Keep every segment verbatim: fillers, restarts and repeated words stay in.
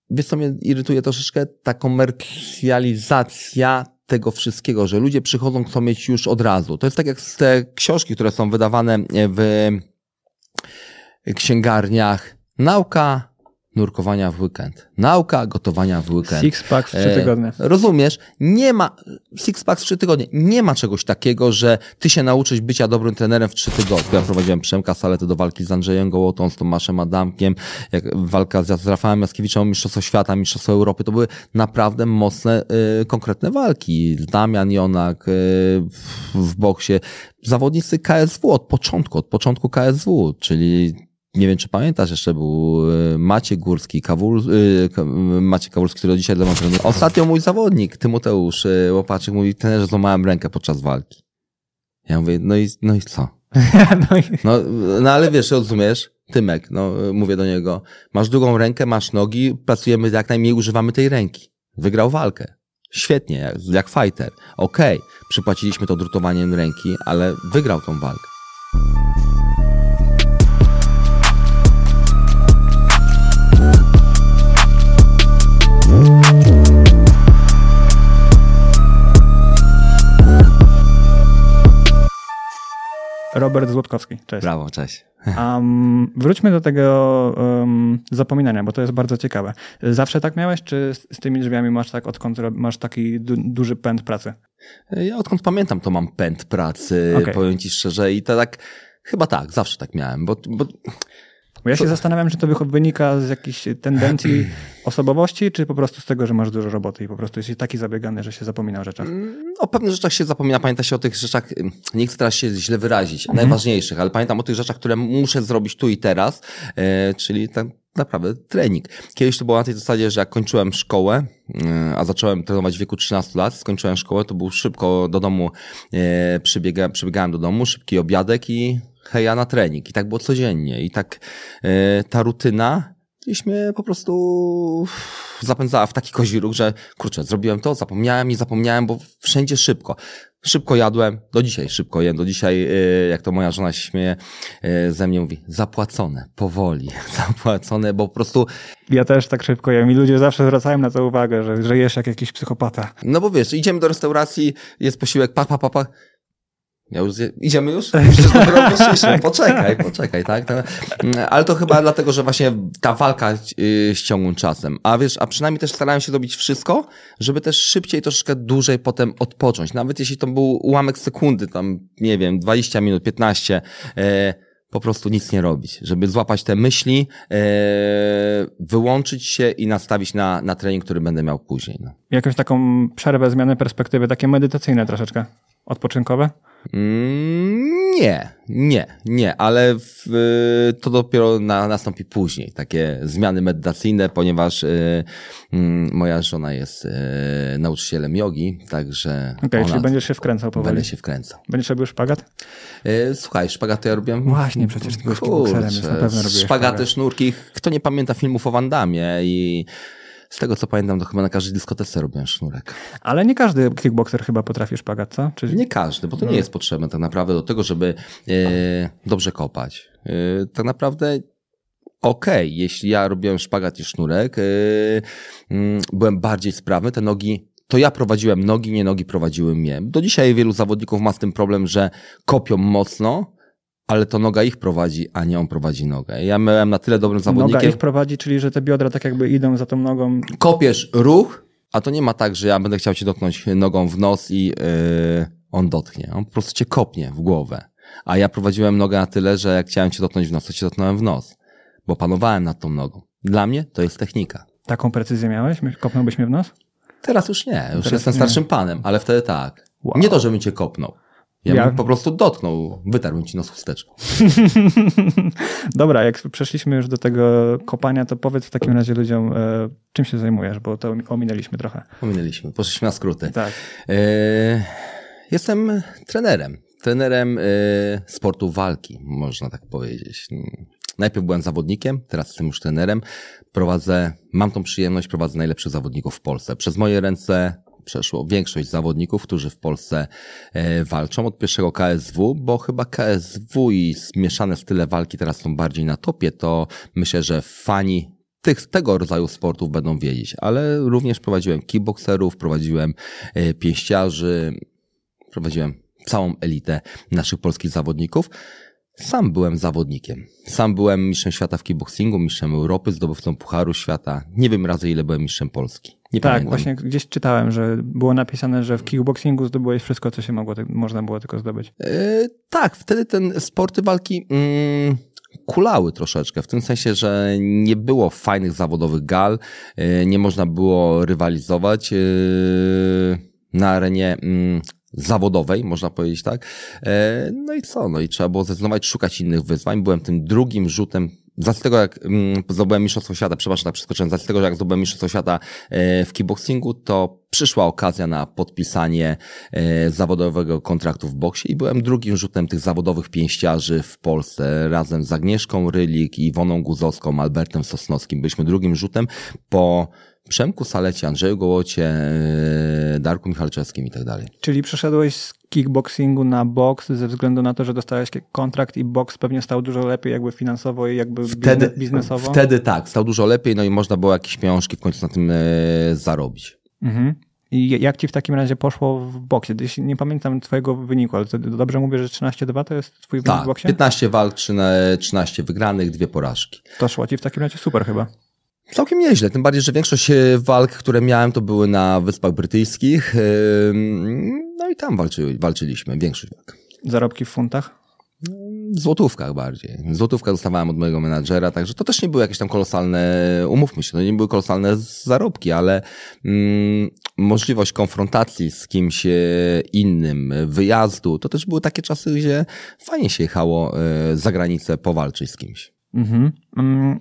wiesz co mnie irytuje troszeczkę? Ta komercjalizacja tego wszystkiego, że ludzie przychodzą, chcą mieć już od razu. To jest tak jak te książki, które są wydawane w księgarniach. Nauka nurkowania w weekend. Nauka gotowania w weekend. Six-pack w trzy tygodnie. E, rozumiesz? Nie ma, six-pack w trzy tygodnie. Nie ma czegoś takiego, że ty się nauczysz bycia dobrym trenerem w trzy tygodnie. Ja prowadziłem Przemka Saletę do walki z Andrzejem Gołotą, z Tomaszem Adamkiem, jak walka z Rafałem Jaskiewiczem, Mistrzostwo Świata, Mistrzostwo Europy. To były naprawdę mocne, y, konkretne walki. Damian Jonak y, w boksie. Zawodnicy K S W od początku, od początku K S W, czyli nie wiem, czy pamiętasz, jeszcze był Maciek Górski, Kawul, Maciek Kawulski, który do dzisiaj dla mnie trenuje. Ostatnio mój zawodnik, Tymoteusz Łopaczyk, mówi, trenerze, złamałem rękę podczas walki. Ja mówię, no i, no i co? no, i... No, no ale wiesz, rozumiesz, Tymek, no mówię do niego, masz długą rękę, masz nogi, pracujemy, jak najmniej używamy tej ręki. Wygrał walkę. Świetnie, jak, jak fighter. Okej, okay, przypłaciliśmy to drutowaniem ręki, ale wygrał tą walkę. Robert Złotkowski, cześć. Brawo, cześć. Um, wróćmy do tego um, zapominania, bo to jest bardzo ciekawe. Zawsze tak miałeś, czy z, z tymi drzwiami masz tak, odkąd masz taki du, duży pęd pracy? Ja odkąd pamiętam, to mam pęd pracy, okay. Powiem ci szczerze, i to tak, chyba tak, zawsze tak miałem, bo... bo... Bo ja się Co? zastanawiam, czy to wynika z jakichś tendencji osobowości, czy po prostu z tego, że masz dużo roboty i po prostu jesteś taki zabiegany, że się zapomina o rzeczach? O pewnych rzeczach się zapomina. Pamięta się o tych rzeczach, nie chcę teraz się źle wyrazić, mhm. najważniejszych, ale pamiętam o tych rzeczach, które muszę zrobić tu i teraz, e, czyli tak naprawdę trening. Kiedyś to było na tej zasadzie, że jak kończyłem szkołę, e, a zacząłem trenować w wieku trzynastu lat, skończyłem szkołę, to był szybko do domu, e, przybiega, przybiegałem do domu, szybki obiadek i hej, ja na trening. I tak było codziennie. I tak e, ta rutyna gdzieś mnie po prostu zapędzała w taki kozi ruch, że kurczę, zrobiłem to, zapomniałem i zapomniałem, bo wszędzie szybko. Szybko jadłem, do dzisiaj szybko jem, do dzisiaj, e, jak to moja żona się śmieje e, ze mnie, mówi, zapłacone, powoli, zapłacone, bo po prostu... Ja też tak szybko jem i ludzie zawsze zwracają na to uwagę, że, że jesz jak jakiś psychopata. No bo wiesz, idziemy do restauracji, jest posiłek, pa, pa, pa, pa. Ja już zje... Idziemy już? Przecież dopiero poszliśmy. Poczekaj, poczekaj, tak? To... Ale to chyba dlatego, że właśnie ta walka yy, z ciągłym czasem. A wiesz, a przynajmniej też starałem się zrobić wszystko, żeby też szybciej, troszeczkę dłużej potem odpocząć. Nawet jeśli to był ułamek sekundy, tam nie wiem, dwadzieścia minut, piętnaście, yy, po prostu nic nie robić. Żeby złapać te myśli, yy, wyłączyć się i nastawić na, na trening, który będę miał później. No. Jakąś taką przerwę, zmianę perspektywy, takie medytacyjne troszeczkę? Odpoczynkowe? Mm, nie, nie, nie, ale w, to dopiero na, nastąpi później, takie zmiany medytacyjne, ponieważ y, y, moja żona jest y, nauczycielem jogi, także... Okej, okay, czyli będziesz się wkręcał powoli. Będę się wkręcał. Będziesz robił szpagat? Y, słuchaj, szpagaty ja robiłem... Właśnie, przecież ty byłeś bokserem, więc na pewno robiłeś szpagaty, szpagat. Sznurki, kto nie pamięta filmów o Van Dammie i... Z tego co pamiętam, to chyba na każdej dyskotece robiłem sznurek. Ale nie każdy kickbokser chyba potrafi szpagat, co? Czy... Nie każdy, bo to nie jest potrzebne tak naprawdę do tego, żeby e, dobrze kopać. E, tak naprawdę okej, okay, jeśli ja robiłem szpagat i sznurek, e, m, byłem bardziej sprawny, te nogi, to ja prowadziłem nogi, nie nogi prowadziły mnie. Do dzisiaj wielu zawodników ma z tym problem, że kopią mocno, ale to noga ich prowadzi, a nie on prowadzi nogę. Ja miałem na tyle dobrym zawodnikiem. Noga ich prowadzi, czyli że te biodra tak jakby idą za tą nogą. Kopiesz ruch, a to nie ma tak, że ja będę chciał cię dotknąć nogą w nos i yy, on dotknie. On po prostu cię kopnie w głowę. A ja prowadziłem nogę na tyle, że jak chciałem cię dotknąć w nos, to cię dotknąłem w nos. Bo panowałem nad tą nogą. Dla mnie to jest technika. Taką precyzję miałeś? Kopnąłbyś mnie w nos? Teraz już nie. Już Teraz jestem nie. starszym panem, ale wtedy tak. Wow. Nie to, żebym cię kopnął. Ja, ja bym po prostu dotknął, wytarłbym ci nos chusteczką. Dobra, jak przeszliśmy już do tego kopania, to powiedz w takim razie ludziom, e, czym się zajmujesz, bo to ominęliśmy trochę. Ominęliśmy, poszliśmy na skróty. Tak. E, jestem trenerem. Trenerem e, sportu walki, można tak powiedzieć. Najpierw byłem zawodnikiem, teraz jestem już trenerem. Prowadzę, mam tą przyjemność, prowadzę najlepszych zawodników w Polsce. Przez moje ręce przeszło większość zawodników, którzy w Polsce e, walczą od pierwszego K S W, bo chyba K S W i zmieszane style walki teraz są bardziej na topie, to myślę, że fani tych, tego rodzaju sportów będą wiedzieć, ale również prowadziłem kickbokserów, prowadziłem e, pięściarzy, prowadziłem całą elitę naszych polskich zawodników. Sam byłem zawodnikiem. Sam byłem mistrzem świata w kickboxingu, mistrzem Europy, zdobywcą Pucharu Świata. Nie wiem razy, ile byłem mistrzem Polski. Nie tak, pamiętam. Właśnie gdzieś czytałem, że było napisane, że w kickboxingu zdobyłeś wszystko, co się mogło, można było tylko zdobyć. Yy, tak, wtedy ten sporty walki mm, kulały troszeczkę, w tym sensie, że nie było fajnych zawodowych gal, yy, nie można było rywalizować yy, na arenie yy, zawodowej, można powiedzieć tak. No i co? No i trzeba było zdecydować, szukać innych wyzwań. Byłem tym drugim rzutem, z racji tego jak zdobyłem mistrzostwo świata, przepraszam, tak przeskoczyłem, z racji tego, że jak zdobyłem mistrzostwo świata w kickboxingu, to przyszła okazja na podpisanie zawodowego kontraktu w boksie i byłem drugim rzutem tych zawodowych pięściarzy w Polsce, razem z Agnieszką Rylik, Iwoną Guzowską, Albertem Sosnowskim. Byliśmy drugim rzutem po Przemku Salecie, Andrzeju Gołocie, Darku Michalczewskim i tak dalej. Czyli przeszedłeś z kickboxingu na boks ze względu na to, że dostałeś kontrakt i boks pewnie stał dużo lepiej jakby finansowo i jakby wtedy, biznesowo? Wtedy tak, stał dużo lepiej, no i można było jakieś pieniążki w końcu na tym e, zarobić. Mhm. I jak ci w takim razie poszło w boksie? Jeśli nie pamiętam twojego wyniku, ale to dobrze mówię, że trzynaście dwa to jest twój wynik tak, w boksie? piętnaście walk, trzynaście wygranych, dwie porażki. To szło ci w takim razie super chyba. Całkiem nieźle, tym bardziej, że większość walk, które miałem, to były na Wyspach Brytyjskich, no i tam walczy, walczyliśmy, większość walk. Zarobki w funtach? W złotówkach bardziej. Złotówka dostawałem od mojego menadżera, także to też nie były jakieś tam kolosalne, umówmy się, no nie były kolosalne zarobki, ale mm, możliwość konfrontacji z kimś innym, wyjazdu, to też były takie czasy, gdzie fajnie się jechało za granicę powalczyć z kimś. Mhm. Mm.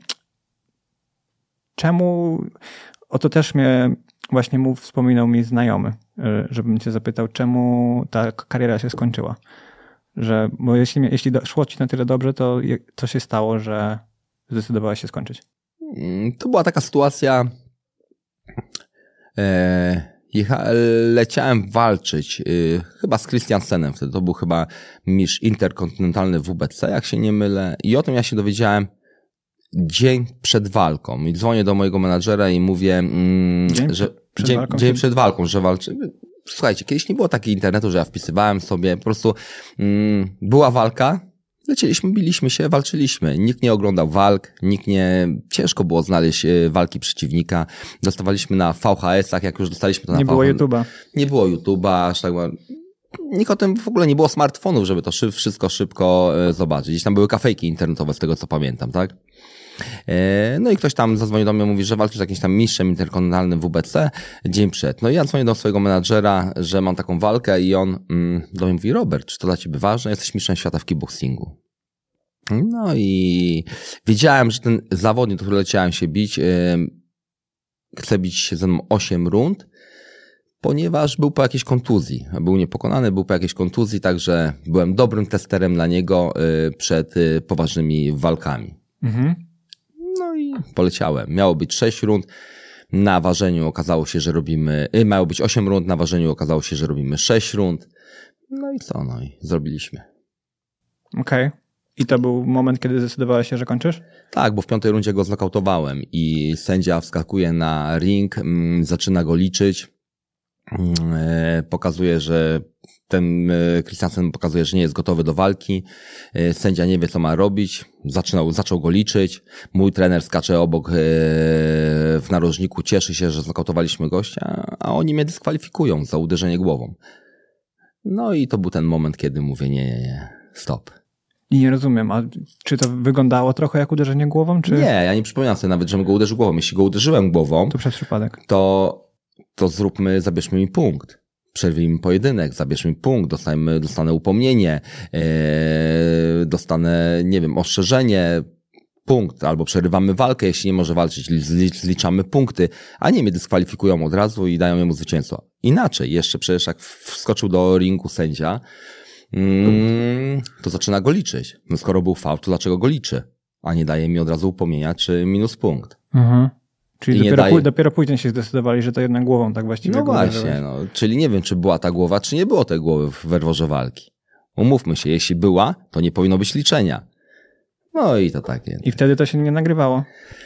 Czemu, o to też mnie właśnie mu wspominał mi znajomy, żebym cię zapytał, czemu ta kariera się skończyła. Że, bo jeśli, jeśli szło ci na tyle dobrze, to co się stało, że zdecydowałeś się skończyć? To była taka sytuacja, e, jecha, leciałem walczyć, e, chyba z Christiansenem wtedy, to był chyba mistrz interkontynentalny W B C, jak się nie mylę, i o tym ja się dowiedziałem dzień przed walką i dzwonię do mojego menadżera i mówię, mm, dzień że przed dzień, walką, dzień przed walką, że walczy. Słuchajcie, kiedyś nie było takiego internetu, że ja wpisywałem sobie, po prostu mm, była walka, lecieliśmy, biliśmy się, walczyliśmy. Nikt nie oglądał walk, nikt nie, ciężko było znaleźć walki przeciwnika. Dostawaliśmy na V H S-ach, jak już dostaliśmy to na Nie było YouTube'a. Nie było YouTube'a, aż tak nikt o tym w ogóle nie było smartfonów, żeby to szyb, wszystko szybko e, zobaczyć. Gdzieś tam były kafejki internetowe, z tego co pamiętam, tak? E, no i ktoś tam zadzwonił do mnie, mówi, że walczy z jakimś tam mistrzem interkontynentalnym W B C dzień przed. No i ja dzwonię do swojego menadżera, że mam taką walkę i on mm, do mnie mówi, Robert, czy to dla ciebie ważne? Jesteś mistrzem świata w kickboxingu. No i wiedziałem, że ten zawodnik, do którego leciałem się bić, e, chce bić się ze mną osiem rund, ponieważ był po jakiejś kontuzji. Był niepokonany, był po jakiejś kontuzji, także byłem dobrym testerem dla niego przed poważnymi walkami. Mhm. No i poleciałem. Miało być sześć rund, na ważeniu okazało się, że robimy, miało być osiem rund, na ważeniu okazało się, że robimy sześć rund. No i co? No i zrobiliśmy. Okej. Okay. I to był moment, kiedy zdecydowałeś się, że kończysz? Tak, bo w piątej rundzie go znokautowałem i sędzia wskakuje na ring, zaczyna go liczyć. Pokazuje, że ten Christiansen pokazuje, że nie jest gotowy do walki. Sędzia nie wie, co ma robić. Zaczynał, zaczął go liczyć. Mój trener skacze obok w narożniku, cieszy się, że znokautowaliśmy gościa, a oni mnie dyskwalifikują za uderzenie głową. No i to był ten moment, kiedy mówię, nie, nie, nie, stop. I nie rozumiem, a czy to wyglądało trochę jak uderzenie głową? Czy... Nie, ja nie przypominam sobie nawet, żebym go uderzył głową. Jeśli go uderzyłem głową, to przez przypadek. To to zróbmy, zabierzmy mi punkt. Przerwijmy pojedynek, zabierzmy mi punkt, dostanę, dostanę upomnienie, yy, dostanę, nie wiem, ostrzeżenie, punkt, albo przerywamy walkę, jeśli nie może walczyć, zliczamy punkty, a nie mnie dyskwalifikują od razu i dają jemu zwycięstwo. Inaczej, jeszcze przecież jak wskoczył do ringu sędzia, mm, to zaczyna go liczyć. No skoro był faul, to dlaczego go liczy? A nie daje mi od razu upomnienia czy minus punkt. Mhm. Czyli dopiero, daje... pój- dopiero później się zdecydowali, że to jednak głową tak właściwie. No właśnie, no, czyli nie wiem, czy była ta głowa, czy nie było tej głowy w werworze walki. Umówmy się, jeśli była, to nie powinno być liczenia. No i to takie. I wtedy to się nie nagrywało?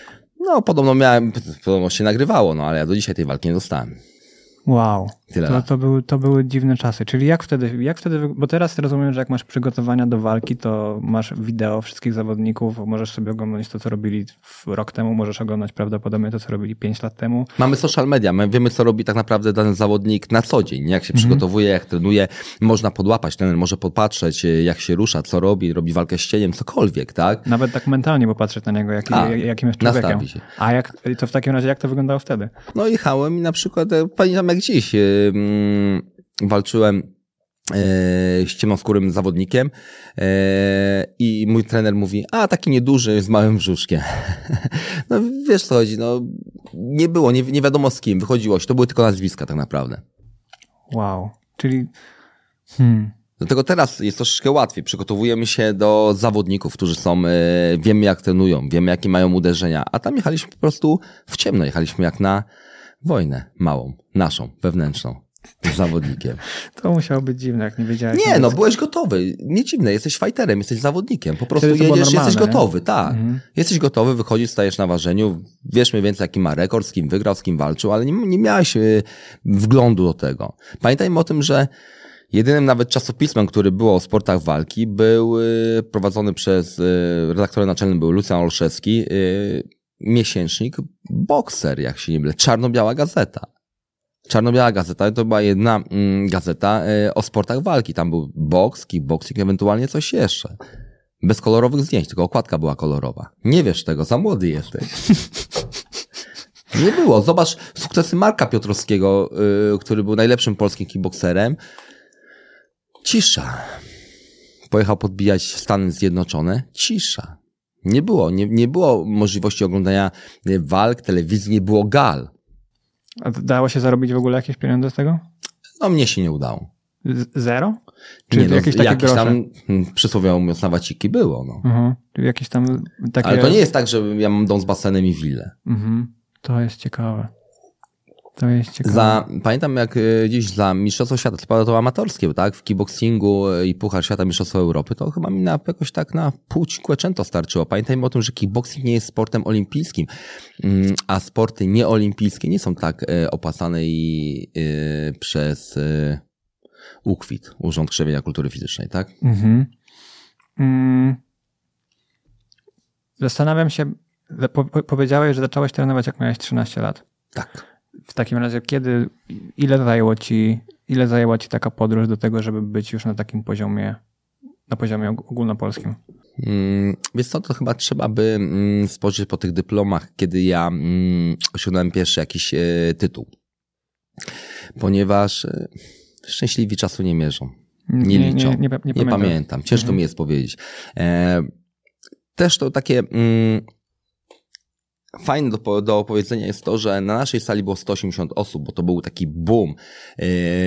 No, podobno miałem, podobno się nagrywało, no ale ja do dzisiaj tej walki nie dostałem. Wow, Tyle to, lat. to, były, to były dziwne czasy. Czyli jak wtedy, jak wtedy, bo teraz rozumiem, że jak masz przygotowania do walki, to masz wideo wszystkich zawodników, możesz sobie oglądać to, co robili rok temu, możesz oglądać prawdopodobnie to, co robili pięć lat temu. Mamy social media, my wiemy, co robi tak naprawdę dany zawodnik na co dzień, jak się Mhm. przygotowuje, jak trenuje, można podłapać, trener może podpatrzeć, jak się rusza, co robi, robi walkę z cieniem, cokolwiek, tak? Nawet tak mentalnie popatrzeć na niego, jaki, A, jakim jest człowiekiem. nastawi się. A jak, to w takim razie jak to wyglądało wtedy? No jechałem i na przykład, e, pamiętam jak dziś, e, mm, walczyłem e, z ciemnoskórym zawodnikiem e, i mój trener mówi, a taki nieduży z małym brzuszkiem. No wiesz co chodzi, no nie było, nie, nie wiadomo z kim, wychodziło się, to były tylko nazwiska tak naprawdę. Wow, czyli... Hmm. Dlatego teraz jest troszeczkę łatwiej. Przygotowujemy się do zawodników, którzy są, e, wiemy jak trenują, wiemy jakie mają uderzenia, a tam jechaliśmy po prostu w ciemno, jechaliśmy jak na wojnę małą, naszą, wewnętrzną, z zawodnikiem. To musiało być dziwne, jak nie wiedziałeś. Nie, no byłeś gotowy. Nie dziwne, jesteś fighterem, jesteś zawodnikiem. Po prostu Wtedy to było jedziesz, normalne, jesteś nie? gotowy, tak. Mhm. Jesteś gotowy, wychodzisz, stajesz na ważeniu, wiesz mniej więcej jaki ma rekord, z kim wygrał, z kim walczył, ale nie, nie miałeś y, wglądu do tego. Pamiętajmy o tym, że jedynym nawet czasopismem, który było o sportach walki, był y, prowadzony przez y, redaktorem naczelnym był Lucjan Olszewski, y, miesięcznik Bokser, jak się nie mylę, czarno-biała gazeta. Czarno-biała gazeta to była jedna mm, gazeta y, o sportach walki. Tam był boks, kickboxing, ewentualnie coś jeszcze. Bez kolorowych zdjęć, tylko okładka była kolorowa. Nie wiesz tego, za młody jesteś. Nie było. Zobacz sukcesy Marka Piotrowskiego, y, który był najlepszym polskim kickbokserem. Cisza. Pojechał podbijać Stany Zjednoczone. Cisza. Nie było. Nie, nie było możliwości oglądania walk, telewizji, nie było gal. A dało się zarobić w ogóle jakieś pieniądze z tego? No mnie się nie udało. Z- Zero? Czy Nie, no, jakieś takie jakieś grosze? tam hmm, przysłowiowo mówiąc na waciki było. No. Mhm. Czyli jakieś tam takie... Ale to nie jest tak, że ja mam dom z basenem i willę. Mhm. To jest ciekawe. To jest ciekawe. Za, pamiętam jak y, gdzieś za Mistrzostwo Świata, to było amatorskie, tak? W kickboxingu i Puchar Świata, Mistrzostwo Europy, to chyba mi na, jakoś tak na pół cinquecento starczyło. Pamiętajmy o tym, że kickboxing nie jest sportem olimpijskim, mm, a sporty nieolimpijskie nie są tak y, opłacane i y, przez y, U K W I T, Urząd Krzewienia Kultury Fizycznej, tak? Mhm. Mm. Zastanawiam się, po, po, powiedziałeś, że zacząłeś trenować jak miałeś trzynaście lat. Tak. W takim razie kiedy, ile zajęło ci, ile zajęła ci taka podróż do tego, żeby być już na takim poziomie, na poziomie ogólnopolskim? Mm, Wiesz co, to chyba trzeba by mm, spojrzeć po tych dyplomach, kiedy ja mm, osiągnąłem pierwszy jakiś e, tytuł. Ponieważ e, szczęśliwi czasu nie mierzą. Nie, Nie- liczą. nie- nie pa- nie pamiętam. pamiętam. Ciężko Mhm. mi jest powiedzieć. E, też to takie mm, fajne do, do opowiedzenia jest to, że na naszej sali było sto osiemdziesiąt osób, bo to był taki boom. E,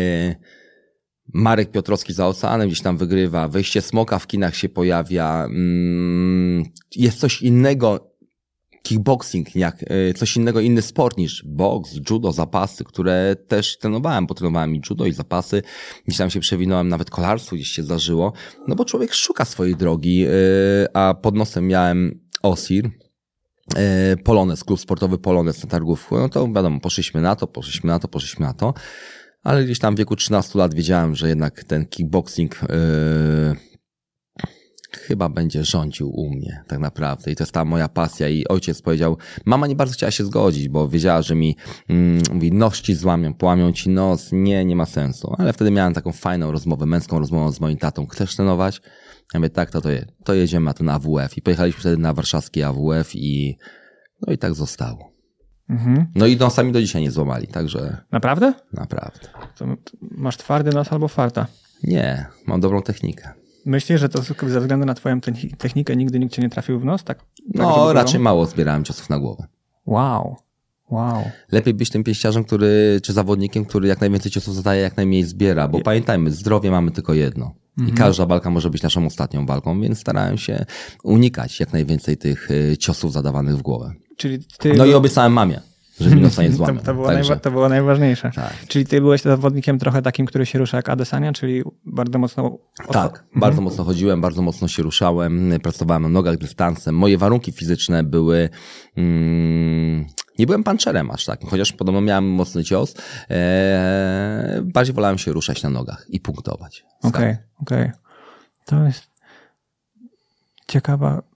Marek Piotrowski za oceanem gdzieś tam wygrywa, Wejście Smoka w kinach się pojawia, mm, jest coś innego, kickboxing, jak, y, coś innego, inny sport niż boks, judo, zapasy, które też trenowałem, bo trenowałem i judo i zapasy, gdzieś tam się przewinąłem, nawet kolarstwo gdzieś się zdarzyło, no bo człowiek szuka swojej drogi, y, a pod nosem miałem Osir, y, Polonez, klub sportowy Polonez na Targówku, no to wiadomo, poszliśmy na to, poszliśmy na to, poszliśmy na to, ale gdzieś tam w wieku trzynastu lat wiedziałem, że jednak ten kickboxing yy, chyba będzie rządził u mnie tak naprawdę i to jest ta moja pasja i ojciec powiedział, mama nie bardzo chciała się zgodzić, bo wiedziała, że mi mm, mówi, nos ci złamią, połamią ci nos, nie, nie ma sensu, ale wtedy miałem taką fajną rozmowę, męską rozmowę z moim tatą, chcesz trenować? Ja mówię, tak, to, to, je, to jedziemy na ten A W F i pojechaliśmy wtedy na warszawski A W F i no i tak zostało. Mhm. No i nosami do dzisiaj nie złamali, także Naprawdę? naprawdę. To masz twardy nos albo farta. Nie, mam dobrą technikę. Myślisz, że to ze względu na twoją te- technikę nigdy nikt cię nie trafił w nos? Tak? tak No, żeby raczej było? mało zbierałem ciosów na głowę. Wow. Wow. Lepiej być tym pięściarzem, który, czy zawodnikiem, który jak najwięcej ciosów zadaje, jak najmniej zbiera, bo pamiętajmy, zdrowie mamy tylko jedno. I każda walka może być naszą ostatnią walką, więc starałem się unikać jak najwięcej tych y, ciosów zadawanych w głowę. Czyli ty... No i obiecałem mamie. że minusa nie złamał. To, to, było Także, najwa- to było najważniejsze. tak. Czyli ty byłeś zawodnikiem trochę takim, który się rusza jak Adesanya, czyli bardzo mocno... Tak, mhm. bardzo mocno chodziłem, bardzo mocno się ruszałem, pracowałem na nogach dystansem. Moje warunki fizyczne były... Mm, nie byłem puncherem aż tak, chociaż podobno miałem mocny cios. Eee, bardziej wolałem się ruszać na nogach i punktować. Okej, okay, okej. Okay. To jest ciekawa...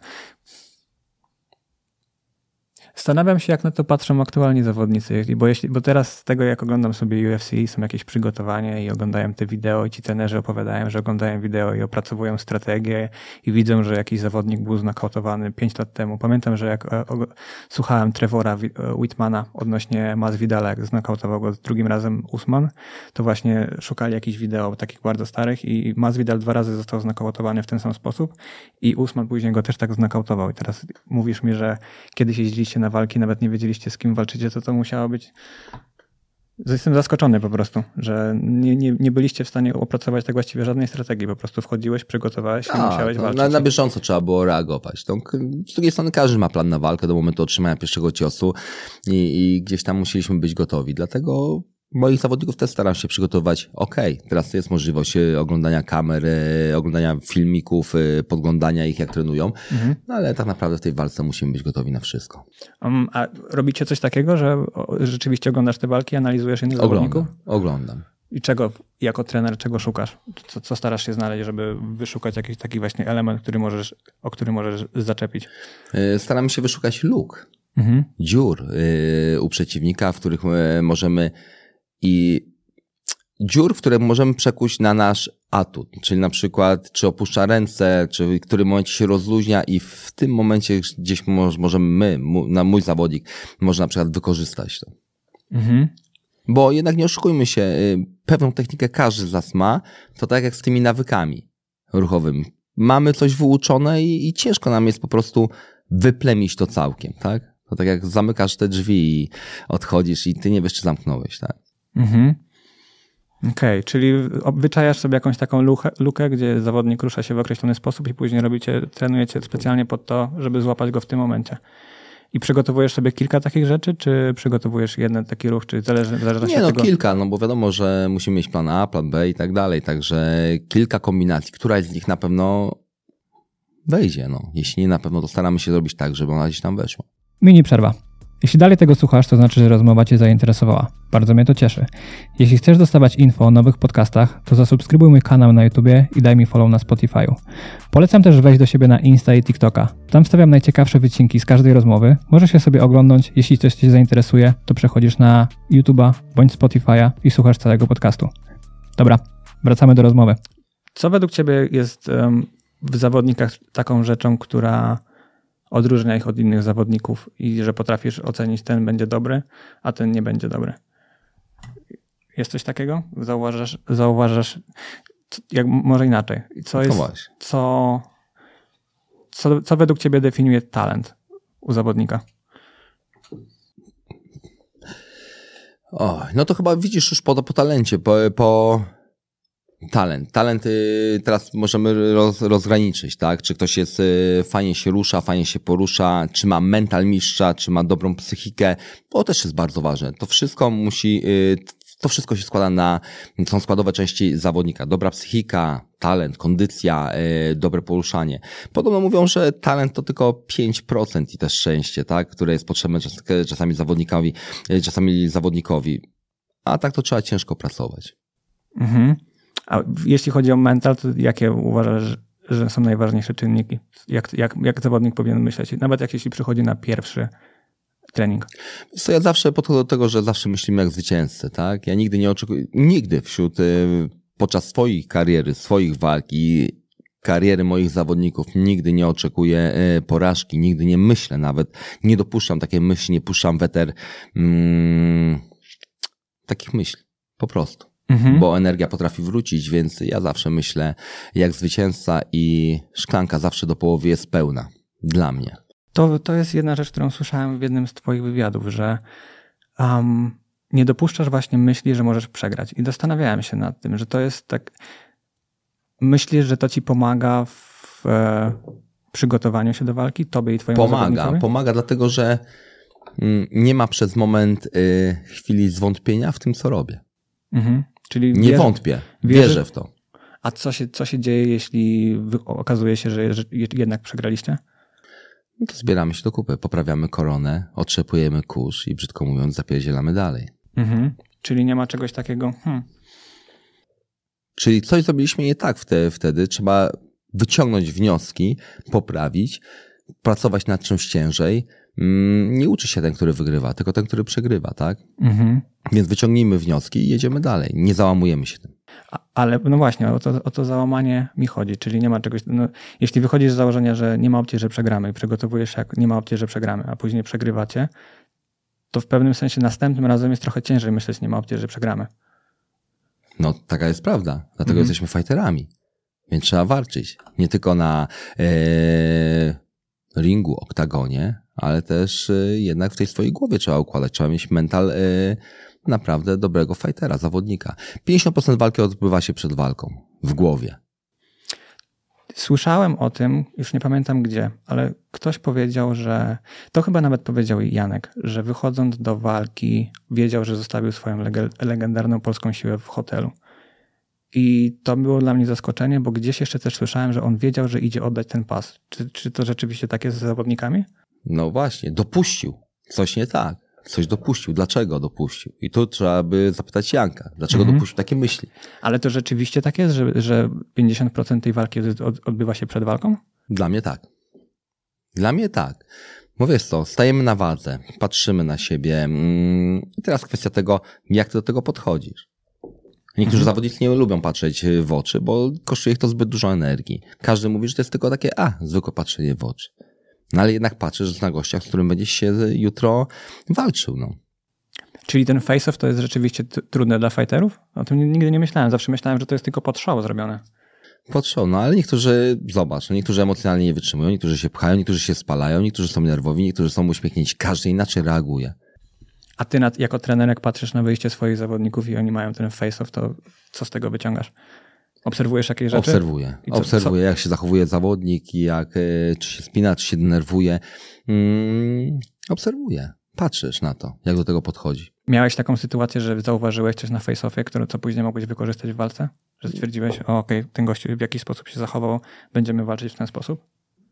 Zastanawiam się, jak na to patrzą aktualni zawodnicy, bo, jeśli, bo teraz z tego, jak oglądam sobie U F C, są jakieś przygotowania i oglądają te wideo i ci trenerzy opowiadają, że oglądają wideo i opracowują strategię i widzą, że jakiś zawodnik był znokautowany pięć lat temu. Pamiętam, że jak o, o, słuchałem Trevora Whitmana odnośnie Masvidala, jak znokautował go drugim razem Usman, to właśnie szukali jakichś wideo takich bardzo starych i Masvidal dwa razy został znokautowany w ten sam sposób i Usman później go też tak znokautował. I teraz mówisz mi, że kiedyś jeździliście na walki, nawet nie wiedzieliście, z kim walczycie, to to musiało być... Jestem zaskoczony po prostu, że nie, nie, nie byliście w stanie opracować tak właściwie żadnej strategii. Po prostu wchodziłeś, przygotowałeś i A, musiałeś walczyć. Na, na bieżąco trzeba było reagować. To, z drugiej strony każdy ma plan na walkę do momentu otrzymania pierwszego ciosu i, i gdzieś tam musieliśmy być gotowi. Dlatego moich zawodników też staram się przygotować. Okej, okay, teraz jest możliwość oglądania kamer, oglądania filmików, podglądania ich, jak trenują, mhm. no ale tak naprawdę w tej walce musimy być gotowi na wszystko. Um, a robicie coś takiego, że rzeczywiście oglądasz te walki, analizujesz innych oglądam, zawodników? Oglądam. I czego, jako trener, czego szukasz? Co, co starasz się znaleźć, żeby wyszukać jakiś taki właśnie element, który możesz, o który możesz zaczepić? Staramy się wyszukać luk, mhm. dziur u przeciwnika, w których możemy i dziur, w które możemy przekuć na nasz atut, czyli na przykład czy opuszcza ręce, czy w którym momencie się rozluźnia i w tym momencie gdzieś możemy my, na mój zawodnik, może na przykład wykorzystać to. Mhm. Bo jednak nie oszukujmy się, pewną technikę każdy z nas ma, to tak jak z tymi nawykami ruchowymi. Mamy coś wyuczone i, i ciężko nam jest po prostu wyplemić to całkiem, tak? To tak jak zamykasz te drzwi i odchodzisz i ty nie wiesz, czy zamknąłeś, tak? Mhm. Okej, okay, czyli wyczajasz sobie jakąś taką lukę, lukę, gdzie zawodnik rusza się w określony sposób i później robicie, trenujecie specjalnie pod to, żeby złapać go w tym momencie. I przygotowujesz sobie kilka takich rzeczy, czy przygotowujesz jeden taki ruch, czy zależy, zależy Nie, od no tego? kilka, no bo wiadomo, że musimy mieć plan A, plan B i tak dalej, także kilka kombinacji, któraś z nich na pewno wejdzie, no. Jeśli nie na pewno, to staramy się zrobić tak, żeby ona gdzieś tam weszła. Mini przerwa. Jeśli dalej tego słuchasz, to znaczy, że rozmowa Cię zainteresowała. Bardzo mnie to cieszy. Jeśli chcesz dostawać info o nowych podcastach, to zasubskrybuj mój kanał na YouTubie i daj mi follow na Spotify'u. Polecam też wejść do siebie na Insta i TikToka. Tam wstawiam najciekawsze wycinki z każdej rozmowy. Możesz je sobie oglądnąć. Jeśli coś Cię zainteresuje, to przechodzisz na YouTube'a bądź Spotify'a i słuchasz całego podcastu. Dobra, wracamy do rozmowy. Co według Ciebie jest um, w zawodnikach taką rzeczą, która odróżnia ich od innych zawodników i że potrafisz ocenić, ten będzie dobry, a ten nie będzie dobry? Jest coś takiego? Zauważasz, zauważasz jak, może inaczej. Co jest, no co, co, co według ciebie definiuje talent u zawodnika? O, no to chyba widzisz już po, po talencie, po, po talent. Talent y, teraz możemy roz, rozgraniczyć, tak? Czy ktoś jest y, fajnie się rusza, fajnie się porusza, czy ma mental mistrza, czy ma dobrą psychikę. To też jest bardzo ważne. To wszystko musi, y, to wszystko się składa na, są składowe części zawodnika. Dobra psychika, talent, kondycja, y, dobre poruszanie. Podobno mówią, że talent to tylko pięć procent i też szczęście, tak? Które jest potrzebne czas, czasami zawodnikowi, y, czasami zawodnikowi. A tak to trzeba ciężko pracować. Mhm. A jeśli chodzi o mental, to jakie uważasz, że są najważniejsze czynniki? Jak, jak, jak zawodnik powinien myśleć? Nawet jak jeśli przychodzi na pierwszy trening. So, ja zawsze podchodzę do tego, że zawsze myślimy jak zwycięzcy, tak? Ja nigdy nie oczekuję, nigdy wśród, podczas swojej kariery, swoich walk i kariery moich zawodników nigdy nie oczekuję porażki, nigdy nie myślę nawet, nie dopuszczam takiej myśli, nie puszczam weter mm, takich myśli, po prostu. Mhm. Bo energia potrafi wrócić, więc ja zawsze myślę jak zwycięzca i szklanka zawsze do połowy jest pełna. Dla mnie. To, to jest jedna rzecz, którą słyszałem w jednym z twoich wywiadów, że um, nie dopuszczasz właśnie myśli, że możesz przegrać. I zastanawiałem się nad tym, że to jest tak... Myślisz, że to ci pomaga w e, przygotowaniu się do walki? Tobie i twojemu Pomaga, zawodnikowi? pomaga dlatego, że Nie ma przez moment y, chwili zwątpienia w tym, co robię. Mhm. Czyli Nie wierzy, wątpię, wierzę, wierzę w to. A co się, co się dzieje, jeśli okazuje się, że, że jednak przegraliście? No to zbieramy się do kupy, poprawiamy koronę, otrzepujemy kurz i brzydko mówiąc zapierdzielamy dalej. Mhm. Czyli nie ma czegoś takiego... Hmm. Czyli coś zrobiliśmy nie tak wtedy, wtedy. Trzeba wyciągnąć wnioski, poprawić, pracować nad czymś ciężej. Nie uczy się ten, który wygrywa, tylko ten, który przegrywa, tak? Mhm. Więc wyciągnijmy wnioski i jedziemy dalej. Nie załamujemy się tym. A, ale no właśnie, o to, o to załamanie mi chodzi, czyli nie ma czegoś... No, jeśli wychodzisz z założenia, że nie ma opcji, że przegramy i przygotowujesz się, jak nie ma opcji, że przegramy, a później przegrywacie, to w pewnym sensie następnym razem jest trochę ciężej myśleć, nie ma opcji, że przegramy. No, taka jest prawda. Dlatego mhm. jesteśmy fighterami. Więc trzeba walczyć. Nie tylko na e, ringu, oktagonie, ale też e, jednak w tej swojej głowie trzeba układać. Trzeba mieć mental e, naprawdę dobrego fightera, zawodnika. pięćdziesiąt procent walki odbywa się przed walką. W głowie. Słyszałem o tym, już nie pamiętam gdzie, ale ktoś powiedział, że, to chyba nawet powiedział Janek, że wychodząc do walki wiedział, że zostawił swoją leg- legendarną polską siłę w hotelu. I to było dla mnie zaskoczenie, bo gdzieś jeszcze też słyszałem, że on wiedział, że idzie oddać ten pas. Czy, czy to rzeczywiście tak jest z zawodnikami? No właśnie, dopuścił. Coś nie tak. Coś dopuścił. Dlaczego dopuścił? I tu trzeba by zapytać Janka. Dlaczego mhm. dopuścił takie myśli? Ale to rzeczywiście tak jest, że, że pięćdziesiąt procent tej walki odbywa się przed walką? Dla mnie tak. Dla mnie tak. Bo wiesz co, stajemy na wadze, patrzymy na siebie. I teraz kwestia tego, jak ty do tego podchodzisz. Niektórzy mhm. zawodnicy nie lubią patrzeć w oczy, bo kosztuje ich to zbyt dużo energii. Każdy mówi, że to jest tylko takie, a, zwykłe patrzenie w oczy. No ale jednak patrzysz na gościa, z którym będziesz się jutro walczył, no. Czyli ten face-off to jest rzeczywiście t- trudne dla fighterów? O tym nigdy nie myślałem. Zawsze myślałem, że to jest tylko pod show zrobione. Pod show, no ale niektórzy, zobacz, niektórzy emocjonalnie nie wytrzymują, niektórzy się pchają, niektórzy się spalają, niektórzy są nerwowi, niektórzy są uśmiechnięci. Każdy inaczej reaguje. A ty nad, jako trener, jak patrzysz na wyjście swoich zawodników i oni mają ten face-off, to co z tego wyciągasz? Obserwujesz jakieś rzeczy? Obserwuję. Co, Obserwuję, co? Jak się zachowuje zawodnik, jak, czy się spina, czy się denerwuje. Mm, obserwuję. Patrzysz na to, jak do tego podchodzi. Miałeś taką sytuację, że zauważyłeś coś na face-offie, które co później mogłeś wykorzystać w walce? Że stwierdziłeś, o okej, okay, ten gościu w jakiś sposób się zachował, będziemy walczyć w ten sposób?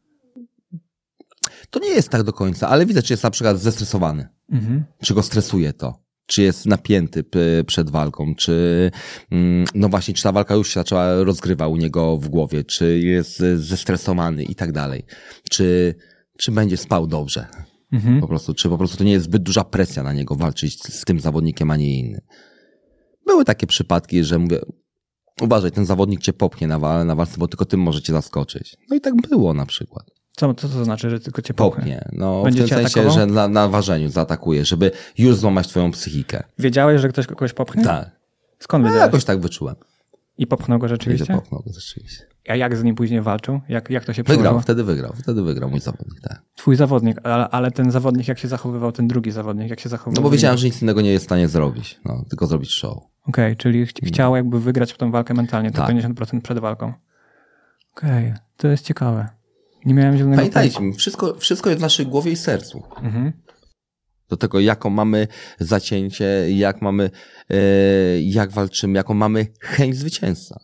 To nie jest tak do końca, ale widzę, czy jest na przykład zestresowany. Mhm. Czy go stresuje to. Czy jest napięty przed walką, czy no właśnie, czy ta walka już się zaczęła, rozgrywa u niego w głowie, czy jest zestresowany i tak dalej. Czy, czy będzie spał dobrze. Mhm. Po prostu, czy po prostu to nie jest zbyt duża presja na niego walczyć z tym zawodnikiem, a nie inny. Były takie przypadki, że mówię, uważaj, ten zawodnik cię popchnie na, na walce, bo tylko tym może cię zaskoczyć. No i tak było na przykład. Co, co to znaczy, że tylko cię popchnie? popchnie. No, Będzie w tym sensie, atakował? Że na, na ważeniu zaatakuje, żeby już złamać twoją psychikę. Wiedziałeś, że ktoś kogoś popchnie? Tak. Skąd no, wiedziałeś? Jakoś tak wyczułem. I popchnął go rzeczywiście? I popchnął go rzeczywiście. A jak z nim później walczył? Jak, jak to się Wygrał, przełożyło? wtedy wygrał. Wtedy wygrał mój zawodnik, tak. Twój zawodnik, ale, ale ten zawodnik, jak się zachowywał, ten drugi zawodnik, jak się zachowywał? No bo wiedziałem, że nic innego nie jest w stanie zrobić. No, tylko zrobić show. Okej, okay, czyli ch- chciał jakby wygrać w tą walkę mentalnie, to tak. pięćdziesiąt procent przed walką. Okej, okay, to jest ciekawe. Nie miałem zielonego Pamiętajcie, wszystko, wszystko jest w naszej głowie i sercu. Mhm. Do tego, jaką mamy zacięcie, jak mamy, e, jak walczymy, jaką mamy chęć zwycięstwa.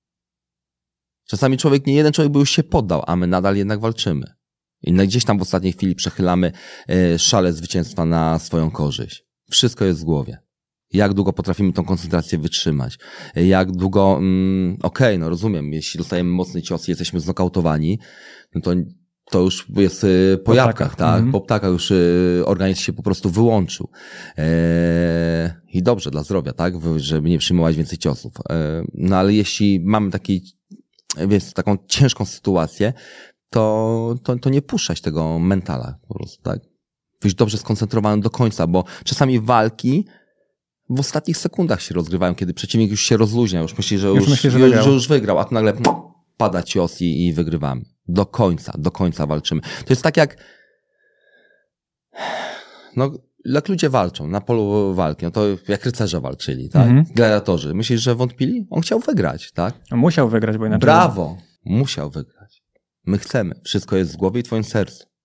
Czasami człowiek, nie jeden człowiek by już się poddał, a my nadal jednak walczymy. I gdzieś tam w ostatniej chwili przechylamy e, szale zwycięstwa na swoją korzyść. Wszystko jest w głowie. Jak długo potrafimy tą koncentrację wytrzymać. Jak długo, mm, okej, okay, no rozumiem, jeśli dostajemy mocny cios i jesteśmy znokautowani, no to, to już jest y, po, po jabłkach, tak? Mm-hmm. Po ptakach już y, organizm się po prostu wyłączył. E, I dobrze dla zdrowia, tak? Żeby nie przyjmować więcej ciosów. E, no ale jeśli mamy taki, więc taką ciężką sytuację, to, to, to nie puszczać tego mentala po prostu, tak? Być dobrze skoncentrowanym do końca, bo czasami walki w ostatnich sekundach się rozgrywają, kiedy przeciwnik już się rozluźnia, już myśli, że już, już, myśli, że już, wygrał. Że już wygrał, a tu nagle no, pada cios i, i wygrywamy. Do końca, do końca walczymy. To jest tak jak no, jak ludzie walczą na polu walki, no to jak rycerze walczyli, tak? Mhm. Gladiatorzy. Myślisz, że wątpili? On chciał wygrać, tak? No, musiał wygrać, bo inaczej... Brawo! Musiał wygrać. My chcemy. Wszystko jest w głowie i twoim sercu.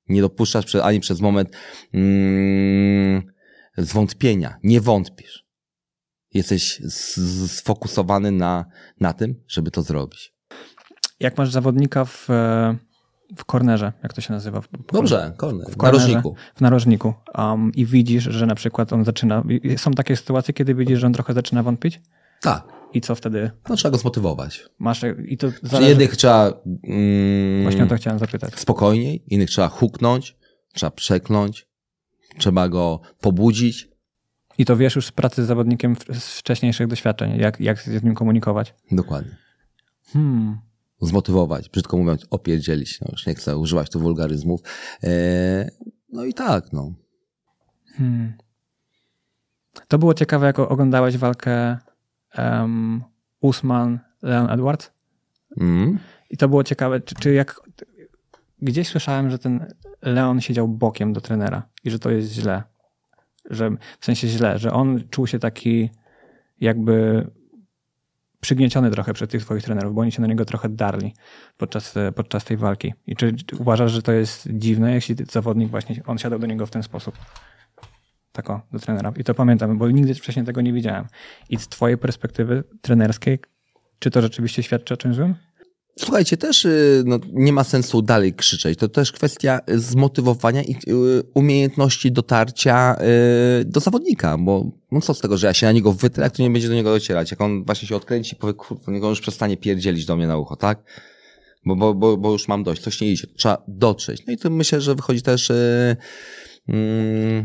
Nie dopuszczasz przez, ani przez moment mm, zwątpienia. Nie wątpisz. Jesteś sfokusowany na, na tym, żeby to zrobić. Jak masz zawodnika w, w kornerze, jak to się nazywa? W, Dobrze, korner, w kornerze, narożniku. W narożniku. Um, I widzisz, że na przykład on zaczyna... Są takie sytuacje, kiedy widzisz, że on trochę zaczyna wątpić? Tak. I co wtedy? No trzeba go zmotywować. Masz, i to zależy... Jednych trzeba mm, Właśnie o to chciałem zapytać. Spokojniej, innych trzeba huknąć, trzeba przekląć, trzeba go pobudzić. I to wiesz już z pracy z zawodnikiem z wcześniejszych doświadczeń, jak, jak z nim komunikować. Dokładnie. Hmm. Zmotywować, brzydko mówiąc, opierdzielić. No już nie chcę używać tu wulgaryzmów. Eee, no i tak, no. Hmm. To było ciekawe, jak oglądałeś walkę um, Usman, Leon Edwards. Mm. I to było ciekawe, czy, czy jak... Gdzieś słyszałem, że ten Leon siedział bokiem do trenera i że to jest źle. Że, w sensie źle, że on czuł się taki jakby przygnieciony trochę przez tych twoich trenerów, bo oni się na niego trochę darli podczas, podczas tej walki. I czy, czy uważasz, że to jest dziwne, jeśli zawodnik właśnie, on siadał do niego w ten sposób? Tak o, do trenera. I to pamiętam, bo nigdy wcześniej tego nie widziałem. I z twojej perspektywy trenerskiej, czy to rzeczywiście świadczy o czymś złym? Słuchajcie, też no, nie ma sensu dalej krzyczeć. To też kwestia zmotywowania i umiejętności dotarcia do zawodnika, bo no co z tego, że ja się na niego wytrę, jak to nie będzie do niego docierać. Jak on właśnie się odkręci i powie, kurwa, niego już przestanie pierdzielić do mnie na ucho, tak? Bo, bo, bo, bo już mam dość, coś nie idzie. Trzeba dotrzeć. No i to myślę, że wychodzi też yy, yy,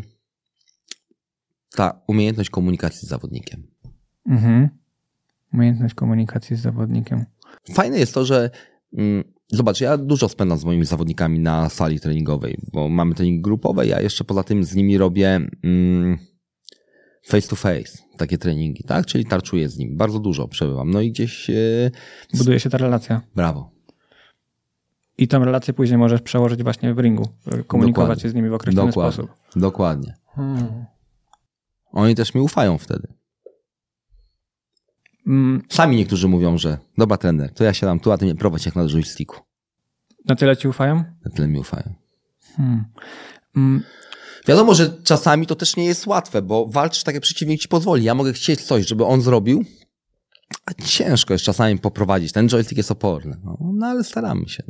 ta umiejętność komunikacji z zawodnikiem. Mhm. Umiejętność komunikacji z zawodnikiem. Fajne jest to, że mm, zobacz, ja dużo spędzam z moimi zawodnikami na sali treningowej, bo mamy treningi grupowe, ja jeszcze poza tym z nimi robię mm, face to face, takie treningi, tak? Czyli tarczuję z nimi, bardzo dużo przebywam. No i gdzieś... Yy, buduje się ta relacja. Brawo. I tę relację później możesz przełożyć właśnie w ringu, komunikować Dokładnie. się z nimi w określony Dokładnie. sposób. Dokładnie. Hmm. Oni też mi ufają wtedy. Sami niektórzy mówią, że dobra trener, to ja siadam tu, a ty mnie prowadź jak na joysticku. Na tyle ci ufają? Na tyle mi ufają. Hmm. Mm. Wiadomo, że czasami to też nie jest łatwe, bo walczysz tak jak przeciwnik ci pozwoli. Ja mogę chcieć coś, żeby on zrobił, a ciężko jest czasami poprowadzić. Ten joystick jest oporny. No, no ale staramy się.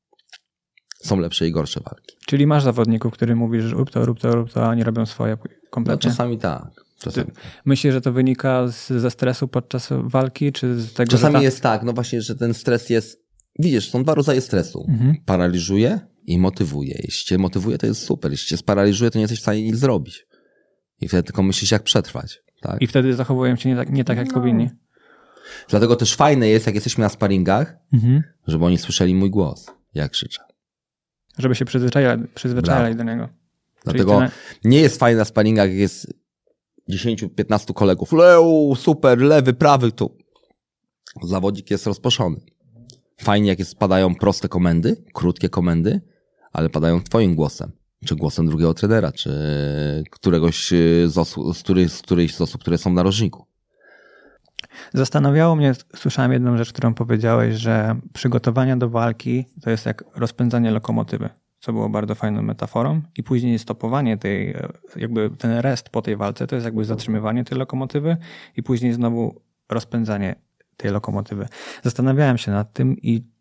Są lepsze i gorsze walki. Czyli masz zawodników, którzy mówisz, że rób to, rób to, rób to, a oni robią swoje kompletnie? No, czasami tak. Czasami. Myślisz, że to wynika z, ze stresu podczas walki, czy z tego, Czasami że ta... jest tak, no właśnie, że ten stres jest... Widzisz, są dwa rodzaje stresu. Mhm. Paraliżuje i motywuje. Jeśli cię motywuje, to jest super. Jeśli cię sparaliżuje, to nie jesteś w stanie nic zrobić. I wtedy tylko myślisz, jak przetrwać. Tak? I wtedy zachowują się nie tak, nie tak jak no. powinni. Dlatego też fajne jest, jak jesteśmy na sparingach, mhm. żeby oni słyszeli mój głos, jak krzyczę. Żeby się przyzwyczajali, przyzwyczajali do niego. Dlatego tyle... nie jest fajne na sparingach, jak jest dziesięciu piętnastu kolegów. Leu, super, lewy, prawy, tu. Zawodnik jest rozproszony. Fajnie, jak jest, padają proste komendy, krótkie komendy, ale padają twoim głosem. Czy głosem drugiego trenera, czy któregoś z osób, z których, z którychś z osób, które są w narożniku. Zastanawiało mnie, słyszałem jedną rzecz, którą powiedziałeś, że przygotowania do walki to jest jak rozpędzanie lokomotywy, co było bardzo fajną metaforą, i później stopowanie tej, jakby ten rest po tej walce, to jest jakby zatrzymywanie tej lokomotywy i później znowu rozpędzanie tej lokomotywy. Zastanawiałem się nad tym i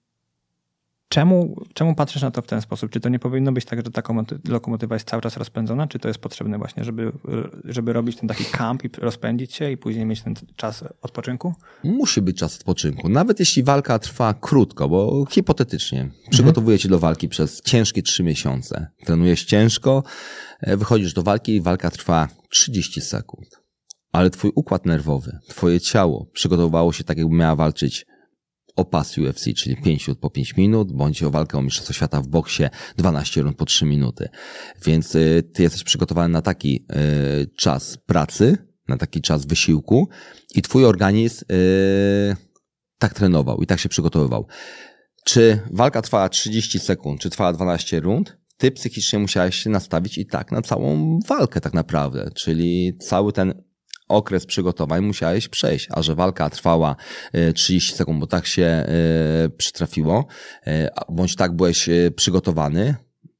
czemu, czemu patrzysz na to w ten sposób? Czy to nie powinno być tak, że ta lokomotywa jest cały czas rozpędzona? Czy to jest potrzebne właśnie, żeby, żeby robić ten taki kamp i rozpędzić się i później mieć ten czas odpoczynku? Musi być czas odpoczynku. Nawet jeśli walka trwa krótko, bo hipotetycznie przygotowujecie mhm. do walki przez ciężkie trzy miesiące. Trenujesz ciężko, wychodzisz do walki i walka trwa trzydzieści sekund. Ale twój układ nerwowy, twoje ciało przygotowywało się tak, jakby miała walczyć o pas U F C, czyli pięć rund po pięć minut, bądź o walkę o mistrzostwo świata w boksie dwanaście rund po trzy minuty. Więc y, ty jesteś przygotowany na taki y, czas pracy, na taki czas wysiłku i twój organizm y, tak trenował i tak się przygotowywał. Czy walka trwała trzydzieści sekund, czy trwała dwanaście rund, ty psychicznie musiałeś się nastawić i tak na całą walkę tak naprawdę, czyli cały ten okres przygotowań musiałeś przejść, a że walka trwała trzydzieści sekund, bo tak się przytrafiło, bądź tak byłeś przygotowany,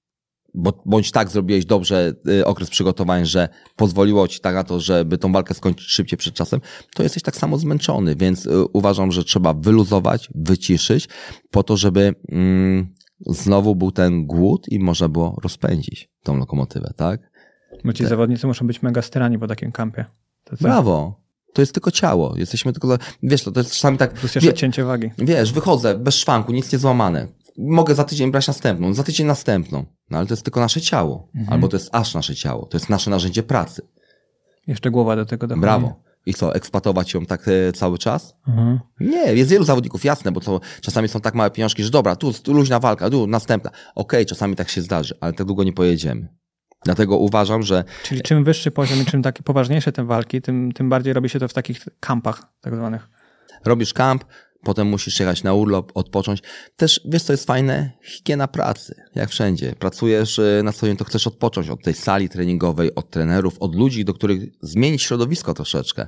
bo, bądź tak zrobiłeś dobrze y, okres przygotowań, że pozwoliło ci tak na to, żeby tą walkę skończyć szybciej przed czasem, to jesteś tak samo zmęczony, więc y, uważam, że trzeba wyluzować, wyciszyć po to, żeby mm, znowu był ten głód i można było rozpędzić tą lokomotywę, tak? Bo ci tak. zawodnicy muszą być mega styrani po takim kampie. To co? Brawo! To jest tylko ciało. Jesteśmy tylko, wiesz, to, to jest czasami tak... Plus jeszcze cięcie wagi. Wiesz, wychodzę bez szwanku, nic nie złamane. Mogę za tydzień brać następną, za tydzień następną. No ale to jest tylko nasze ciało. Mhm. Albo to jest aż nasze ciało. To jest nasze narzędzie pracy. Jeszcze głowa do tego dochodzi. Brawo. I co, eksploatować ją tak e, cały czas? Mhm. Nie, jest wielu zawodników, jasne, bo to czasami są tak małe pieniążki, że dobra, tu, tu luźna walka, tu następna. Okej, okay, czasami tak się zdarzy, ale tak długo nie pojedziemy. Dlatego uważam, że... Czyli czym wyższy poziom i czym takie poważniejsze te walki, tym, tym bardziej robi się to w takich kampach tak zwanych. Robisz kamp, potem musisz jechać na urlop, odpocząć. Też, wiesz co jest fajne? Higiena pracy, jak wszędzie. Pracujesz na co dzień, to chcesz odpocząć od tej sali treningowej, od trenerów, od ludzi, do których zmienić środowisko troszeczkę,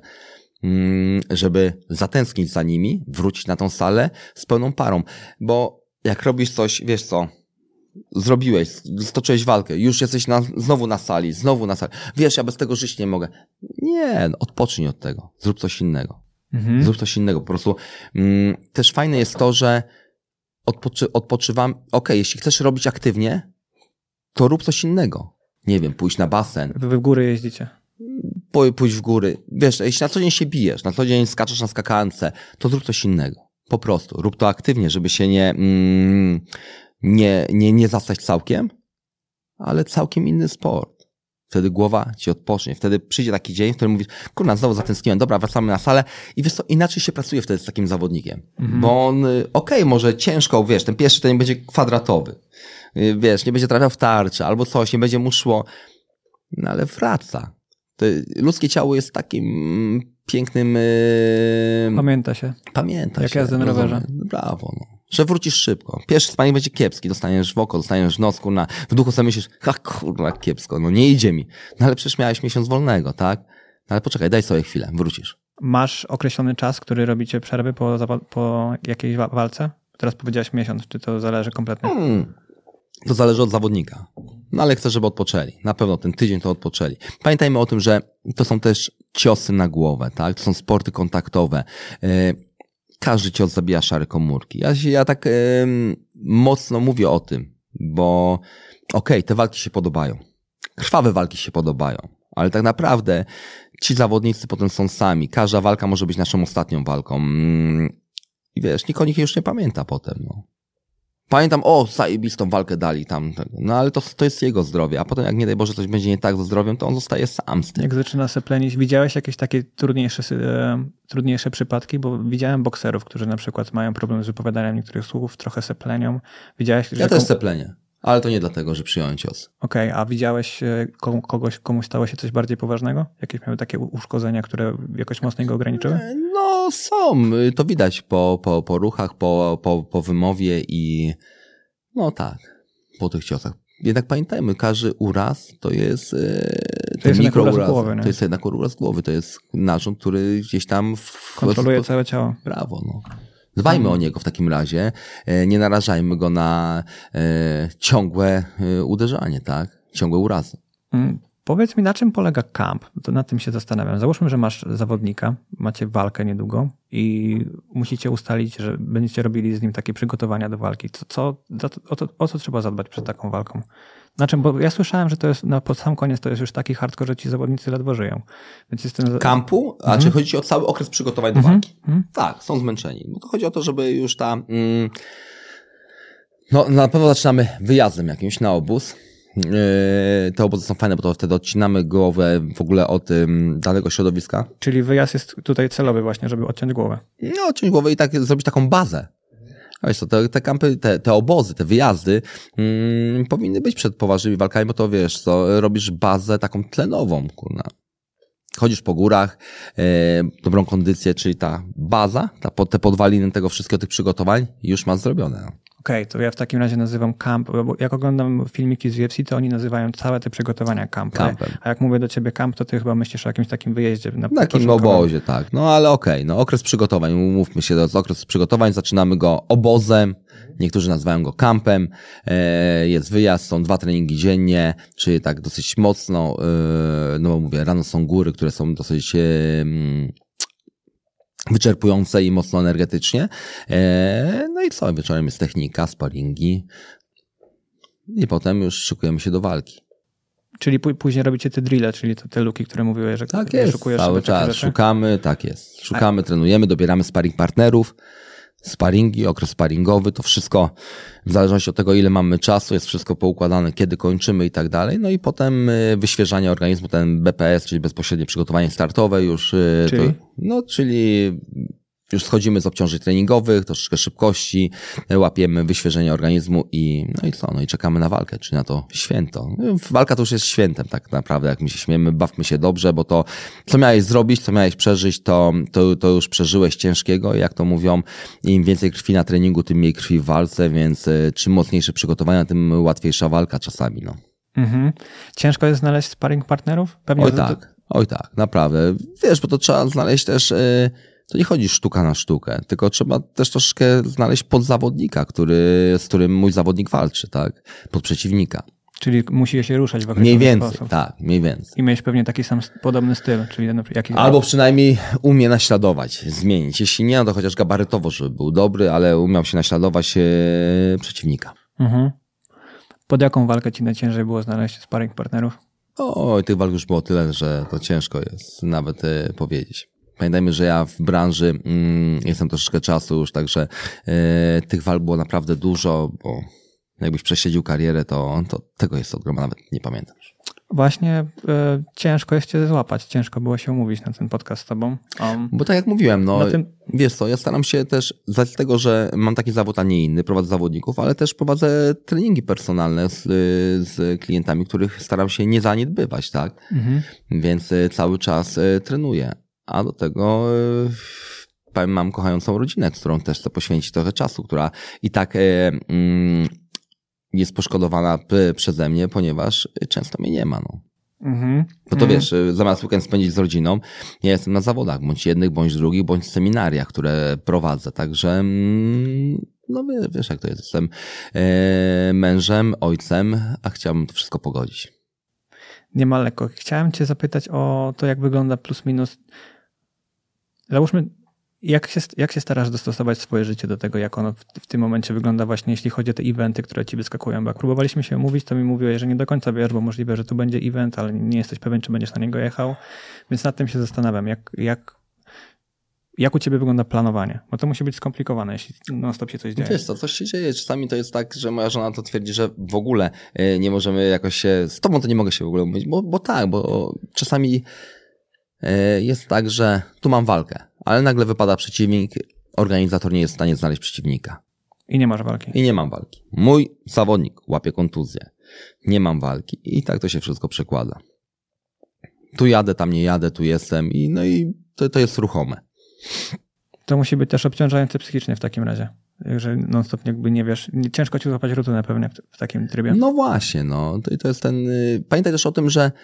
żeby zatęsknić za nimi, wrócić na tą salę z pełną parą. Bo jak robisz coś, wiesz co, zrobiłeś, stoczyłeś walkę, już jesteś na, znowu na sali, znowu na sali. Wiesz, ja bez tego żyć nie mogę. Nie, no, odpocznij od tego. Zrób coś innego. Mhm. Zrób coś innego. Po prostu mm, też fajne jest to, że odpoczy, odpoczywam. Okej, okay, jeśli chcesz robić aktywnie, to rób coś innego. Nie wiem, pójść na basen. Wy w góry jeździcie. Pójść w góry. Wiesz, jeśli na co dzień się bijesz, na co dzień skaczesz na skakance, to zrób coś innego. Po prostu. Rób to aktywnie, żeby się nie... Mm, Nie, nie, nie zastać całkiem, ale całkiem inny sport. Wtedy głowa ci odpocznie. Wtedy przyjdzie taki dzień, w którym mówisz, kurna, znowu zatęskniłem, dobra, wracamy na salę i wiesz co, inaczej się pracuje wtedy z takim zawodnikiem. Mhm. Bo on, okej, okay, może ciężko, wiesz, ten pierwszy ten będzie kwadratowy. Wiesz, nie będzie trafiał w tarczę albo coś, nie będzie mu szło, no ale wraca. To ludzkie ciało jest takim pięknym... Pamięta się. Pamięta Jak się. Jak jazdę na rowerze. Brawo, no. Że wrócisz szybko. Pierwszy spanik będzie kiepski, dostaniesz w oko, dostaniesz w nos, kurna. W duchu sobie myślisz, ha kurwa, jak kiepsko, no nie idzie mi. No ale przecież miałeś miesiąc wolnego, tak? No ale poczekaj, daj sobie chwilę, wrócisz. Masz określony czas, który robicie przerwy po, po jakiejś walce? Teraz powiedziałeś miesiąc, czy to zależy kompletnie? Hmm. To zależy od zawodnika. No ale chcę, żeby odpoczęli. Na pewno ten tydzień to odpoczęli. Pamiętajmy o tym, że to są też ciosy na głowę, tak? To są sporty kontaktowe. Yy, Każdy cios zabija szare komórki. Ja, ja tak yy, mocno mówię o tym, bo okej, okay, te walki się podobają. Krwawe walki się podobają, ale tak naprawdę ci zawodnicy potem są sami. Każda walka może być naszą ostatnią walką. I wiesz, nikt o nich już nie pamięta potem. No. Pamiętam, o, zajebistą walkę dali tam. No ale to, to jest jego zdrowie, a potem jak nie daj Boże coś będzie nie tak ze zdrowiem, to on zostaje sam z tym. Jak zaczyna seplenić, widziałeś jakieś takie trudniejsze, e, trudniejsze przypadki? Bo widziałem bokserów, którzy na przykład mają problem z wypowiadaniem niektórych słów, trochę seplenią. Widziałeś, że ja też kom... seplenię, ale to nie dlatego, że przyjąłem cios. Okej, okay, a widziałeś kogoś, komuś stało się coś bardziej poważnego? Jakieś miały takie uszkodzenia, które jakoś mocno go ograniczyły? No są, to widać po, po, po ruchach, po, po, po wymowie i no tak, po tych ciosach. Jednak pamiętajmy, każdy uraz to jest to jest mikrouraz głowy. To jest jednak uraz głowy, to jest narząd, który gdzieś tam w... kontroluje całe ciało. Brawo, no. Dbajmy hmm. o niego w takim razie, nie narażajmy go na e, ciągłe e, uderzanie, tak? Ciągłe urazy. Hmm. Powiedz mi, na czym polega kamp? To nad tym się zastanawiam. Załóżmy, że masz zawodnika, macie walkę niedługo i musicie ustalić, że będziecie robili z nim takie przygotowania do walki. Co, co, o, to, o co trzeba zadbać przed taką walką? Na czym? Bo ja słyszałem, że to jest na pod sam koniec to jest już taki hardcore, że ci zawodnicy ledwo żyją. Więc jestem... Kampu? A mhm. czy chodzi ci o cały okres przygotowań do mhm. walki? Mhm. Tak, są zmęczeni. No to chodzi o to, żeby już ta... Mm, no na pewno zaczynamy wyjazdem jakimś na obóz. Yy, te obozy są fajne, bo to wtedy odcinamy głowę w ogóle od um, danego środowiska. Czyli wyjazd jest tutaj celowy właśnie, żeby odciąć głowę. No, odciąć głowę i tak zrobić taką bazę. Wiesz co, te, te kampy, te, te obozy, te wyjazdy mm, powinny być przed poważnymi walkami, bo to wiesz co, robisz bazę taką tlenową, kurna. Chodzisz po górach, e, dobrą kondycję, czyli ta baza, ta, te podwaliny tego wszystkiego, tych przygotowań już masz zrobione. Okej, okay, to ja w takim razie nazywam kamp, bo jak oglądam filmiki z U F C, to oni nazywają całe te przygotowania kampem. A jak mówię do ciebie kamp, to ty chyba myślisz o jakimś takim wyjeździe. Na takim obozie, tak. No ale okej, okay, no okres przygotowań, umówmy się, to jest okres przygotowań, zaczynamy go obozem, Niektórzy nazywają go kampem. Jest wyjazd, są dwa treningi dziennie, czyli tak dosyć mocno, no bo mówię, rano są góry, które są dosyć wyczerpujące i mocno energetycznie. No i co? Wieczorem jest technika, sparingi i potem już szykujemy się do walki. Czyli później robicie te drille, czyli te, te luki, które mówiłeś, że tak jest, szukujesz cały sobie czas rzeczy? szukamy, tak jest. Szukamy, A... trenujemy, dobieramy sparring partnerów, sparingi, okres sparingowy, to wszystko w zależności od tego, ile mamy czasu, jest wszystko poukładane, kiedy kończymy i tak dalej. No i potem wyświeżanie organizmu, ten B P S, czyli bezpośrednie przygotowanie startowe już. Czyli? To, no, czyli już schodzimy z obciążeń treningowych, troszeczkę szybkości, łapiemy wyświeżenie organizmu i no i co, no i czekamy na walkę, czyli na to święto. Walka to już jest świętem tak naprawdę, jak my się śmiejemy, bawmy się dobrze, bo to, co miałeś zrobić, co miałeś przeżyć, to, to, to już przeżyłeś ciężkiego, jak to mówią, im więcej krwi na treningu, tym mniej krwi w walce, więc czym mocniejsze przygotowania, tym łatwiejsza walka czasami, no. Mhm. Ciężko jest znaleźć sparring partnerów? Pewnie oj to... tak, oj tak, naprawdę. Wiesz, bo to trzeba znaleźć też... Yy, To nie chodzi sztuka na sztukę, tylko trzeba też troszkę znaleźć podzawodnika, który, z którym mój zawodnik walczy, tak? Pod przeciwnika. Czyli musi się ruszać w określony Mniej więcej, sposób. tak, mniej więcej. I mieć pewnie taki sam podobny styl, czyli jakiś... Albo przynajmniej umie naśladować, zmienić. Jeśli nie, no to chociaż gabarytowo, żeby był dobry, ale umiał się naśladować e, przeciwnika. Mhm. Pod jaką walkę ci najciężej było znaleźć sparring partnerów? Oj, tych walk już było tyle, że to ciężko jest nawet e, powiedzieć. Pamiętajmy, że ja w branży mm, jestem troszeczkę czasu już, także y, tych walk było naprawdę dużo, bo jakbyś przesiedził karierę, to, to tego jest od groma, nawet nie pamiętam. Właśnie y, ciężko jest cię złapać, ciężko było się umówić na ten podcast z tobą. Um, bo tak jak mówiłem, no tym... wiesz co, ja staram się też, z tego, że mam taki zawód, a nie inny, prowadzę zawodników, ale też prowadzę treningi personalne z, z klientami, których staram się nie zaniedbywać, tak? Mhm. Więc y, cały czas y, trenuję. A do tego y, mam kochającą rodzinę, z którą też chcę poświęcić trochę czasu, która i tak y, y, jest poszkodowana p- przeze mnie, ponieważ często mnie nie ma. No. Mm-hmm. Bo to mm. wiesz, zamiast weekend spędzić z rodziną, ja jestem na zawodach, bądź jednych, bądź drugich, bądź seminariach, które prowadzę. Także mm, no wiesz jak to jest. Jestem y, mężem, ojcem, a chciałbym to wszystko pogodzić. Nie ma lekko. Chciałem cię zapytać o to, jak wygląda plus minus. Załóżmy, jak się, jak się starasz dostosować swoje życie do tego, jak ono w, w tym momencie wygląda właśnie, jeśli chodzi o te eventy, które ci wyskakują. Bo jak próbowaliśmy się mówić, to mi mówiłeś, że nie do końca wiesz, bo możliwe, że tu będzie event, ale nie jesteś pewien, czy będziesz na niego jechał. Więc nad tym się zastanawiam, jak, jak, jak u ciebie wygląda planowanie. Bo to musi być skomplikowane, jeśli non-stop się coś dzieje. Wiesz co, coś się dzieje. Czasami to jest tak, że moja żona to twierdzi, że w ogóle nie możemy jakoś się, z tobą to nie mogę się w ogóle umówić, bo, bo tak, bo czasami jest tak, że tu mam walkę, ale nagle wypada przeciwnik, organizator nie jest w stanie znaleźć przeciwnika. I nie masz walki. I nie mam walki. Mój zawodnik łapie kontuzję. Nie mam walki. I tak to się wszystko przekłada. Tu jadę, tam nie jadę, tu jestem i no i to, to jest ruchome. To musi być też obciążające psychicznie w takim razie. Że non-stop jakby nie wiesz, ciężko ci złapać rutynę pewnie w takim trybie. No właśnie, no. To, to jest ten... Pamiętaj też o tym, że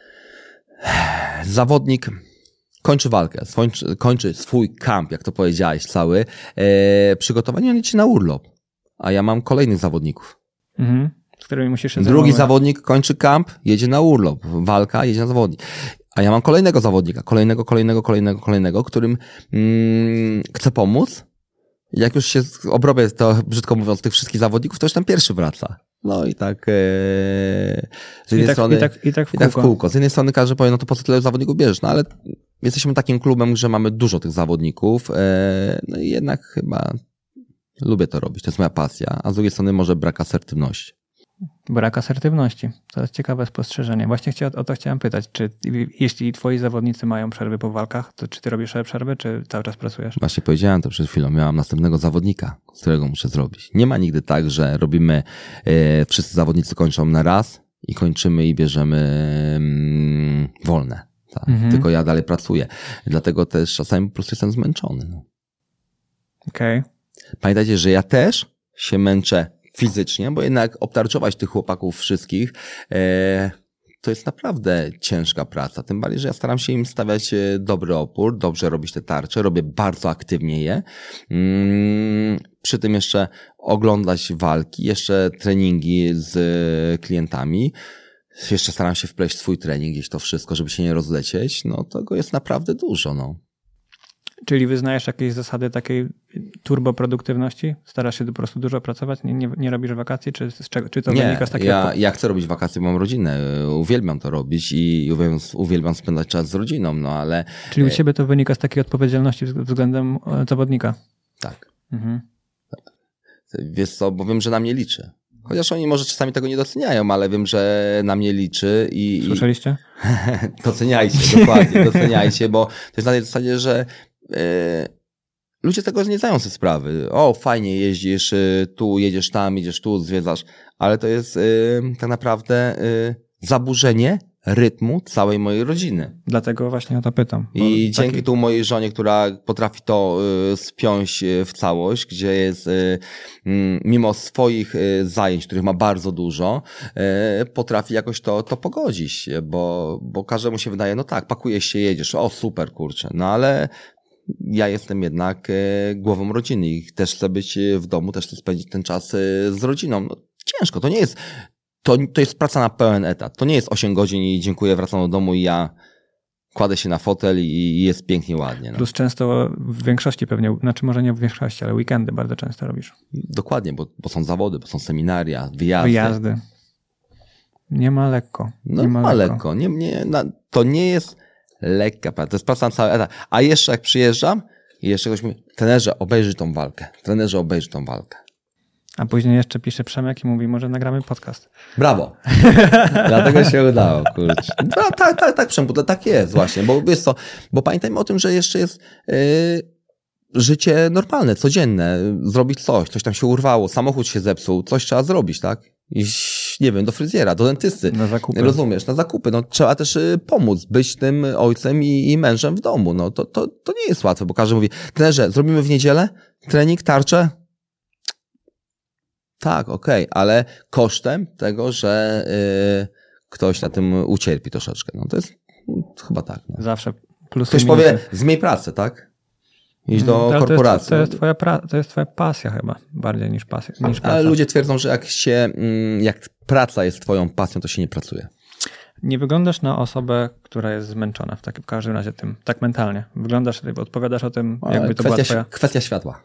zawodnik kończy walkę, skończy, kończy swój kamp, jak to powiedziałeś, cały, e, przygotowanie, on leci na urlop, a ja mam kolejnych zawodników. Mhm. Z którymi musisz się Drugi zajmować. zawodnik kończy kamp, jedzie na urlop, walka, jedzie na zawodnik. A ja mam kolejnego zawodnika, kolejnego, kolejnego, kolejnego, kolejnego, którym mm, chcę pomóc. Jak już się obrobię, to brzydko mówiąc, tych wszystkich zawodników, to już ten pierwszy wraca. No i tak, e, z jednej I tak, strony, i tak, i tak w i tak w kółko. kółko. Z jednej strony każdy powie, no to po co tyle zawodników bierzesz? No ale jesteśmy takim klubem, że mamy dużo tych zawodników, e, no i jednak chyba lubię to robić, to jest moja pasja, a z drugiej strony może brak asertywności. Brak asertywności. To jest ciekawe spostrzeżenie. Właśnie chcia, o to chciałem pytać, czy jeśli twoi zawodnicy mają przerwy po walkach, to czy ty robisz przerwy, czy cały czas pracujesz? Właśnie powiedziałem to przed chwilą. Miałam następnego zawodnika, z którego muszę zrobić. Nie ma nigdy tak, że robimy, e, wszyscy zawodnicy kończą na raz i kończymy i bierzemy mm, wolne. Tak? Mhm. Tylko ja dalej pracuję. Dlatego też czasami po prostu jestem zmęczony. No. Okej. Okay. Pamiętajcie, że ja też się męczę fizycznie, bo jednak obtarczować tych chłopaków wszystkich, e, to jest naprawdę ciężka praca. Tym bardziej, że ja staram się im stawiać dobry opór, dobrze robić te tarcze, robię bardzo aktywnie je. Hmm, przy tym jeszcze oglądać walki, jeszcze treningi z klientami. Jeszcze staram się wpleść swój trening, gdzieś to wszystko, żeby się nie rozlecieć. No tego jest naprawdę dużo, no. Czyli wyznajesz jakieś zasady takiej turboproduktywności? Starasz się po prostu dużo pracować? Nie, nie, nie robisz wakacji? Czy, z czego, czy to nie, wynika z takiego... Ja, ja chcę robić wakacje, bo mam rodzinę. Uwielbiam to robić i uwielbiam, uwielbiam spędzać czas z rodziną, no ale... Czyli u ciebie to wynika z takiej odpowiedzialności względem zawodnika? Tak. Mhm. tak. Wiesz co, bo wiem, że na mnie liczy. Chociaż oni może czasami tego nie doceniają, ale wiem, że na mnie liczy i... Słyszeliście? I... doceniajcie, dokładnie, doceniajcie, bo to jest na tej zasadzie, że yy, ludzie tego nie zdają sobie sprawy. O, fajnie jeździsz yy, tu, jedziesz tam, jedziesz tu, zwiedzasz, ale to jest yy, tak naprawdę yy, zaburzenie rytmu całej mojej rodziny. Dlatego właśnie o to pytam. I taki... dzięki tu mojej żonie, która potrafi to y, spiąć w całość, gdzie jest y, y, mimo swoich y, zajęć, których ma bardzo dużo, y, potrafi jakoś to, to pogodzić, bo, bo każdemu się wydaje, no tak, pakujesz się, jedziesz, o super, kurczę, no ale ja jestem jednak y, głową rodziny i też chcę być w domu, też chcę spędzić ten czas y, z rodziną. No, ciężko, to nie jest To, to jest praca na pełen etat. To nie jest osiem godzin i dziękuję, wracam do domu i ja kładę się na fotel i jest pięknie, ładnie. No. Plus często w większości pewnie, znaczy może nie w większości, ale weekendy bardzo często robisz. Dokładnie, bo, bo są zawody, bo są seminaria, wyjazdy. Wyjazdy. Nie ma lekko. No nie ma, ma lekko. lekko. Nie, nie, na, to nie jest lekka praca. To jest praca na cały etat. A jeszcze jak przyjeżdżam i jeszcze ktoś mówi, trenerze, obejrzyj tą walkę. Trenerze, obejrzyj tą walkę. A później jeszcze pisze Przemek i mówi, może nagramy podcast. Brawo. Dlatego się udało, kurczę. No, tak, tak, tak, Przemku, to tak jest właśnie, bo wiesz co, bo pamiętajmy o tym, że jeszcze jest yy, życie normalne, codzienne, zrobić coś, coś tam się urwało, samochód się zepsuł, coś trzeba zrobić, tak? Iść, nie wiem, do fryzjera, do dentysty. Na zakupy. Rozumiesz, na zakupy. No, trzeba też y, pomóc, być tym ojcem i, i mężem w domu. No, to, to, to nie jest łatwe, bo każdy mówi, trenerze, zrobimy w niedzielę trening, tarczę? Tak, okej, okay, ale kosztem tego, że y, ktoś na tym ucierpi troszeczkę. No to jest no, chyba tak. No. Zawsze plusy Ktoś minusy. powie, zmień pracę, tak? Idź do ale korporacji. To jest, to, jest twoja pra, to jest twoja pasja chyba, bardziej niż pasja. Niż praca. Ale ludzie twierdzą, że jak się, jak praca jest twoją pasją, to się nie pracuje. Nie wyglądasz na osobę, która jest zmęczona w, takim, w każdym razie tym, tak mentalnie. Wyglądasz, odpowiadasz o tym, jakby to kwestia, była twoja... Kwestia światła.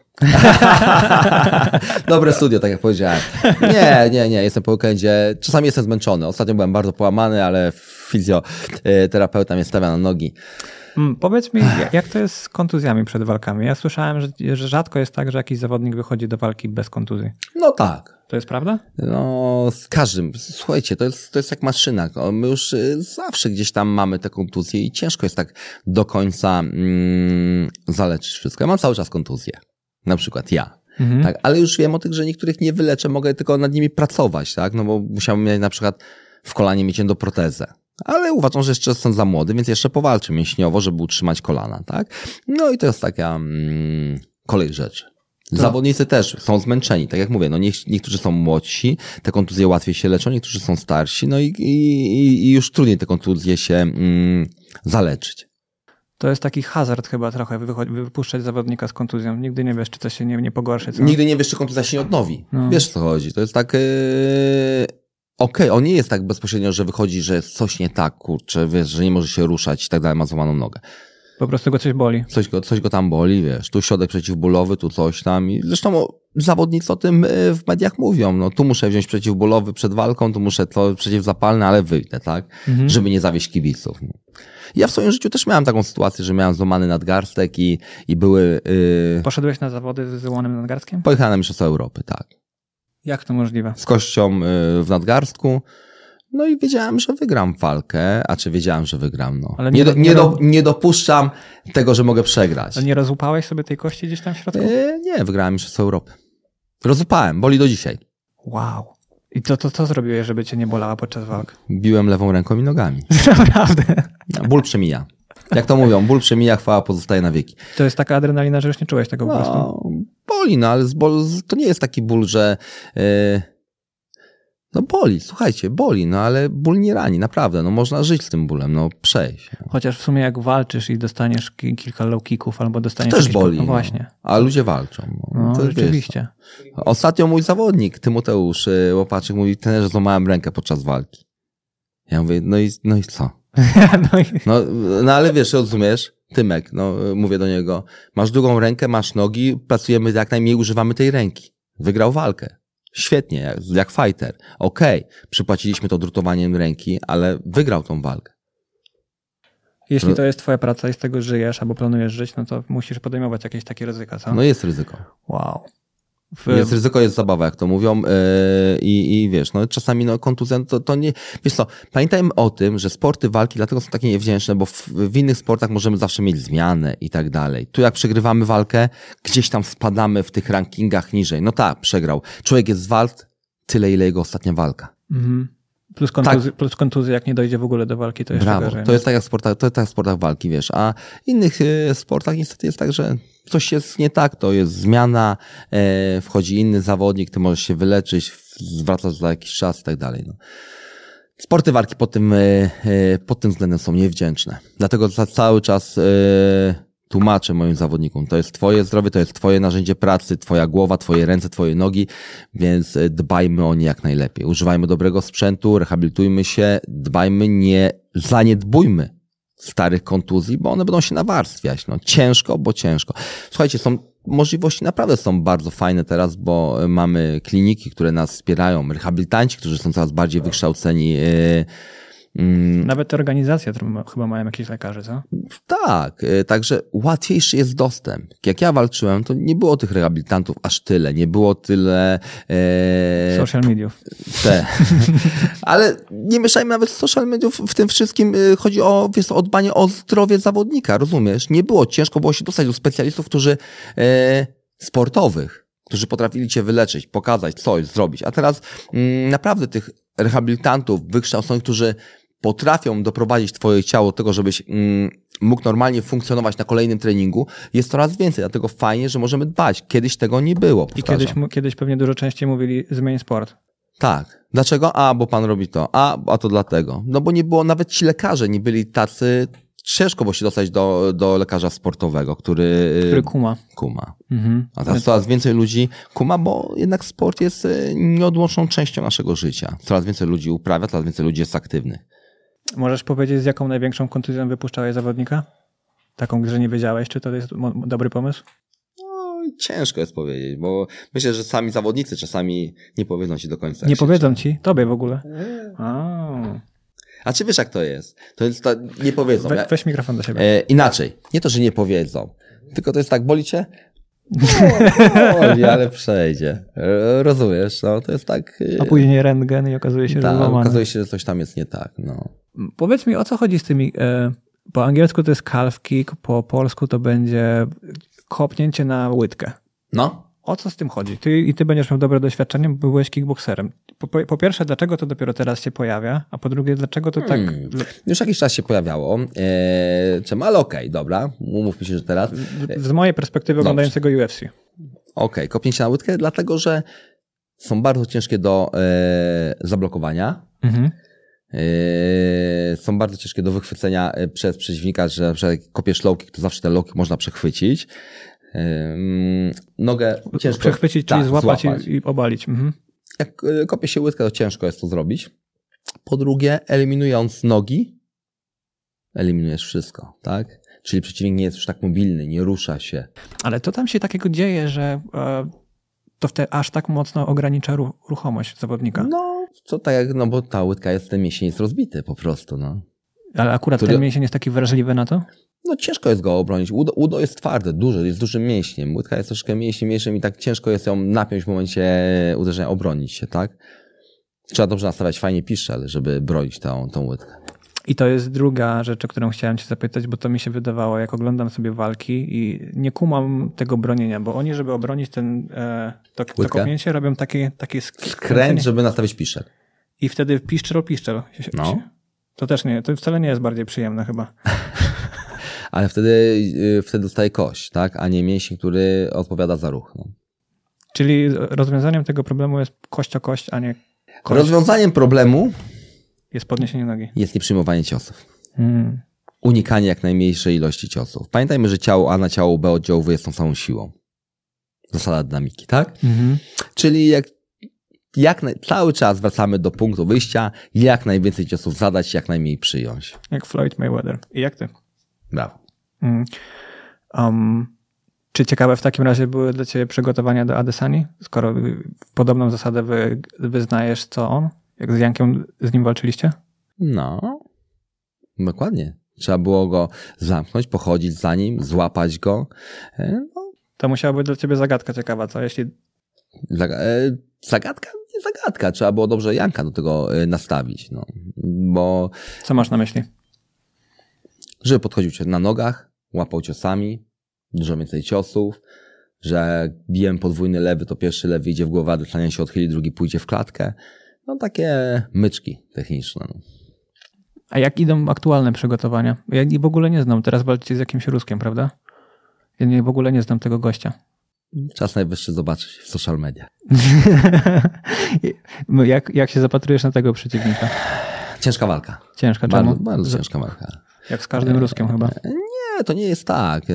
Dobre studio, tak jak powiedziałem. Nie, nie, nie, jestem po weekendzie. Czasami jestem zmęczony. Ostatnio byłem bardzo połamany, ale fizjoterapeuta mnie stawia na nogi. Hmm, powiedz mi, jak to jest z kontuzjami przed walkami? Ja słyszałem, że, że rzadko jest tak, że jakiś zawodnik wychodzi do walki bez kontuzji. No tak. To jest prawda? No, z każdym. Słuchajcie, to jest, to jest jak maszyna. My już zawsze gdzieś tam mamy te kontuzje i ciężko jest tak do końca mm, zaleczyć wszystko. Ja mam cały czas kontuzję. Na przykład ja. Mhm. Tak, ale już wiem o tych, że niektórych nie wyleczę, mogę tylko nad nimi pracować, tak? No bo musiałbym mieć na przykład w kolanie mieć endoprotezę. Ale uważam, że jeszcze jestem za młody, więc jeszcze powalczę mięśniowo, żeby utrzymać kolana, tak? No i to jest taka mm, kolej rzeczy. To. Zawodnicy też są zmęczeni, tak jak mówię, no nie, niektórzy są młodsi, te kontuzje łatwiej się leczą, niektórzy są starsi, no i, i, i już trudniej te kontuzje się mm, zaleczyć. To jest taki hazard chyba trochę, wypuszczać zawodnika z kontuzją. Nigdy nie wiesz, czy coś się nie, nie pogorszy. Co? Nigdy nie wiesz, czy kontuzja się nie odnowi. No. Wiesz, co chodzi. To jest tak... Yy... Okej, okay, on nie jest tak bezpośrednio, że wychodzi, że jest coś nie tak, kurczę, wiesz, że nie może się ruszać i tak dalej, ma złamaną nogę. Po prostu go coś boli. Coś go, coś go tam boli, wiesz, tu środek przeciwbólowy, tu coś tam i zresztą zawodnicy o tym w mediach mówią, no tu muszę wziąć przeciwbólowy przed walką, tu muszę to przeciwzapalne, ale wyjdę, tak, mhm. żeby nie zawieść kibiców. Ja w swoim życiu też miałem taką sytuację, że miałem złamany nadgarstek i, i były... Yy... Poszedłeś na zawody z złamanym nadgarstkiem? Pojechałem na Mistrzostwa Europy, tak. Jak to możliwe? Z kością w nadgarstku. No i wiedziałem, że wygram walkę, a czy wiedziałem, że wygram, no. Ale nie, nie, do, nie, do, nie dopuszczam tego, że mogę przegrać. Ale nie rozłupałeś sobie tej kości gdzieś tam w środku? Yy, nie, wygrałem Mistrzostwa Europy. Rozłupałem, boli do dzisiaj. Wow. I to, to co zrobiłeś, żeby cię nie bolała podczas walk? Biłem lewą ręką i nogami. Naprawdę? Ból przemija. Jak to mówią, ból przemija, chwała pozostaje na wieki. To jest taka adrenalina, że już nie czułeś tego po prostu? No, boli, no ale z ból, to nie jest taki ból, że... Yy, No boli, słuchajcie, boli, no ale ból nie rani, naprawdę, no można żyć z tym bólem, no przejść. Chociaż w sumie jak walczysz i dostaniesz ki- kilka low kicków albo dostaniesz... To też jakieś... boli, No właśnie. No. A ludzie walczą. No, No, to rzeczywiście. Wiesz, no. Ostatnio mój zawodnik, Tymoteusz Łopaczyk, mówi, trenerze, złamałem rękę podczas walki. Ja mówię, no i, no i co? no, i... No, no ale wiesz, rozumiesz, Tymek, no mówię do niego, masz długą rękę, masz nogi, pracujemy jak najmniej, używamy tej ręki. Wygrał walkę. Świetnie, jak, jak fighter. Okej, okay, przypłaciliśmy to drutowaniem ręki, ale wygrał tą walkę. Jeśli to jest twoja praca i z tego żyjesz albo planujesz żyć, no to musisz podejmować jakieś takie ryzyka, co? No jest ryzyko. Wow. W... Jest ryzyko, jest zabawa, jak to mówią yy, i, i wiesz, no czasami no kontuzja, to, to nie, wiesz co, pamiętajmy o tym, że sporty walki dlatego są takie niewdzięczne, bo w, w innych sportach możemy zawsze mieć zmianę i tak dalej. Tu jak przegrywamy walkę, gdzieś tam spadamy w tych rankingach niżej. No tak, przegrał. Człowiek jest z walk tyle, ile jego ostatnia walka. Mhm. Plus kontuzja, tak. plus kontuzja, jak nie dojdzie w ogóle do walki, to jeszcze Brawo. gorzej. To jest tak jak w sportach, to jest tak jak w sportach walki, wiesz, a w innych e, sportach niestety jest tak, że coś jest nie tak, to jest zmiana, e, wchodzi inny zawodnik, ty możesz się wyleczyć, zwracasz za jakiś czas i tak dalej. No. Sporty walki pod tym, e, e, pod tym względem są niewdzięczne. Dlatego za cały czas e, tłumaczę moim zawodnikom, to jest twoje zdrowie, to jest twoje narzędzie pracy, twoja głowa, twoje ręce, twoje nogi, więc dbajmy o nie jak najlepiej. Używajmy dobrego sprzętu, rehabilitujmy się, dbajmy, nie zaniedbujmy starych kontuzji, bo one będą się nawarstwiać. No, ciężko, bo ciężko. Słuchajcie, są możliwości naprawdę są bardzo fajne teraz, bo mamy kliniki, które nas wspierają, rehabilitanci, którzy są coraz bardziej wykształceni. Yy, Nawet te organizacje chyba mają jakieś lekarzy, co? Tak, także łatwiejszy jest dostęp. Jak ja walczyłem, to nie było tych rehabilitantów aż tyle, nie było tyle... E... Social mediów. Te. Ale nie mieszajmy nawet social mediów w tym wszystkim. Chodzi o, wiesz, o dbanie o zdrowie zawodnika, rozumiesz? Nie było, ciężko było się dostać do specjalistów, którzy e... sportowych, którzy potrafili cię wyleczyć, pokazać coś, zrobić. A teraz m, naprawdę tych rehabilitantów wykształconych, którzy potrafią doprowadzić twoje ciało do tego, żebyś mm, mógł normalnie funkcjonować na kolejnym treningu, jest coraz więcej. Dlatego fajnie, że możemy dbać. Kiedyś tego nie było. I kiedyś, kiedyś pewnie dużo częściej mówili zmień sport. Tak. Dlaczego? A, bo pan robi to. A, a to dlatego. No bo nie było, nawet ci lekarze nie byli tacy, ciężko było się dostać do, do lekarza sportowego, który... Który kuma. Kuma. Mhm. A teraz coraz więcej ludzi kuma, bo jednak sport jest nieodłączną częścią naszego życia. Coraz więcej ludzi uprawia, coraz więcej ludzi jest aktywnych. Możesz powiedzieć, z jaką największą kontuzją wypuszczałeś zawodnika? Taką, że nie wiedziałeś, czy to jest dobry pomysł? No, ciężko jest powiedzieć, bo myślę, że sami zawodnicy czasami nie powiedzą ci do końca. Nie powiedzą ci? Tobie w ogóle? A, A czy wiesz, jak to jest? To jest to, nie powiedzą. We, weź mikrofon do siebie. E, inaczej. Nie to, że nie powiedzą. Tylko to jest tak, boli cię? No, boli, ale przejdzie. E, rozumiesz? No, to jest tak... E, A później rentgen i okazuje się, ta, że okazuje się, że coś tam jest nie tak. No. Powiedz mi, o co chodzi z tymi... E, po angielsku to jest calf kick, po polsku to będzie kopnięcie na łydkę. No. O co z tym chodzi? Ty, I ty będziesz miał dobre doświadczenie, bo byłeś kickboxerem. Po, po, po pierwsze, dlaczego to dopiero teraz się pojawia? A po drugie, dlaczego to tak... Hmm. Już jakiś czas się pojawiało. Eee, czemu? Ale okej, okay, dobra. Umówmy się, że teraz... Z, z mojej perspektywy Dobrze. oglądającego U F C. Okej, okay. kopnięcie na łydkę, dlatego że są bardzo ciężkie do e, zablokowania. Mhm. E, są bardzo ciężkie do wychwycenia przez przeciwnika, że na przykład jak kopiesz low kick, to zawsze ten low kick można przechwycić. Nogę ciężko... Przechwycić, czyli tak, złapać, złapać. I, i obalić. Mhm. Jak kopie się łydkę, to ciężko jest to zrobić. Po drugie, eliminując nogi, eliminujesz wszystko, tak? Czyli przeciwnik nie jest już tak mobilny, nie rusza się. Ale to tam się takiego dzieje, że e, to wtedy aż tak mocno ogranicza ruch, ruchomość zawodnika. No, co tak jak, no bo ta łydka jest, ten mięsień jest rozbity po prostu, no. Ale akurat Który... ten mięsień jest taki wrażliwy na to? No ciężko jest go obronić. Udo, udo jest twarde, duże, jest dużym mięśniem. Łydka jest troszkę mięśniem mniejszym i tak ciężko jest ją napiąć w momencie uderzenia, obronić się, tak? Trzeba dobrze nastawiać fajnie piszel, żeby bronić tą, tą łydkę. I to jest druga rzecz, o którą chciałem cię zapytać, bo to mi się wydawało, jak oglądam sobie walki i nie kumam tego bronienia, bo oni, żeby obronić ten, e, to, to kopnięcie, robią taki, taki skręt, żeby nastawić piszel. I wtedy piszczel, piszczel. No. To też nie, to wcale nie jest bardziej przyjemne chyba. Ale wtedy, wtedy dostaje kość, tak? A nie mięsień, który odpowiada za ruch. No. Czyli rozwiązaniem tego problemu jest kość o kość, a nie Kość. Rozwiązaniem problemu Jest podniesienie nogi. jest nieprzyjmowanie ciosów. Hmm. Unikanie jak najmniejszej ilości ciosów. Pamiętajmy, że ciało A na ciało B oddziałuje z tą samą siłą. Zasada dynamiki, tak? Mhm. Czyli jak, jak na, cały czas wracamy do punktu wyjścia, jak najwięcej ciosów zadać, jak najmniej przyjąć. Jak Floyd Mayweather. I jak ty? Brawo. Hmm. Um, czy ciekawe w takim razie były dla ciebie przygotowania do Adesani? Skoro podobną zasadę wy, wyznajesz co on? Jak z Jankiem z nim walczyliście? No, dokładnie. Trzeba było go zamknąć, pochodzić za nim, złapać go. No. To musiała być dla ciebie zagadka ciekawa, co? Jeśli... Zaga- e, zagadka? Nie zagadka. Trzeba było dobrze Janka do tego e, nastawić. No. Bo Co masz na myśli? żeby podchodził cię na nogach, łapał ciosami, dużo więcej ciosów, że jak bijemy podwójny lewy, to pierwszy lewy idzie w głowę, Adesanya się odchyli, drugi pójdzie w klatkę. No takie myczki techniczne. No. A jak idą aktualne przygotowania? Ja w ogóle nie znam. Teraz walczycie z jakimś Ruskiem, prawda? Ja nie, w ogóle nie znam tego gościa. Czas najwyższy zobaczyć w social media. jak, jak się zapatrujesz na tego przeciwnika? Ciężka walka. Ciężka, czemu? Bardzo, bardzo ciężka walka. Jak z każdym Ruskiem chyba. Nie, to nie jest tak.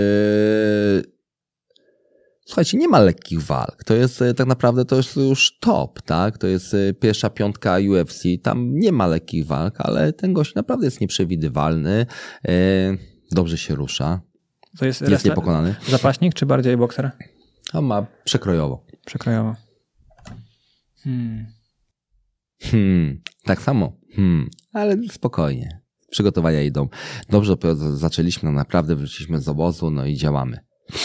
Słuchajcie, nie ma lekkich walk. To jest tak naprawdę to jest już top, tak? To jest pierwsza piątka U F C. Tam nie ma lekkich walk, ale ten gość naprawdę jest nieprzewidywalny. Dobrze się rusza. To jest, jest niepokonany. Zapaśnik czy bardziej bokser? On ma przekrojowo. Przekrojowo. Hmm. Hmm. Tak samo. Hmm. Ale spokojnie. Przygotowania idą. Dobrze zaczęliśmy, no naprawdę wróciliśmy z obozu, no i działamy.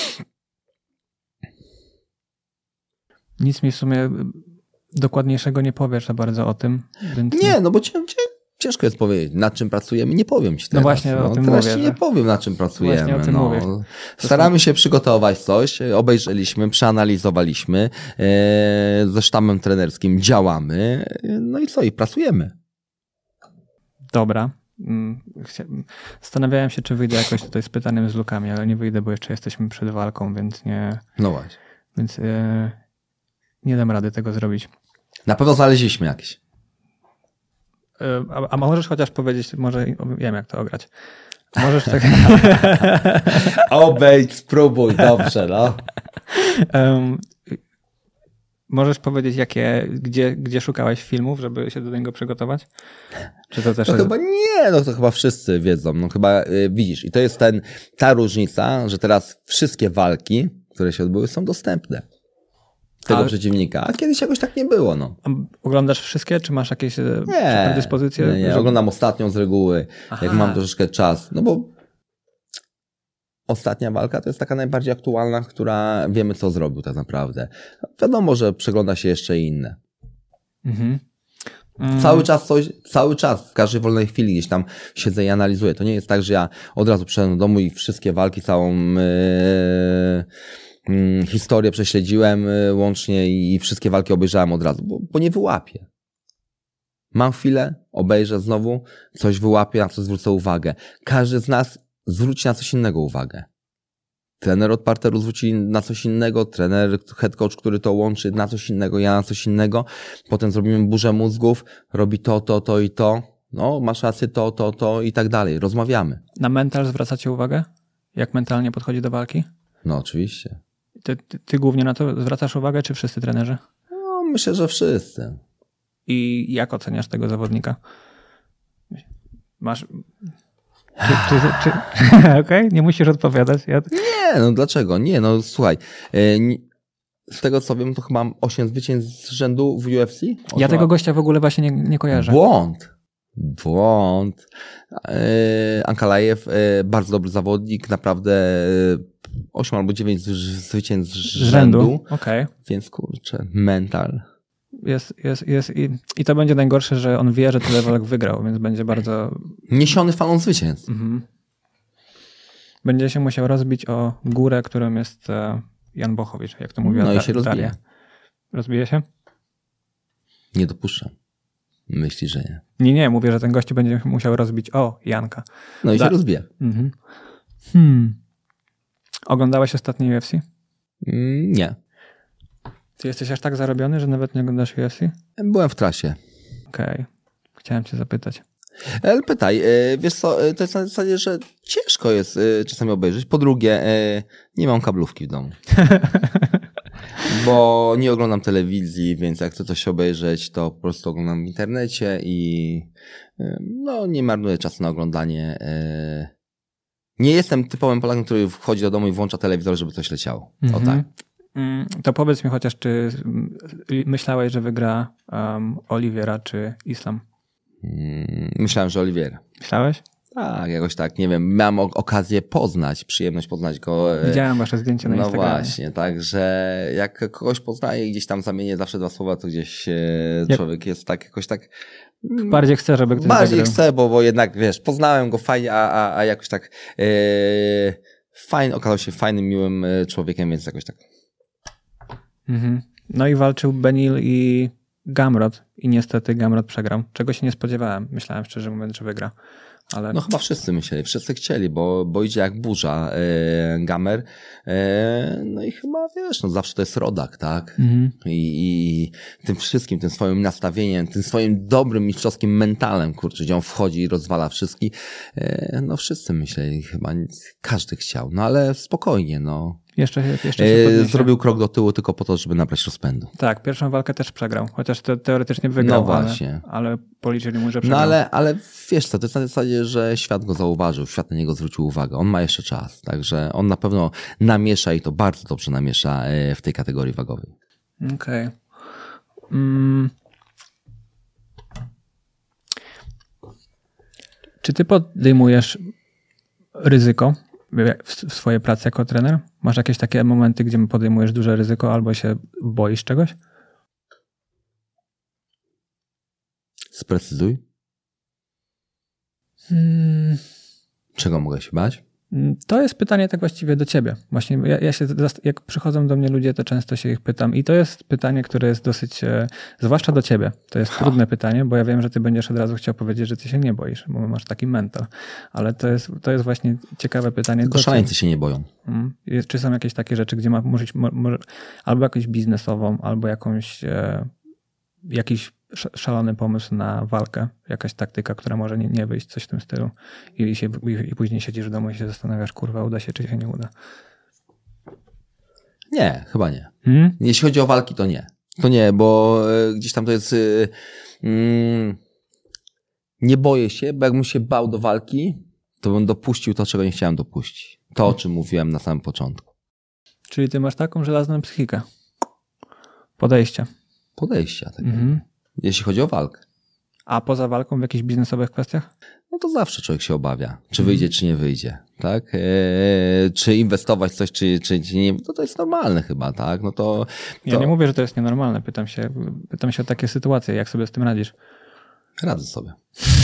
Nic mi w sumie dokładniejszego nie powiesz za bardzo o tym. Więc... Nie, no bo ciężko jest powiedzieć, nad czym pracujemy. Nie powiem ci teraz. No właśnie no, o tym teraz mówię. Ci nie powiem, nad czym pracujemy. Właśnie o tym no. mówię. Staramy się przygotować coś, obejrzeliśmy, przeanalizowaliśmy, e, ze sztabem trenerskim działamy, no i co, i pracujemy. Dobra. Zastanawiałem się, czy wyjdę jakoś tutaj z pytaniem z lukami, ale nie wyjdę, bo jeszcze jesteśmy przed walką, więc nie... No właśnie. Więc e, nie dam rady tego zrobić. Na pewno znaleźliśmy jakieś. E, a, a możesz chociaż powiedzieć, może wiem jak to ograć. Możesz tak... Obejdź, spróbuj, dobrze, no. um, Możesz powiedzieć, jakie, gdzie, gdzie szukałeś filmów, żeby się do niego przygotować? Czy to też No jest... chyba nie, no to chyba wszyscy wiedzą. No chyba y, widzisz. I to jest ten, ta różnica, że teraz wszystkie walki, które się odbyły, są dostępne tego Ale... przeciwnika. A kiedyś jakoś tak nie było, no. Oglądasz wszystkie, czy masz jakieś nie, predyspozycje? Nie, nie. Żeby... Oglądam ostatnią z reguły, Aha. jak mam troszeczkę czas. No bo ostatnia walka to jest taka najbardziej aktualna, która wiemy, co zrobił tak naprawdę. Wiadomo, że przegląda się jeszcze inne. Mhm. Mm. Cały czas coś, cały czas, w każdej wolnej chwili gdzieś tam siedzę i analizuję. To nie jest tak, że ja od razu przyszedłem do domu i wszystkie walki, całą yy, yy, historię prześledziłem yy, łącznie i wszystkie walki obejrzałem od razu, bo, bo nie wyłapię. Mam chwilę, obejrzę znowu, coś wyłapię, na co zwrócę uwagę. Każdy z nas zwróci na coś innego uwagę. Trener od parteru zwróci na coś innego, trener, head coach, który to łączy, na coś innego, ja na coś innego. Potem zrobimy burzę mózgów, robi to, to, to i to. No, masz rację, to, to, to i tak dalej. Rozmawiamy. Na mental zwracacie uwagę? Jak mentalnie podchodzi do walki? No, oczywiście. Ty, ty, ty głównie na to zwracasz uwagę, czy wszyscy trenerzy? No, myślę, że wszyscy. I jak oceniasz tego zawodnika? Masz... Czy, czy, czy... Okej, okay? Nie musisz odpowiadać. Ja... Nie, no dlaczego? Nie, no słuchaj. Z tego co wiem, to chyba mam osiem zwycięstw z rzędu w U F C. Oto... Ja tego gościa w ogóle właśnie nie, nie kojarzę. Błąd. Błąd. Ankalajew, bardzo dobry zawodnik, naprawdę osiem albo dziewięć zwycięstw z rzędu. rzędu. Okej. Okay. Więc kurczę, mental. Jest, jest, jest i, i to będzie najgorsze, że on wie, że tyle walk wygrał, więc będzie bardzo... Niesiony falą zwycięstw. Mhm. Będzie się musiał rozbić o górę, którą jest Jan Bochowicz, jak to mówiła. No i się rozbije. Daria. Rozbije się? Nie dopuszczam. Myśli, że nie. Nie, nie, mówię, że ten gościu będzie musiał rozbić o Janka. No i da- się rozbije. Mhm. Hmm. Oglądałeś ostatni U F C? Mm, nie. Ty jesteś aż tak zarobiony, że nawet nie oglądasz U F C? Byłem w trasie. Okej. Okay. Chciałem cię zapytać. Ale pytaj, wiesz co, to jest na zasadzie, że ciężko jest czasami obejrzeć. Po drugie, nie mam kablówki w domu. Bo nie oglądam telewizji, więc jak chcę coś obejrzeć, to po prostu oglądam w internecie i no nie marnuję czasu na oglądanie. Nie jestem typowym Polakiem, który wchodzi do domu i włącza telewizor, żeby coś leciało. O Mhm. tak. To powiedz mi chociaż, czy myślałeś, że wygra um, Oliveira czy Islam? Myślałem, że Oliveira. Myślałeś? Tak, jakoś tak, nie wiem, miałem okazję poznać, przyjemność poznać go. Widziałem wasze zdjęcie na no Instagramie. No właśnie, także jak kogoś poznaję i gdzieś tam zamienię zawsze dwa słowa, to gdzieś jak... człowiek jest tak jakoś tak... Bardziej chce, żeby ktoś Bardziej zagrał. chcę, bo, bo jednak, wiesz, poznałem go fajnie, a, a, a jakoś tak e, fajny, okazał się fajnym, miłym człowiekiem, więc jakoś tak... Mhm. No i walczył Beneil i Gamrot i niestety Gamrot przegrał. Czego się nie spodziewałem. Myślałem szczerze mówiąc, że wygra. Ale... No chyba wszyscy myśleli, wszyscy chcieli, bo, bo idzie jak burza e, Gamer. E, no i chyba, wiesz, no zawsze to jest rodak, tak? Mhm. I, I tym wszystkim, tym swoim nastawieniem, tym swoim dobrym mistrzowskim mentalem, kurczę, gdzie on wchodzi i rozwala wszystkich. E, no wszyscy myśleli, chyba każdy chciał, no ale spokojnie, no. Jeszcze, jeszcze się e, Zrobił krok do tyłu tylko po to, żeby nabrać rozpędu. Tak, pierwszą walkę też przegrał, chociaż te, teoretycznie wygrał, no właśnie. Ale, ale policzyli mu, że przegrał. No ale, ale wiesz co, to jest na zasadzie, że świat go zauważył, świat na niego zwrócił uwagę. On ma jeszcze czas, także on na pewno namiesza i to bardzo dobrze namiesza w tej kategorii wagowej. Okej. Okay. Mm. Czy ty podejmujesz ryzyko w swojej pracy jako trener? Masz jakieś takie momenty, gdzie podejmujesz duże ryzyko albo się boisz czegoś? Sprecyzuj. Hmm. Czego mogę się bać? To jest pytanie tak właściwie do ciebie. Właśnie ja, ja się, jak przychodzą do mnie ludzie, to często się ich pytam i to jest pytanie, które jest dosyć, e, zwłaszcza do ciebie, to jest ha. trudne pytanie, bo ja wiem, że ty będziesz od razu chciał powiedzieć, że ty się nie boisz, bo masz taki mental, ale to jest, to jest właśnie ciekawe pytanie. Tylko szaleńcy się nie boją. Hmm. Czy są jakieś takie rzeczy, gdzie ma, może, może, albo jakąś biznesową, albo jakąś e, jakiś szalony pomysł na walkę, jakaś taktyka, która może nie, nie wyjść, coś w tym stylu i, się, i, i później siedzisz w domu i się zastanawiasz, kurwa, uda się, czy się nie uda. Nie, chyba nie. Hmm? Jeśli chodzi o walki, to nie. To nie, bo gdzieś tam to jest yy, yy, nie boję się, bo jakbym się bał do walki, to bym dopuścił to, czego nie chciałem dopuścić. To, o czym mówiłem na samym początku. Czyli ty masz taką żelazną psychikę. Podejścia. Podejścia. Tak. Mhm. Jeśli chodzi o walkę. A poza walką w jakichś biznesowych kwestiach? No to zawsze człowiek się obawia, czy wyjdzie, czy nie wyjdzie, tak? Eee, czy inwestować w coś, czy, czy, czy nie, no to jest normalne chyba, tak? No to, to... Ja nie mówię, że to jest nienormalne, pytam się, pytam się o takie sytuacje, jak sobie z tym radzisz? Radzę sobie.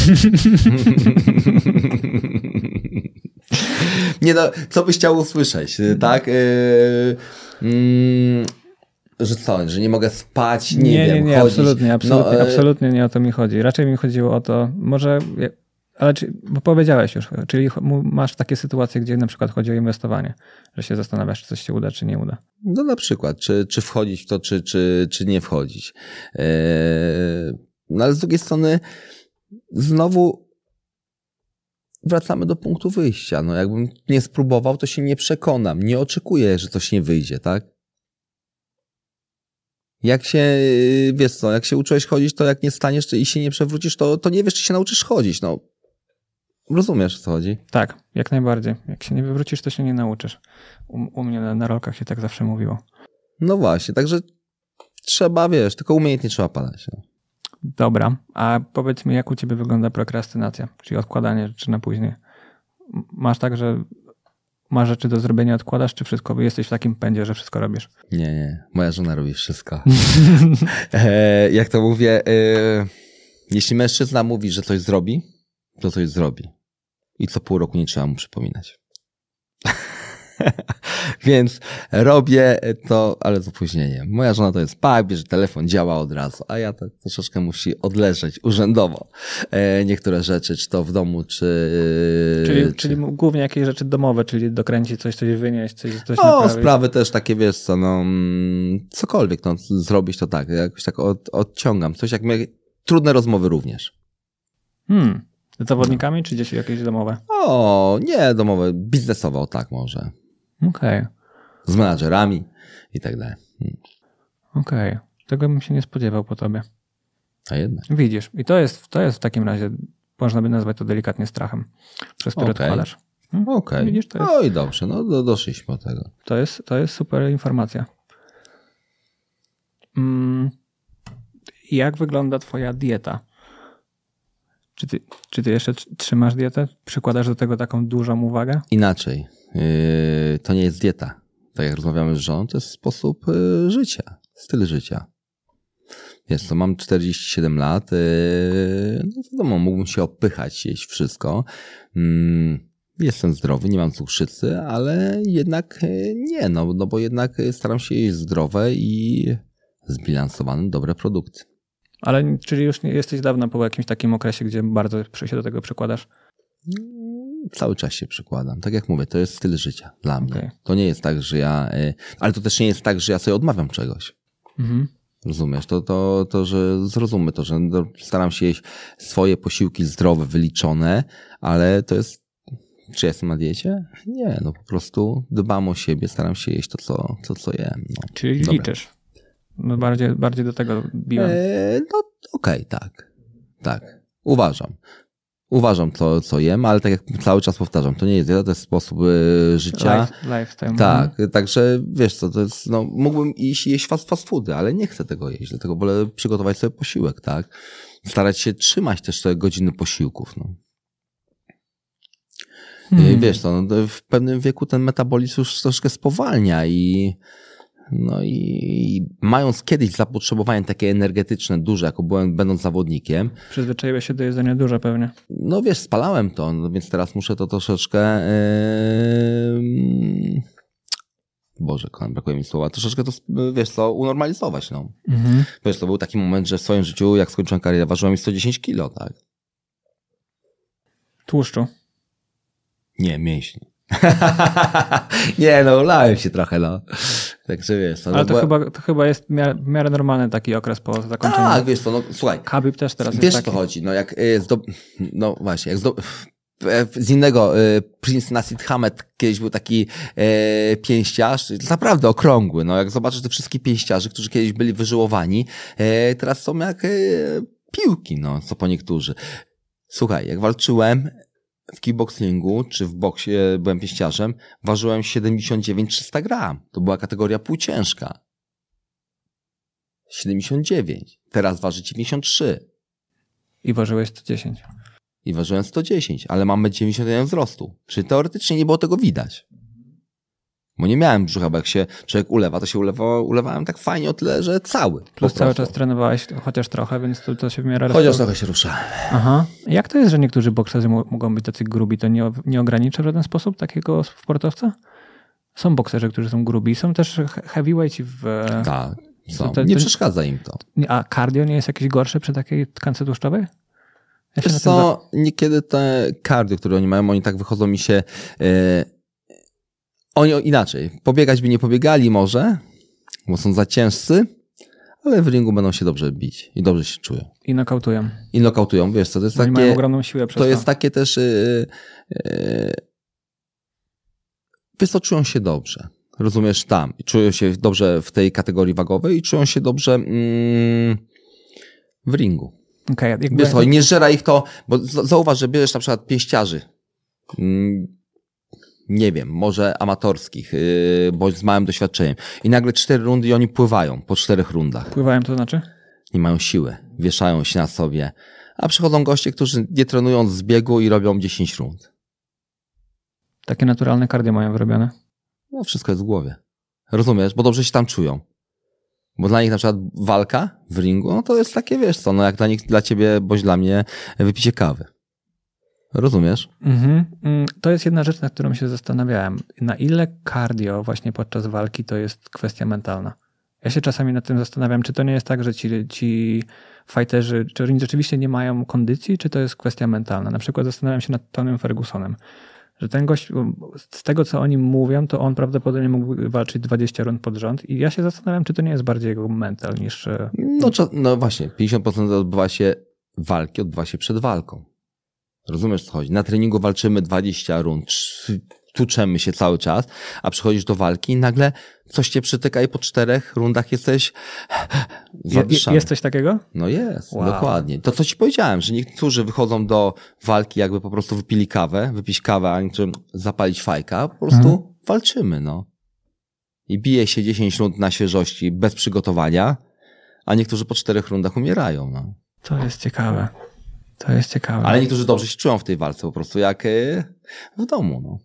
Nie no, co byś chciał usłyszeć, tak? Eee, mm... Że co, że nie mogę spać, nie, nie wiem, Nie, nie, chodzić. absolutnie, absolutnie, no, absolutnie nie o to mi chodzi. Raczej mi chodziło o to, może, ale czy, bo powiedziałeś już, czyli masz takie sytuacje, gdzie na przykład chodzi o inwestowanie, że się zastanawiasz, czy coś się uda, czy nie uda. No na przykład, czy, czy wchodzić w to, czy, czy, czy nie wchodzić. Eee, no ale z drugiej strony znowu wracamy do punktu wyjścia. No jakbym nie spróbował, to się nie przekonam. Nie oczekuję, że coś nie wyjdzie, tak? Jak się, wiesz co, jak się uczyłeś chodzić, to jak nie staniesz i się nie przewrócisz, to, to nie wiesz, czy się nauczysz chodzić, no. Rozumiesz, o co chodzi? Tak, jak najbardziej. Jak się nie wywrócisz, to się nie nauczysz. U, u mnie na, na rolkach się tak zawsze mówiło. No właśnie, także trzeba, wiesz, tylko umiejętnie trzeba padać. No. Dobra, a powiedz mi, jak u ciebie wygląda prokrastynacja, czyli odkładanie rzeczy na później? Masz tak, że masz rzeczy do zrobienia, odkładasz, czy wszystko? Jesteś w takim pędzie, że wszystko robisz? Nie, nie. Moja żona robi wszystko. e, jak to mówię, e, jeśli mężczyzna mówi, że coś zrobi, to coś zrobi. I co pół roku nie trzeba mu przypominać. Więc robię to, ale z opóźnieniem. Moja żona to jest pak, bierze telefon, działa od razu, a ja tak troszeczkę musi odleżeć urzędowo e, niektóre rzeczy, czy to w domu, czy... Czyli, czy... czyli głównie jakieś rzeczy domowe, czyli dokręcić coś, coś wynieść, coś, coś O, naprawić. sprawy też takie, wiesz co, no cokolwiek, no zrobić to tak, jakoś tak od, odciągam. Coś jak mnie, trudne rozmowy również. Hmm. Z zawodnikami, czy gdzieś jakieś domowe? O, nie domowe, biznesowe, o tak może. Okej. Okay. Z menadżerami i tak dalej. Hmm. Okej. Okay. Tego bym się nie spodziewał po tobie. A jednak. Widzisz. I to jest, to jest w takim razie, można by nazwać to delikatnie strachem, przez który okay. odpadasz. Hmm? Okej. Okay. Widzisz, to jest, no i dobrze, no do, doszliśmy do tego. To jest, to jest super informacja. Hmm. Jak wygląda twoja dieta? Czy ty, czy ty jeszcze trzymasz dietę? Przykładasz do tego taką dużą uwagę? Inaczej. Yy, to nie jest dieta. Tak jak rozmawiamy z żoną, to jest sposób yy, życia, styl życia. Wiesz co, mam czterdzieści siedem lat, yy, no wiadomo, mógłbym się opychać, jeść wszystko. Yy, jestem zdrowy, nie mam cukrzycy, ale jednak yy, nie, no, no bo jednak staram się jeść zdrowe i zbilansowane, dobre produkty. Ale czyli już nie jesteś dawno po jakimś takim okresie, gdzie bardzo się do tego przykładasz? Cały czas się przykładam. Tak jak mówię, to jest styl życia dla mnie. Okay. To nie jest tak, że ja... Ale to też nie jest tak, że ja sobie odmawiam czegoś. Mhm. Rozumiesz? To, to, to, że zrozummy to, że staram się jeść swoje posiłki zdrowe, wyliczone, ale to jest... Czy ja jestem na diecie? Nie, no po prostu dbam o siebie, staram się jeść to, co, to, co jem. No. Czyli Dobra. liczysz? No bardziej, bardziej do tego biłem. Eee, no okej, okay, tak. Tak. Uważam. Uważam to, co jem, ale tak jak cały czas powtarzam, to nie jest dieta, to jest sposób y, życia. Life, lifestyle. Tak, mhm. Także wiesz co, to jest, no mógłbym iść jeść fast, fast foody, ale nie chcę tego jeść, dlatego wolę przygotować sobie posiłek, tak? Starać się trzymać też te godziny posiłków, no. Hmm. Wiesz co, no, w pewnym wieku ten metabolizm już troszkę spowalnia i no i mając kiedyś zapotrzebowanie takie energetyczne, duże, jako byłem, będąc zawodnikiem. Przyzwyczaiłeś się do jedzenia dużo pewnie. No wiesz, spalałem to, no, więc teraz muszę to troszeczkę... Yy... Boże, kocham, brakuje mi słowa. Troszeczkę to, wiesz co, unormalizować, no. Mhm. Wiesz, to był taki moment, że w swoim życiu, jak skończyłem karierę, ważyłem sto dziesięć kilo, tak? Tłuszczu? Nie, mięśni. Nie, no, ulałem się trochę, no. Także wiesz. No, ale to, bo... chyba, to chyba jest w miarę, w miarę normalny taki okres po zakończeniu. Tak, wiesz co, no słuchaj. Khabib też teraz wiesz, jest taki. Wiesz, co chodzi, no jak zdob... no właśnie, jak zdob... z innego, Prince Naseed Hamed kiedyś był taki e, pięściarz, naprawdę okrągły, no jak zobaczysz te wszystkie pięściarzy, którzy kiedyś byli wyżyłowani, e, teraz są jak e, piłki, no, co po niektórzy. Słuchaj, jak walczyłem w kickboxingu, czy w boksie, byłem pięściarzem, ważyłem siedemdziesiąt dziewięć trzysta gram. To była kategoria półciężka. siedemdziesiąt dziewięć. Teraz waży dziewięćdziesiąt trzy. I ważyłeś sto dziesięć. I ważyłem sto dziesięć, ale mam metr dziewięćdziesiąt jeden wzrostu. Czyli teoretycznie nie było tego widać. Bo nie miałem brzucha, bo jak się człowiek ulewa, to się ulewa, ulewałem tak fajnie o tyle, że cały. Plus cały czas trenowałeś chociaż trochę, więc to, to się w miarę... Chociaż trochę się ruszałem. Aha. Jak to jest, że niektórzy bokserzy mogą być tacy grubi? To nie, nie ogranicza w żaden sposób takiego sportowca? Są bokserzy, którzy są grubi. Są też heavyweights w... Tak, są. To, nie to, przeszkadza im to. A cardio nie jest jakieś gorsze przy takiej tkance tłuszczowej? Ja Wiesz co, za... niekiedy te cardio, które oni mają, oni tak wychodzą mi się... Yy... Oni inaczej, pobiegać by nie pobiegali może, bo są za ciężcy, ale w ringu będą się dobrze bić i dobrze się czują. I nokautują. I nokautują, wiesz co, to jest Oni takie... mają ogromną siłę przez to. To jest takie też... Yy, yy, wiesz co, czują się dobrze. Rozumiesz, tam. Czują się dobrze w tej kategorii wagowej i czują się dobrze yy, w ringu. Okay, jakby... Wiesz co, nie żera ich to, bo zauważ, że bierzesz na przykład pięściarzy, yy, nie wiem, może amatorskich, yy, bądź z małym doświadczeniem. I nagle cztery rundy i oni pływają po czterech rundach. Pływają to znaczy? Nie mają siły, wieszają się na sobie. A przychodzą goście, którzy nie trenują z biegu i robią dziesięć rund. Takie naturalne kardio mają wyrobione? No wszystko jest w głowie. Rozumiesz? Bo dobrze się tam czują. Bo dla nich na przykład walka w ringu, no to jest takie, wiesz co, no jak dla nich, dla ciebie, bądź dla mnie wypicie kawy. Rozumiesz? Mhm. To jest jedna rzecz, nad którą się zastanawiałem. Na ile cardio właśnie podczas walki to jest kwestia mentalna? Ja się czasami nad tym zastanawiam, czy to nie jest tak, że ci, ci fighterzy, czy oni rzeczywiście nie mają kondycji, czy to jest kwestia mentalna. Na przykład zastanawiam się nad Tonym Fergusonem, że ten gość, z tego co oni mówią, to on prawdopodobnie mógł walczyć dwadzieścia rund pod rząd i ja się zastanawiam, czy to nie jest bardziej jego mental niż... No, no właśnie, pięćdziesiąt procent odbywa się walki, odbywa się przed walką. Rozumiesz, co chodzi? Na treningu walczymy dwadzieścia rund, tuczemy się cały czas, a przychodzisz do walki i nagle coś cię przytyka i po czterech rundach jesteś zadyszany. Jest coś takiego? No jest, wow. Dokładnie. To co ci powiedziałem, że niektórzy wychodzą do walki jakby po prostu wypili kawę, wypić kawę, a niektórzy zapalić fajka, po prostu mhm. walczymy, no. I bije się dziesięć rund na świeżości, bez przygotowania, a niektórzy po czterech rundach umierają, no. To jest ciekawe. To jest ciekawe. Ale niektórzy dobrze się czują w tej walce, po prostu jak w domu, no.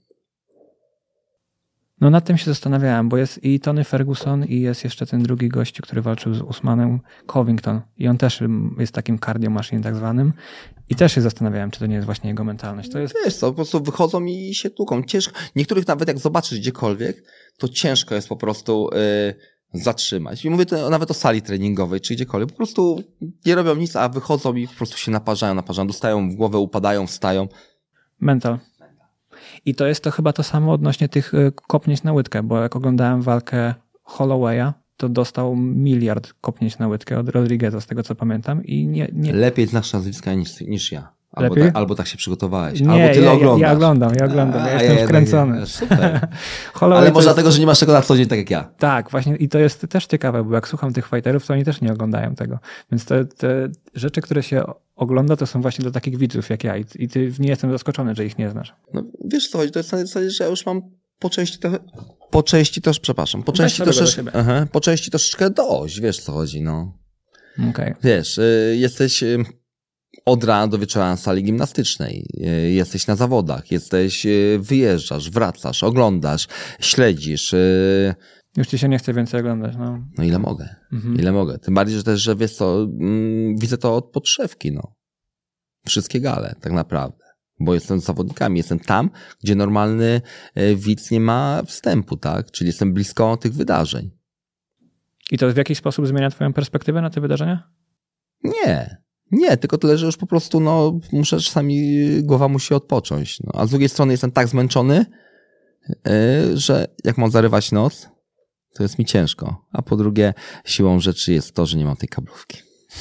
No nad tym się zastanawiałem, bo jest i Tony Ferguson i jest jeszcze ten drugi gościu, który walczył z Usmanem, Covington. I on też jest takim cardio machine tak zwanym. I też się zastanawiałem, czy to nie jest właśnie jego mentalność. To jest... Wiesz co, po prostu wychodzą i się tłuką. Ciężko. Niektórych nawet jak zobaczysz gdziekolwiek, to ciężko jest po prostu yy, zatrzymać. I mówię to nawet o sali treningowej, czy gdziekolwiek. Po prostu nie robią nic, a wychodzą i po prostu się naparzają, naparzają, dostają w głowę, upadają, wstają. Mental. I to jest to chyba to samo odnośnie tych kopnięć na łydkę, bo jak oglądałem walkę Hollowaya, to dostał miliard kopnięć na łydkę od Rodrigueza, z tego co pamiętam. I nie, nie... Lepiej znasz nazwiska niż, niż ja. Albo, Lepiej? ta, albo tak się przygotowałeś. Nie, albo tyle ja, oglądasz. Ja, ja oglądam, ja oglądam. A, ja jestem ja wkręcony. Ja, super. Ale może dlatego, że nie masz tego na co dzień tak jak ja. Tak, właśnie i to jest też ciekawe, bo jak słucham tych fighterów, to oni też nie oglądają tego. Więc te, te rzeczy, które się ogląda, to są właśnie do takich widzów jak ja i, i ty nie jestem zaskoczony, że ich nie znasz. No wiesz co chodzi, to jest na zasadzie, że ja już mam po części trochę, po części też, przepraszam, po części troszeczkę, aha, po części troszeczkę dość, wiesz co chodzi, no. Okay. Wiesz, y, jesteś y, od rana do wieczora na sali gimnastycznej, y, jesteś na zawodach, jesteś, y, wyjeżdżasz, wracasz, oglądasz, śledzisz. Y, Już ci się nie chce więcej oglądać, no. No ile mogę, mhm. ile mogę. Tym bardziej, że też, że wiesz co, mm, widzę to od podszewki, no. Wszystkie gale, tak naprawdę. Bo jestem z zawodnikami, jestem tam, gdzie normalny widz nie ma wstępu, tak? Czyli jestem blisko tych wydarzeń. I to w jakiś sposób zmienia twoją perspektywę na te wydarzenia? Nie, nie, tylko tyle, że już po prostu, no, muszę czasami, głowa musi odpocząć. No. A z drugiej strony jestem tak zmęczony, yy, że jak mam zarywać noc, to jest mi ciężko. A po drugie, siłą rzeczy jest to, że nie mam tej kablówki.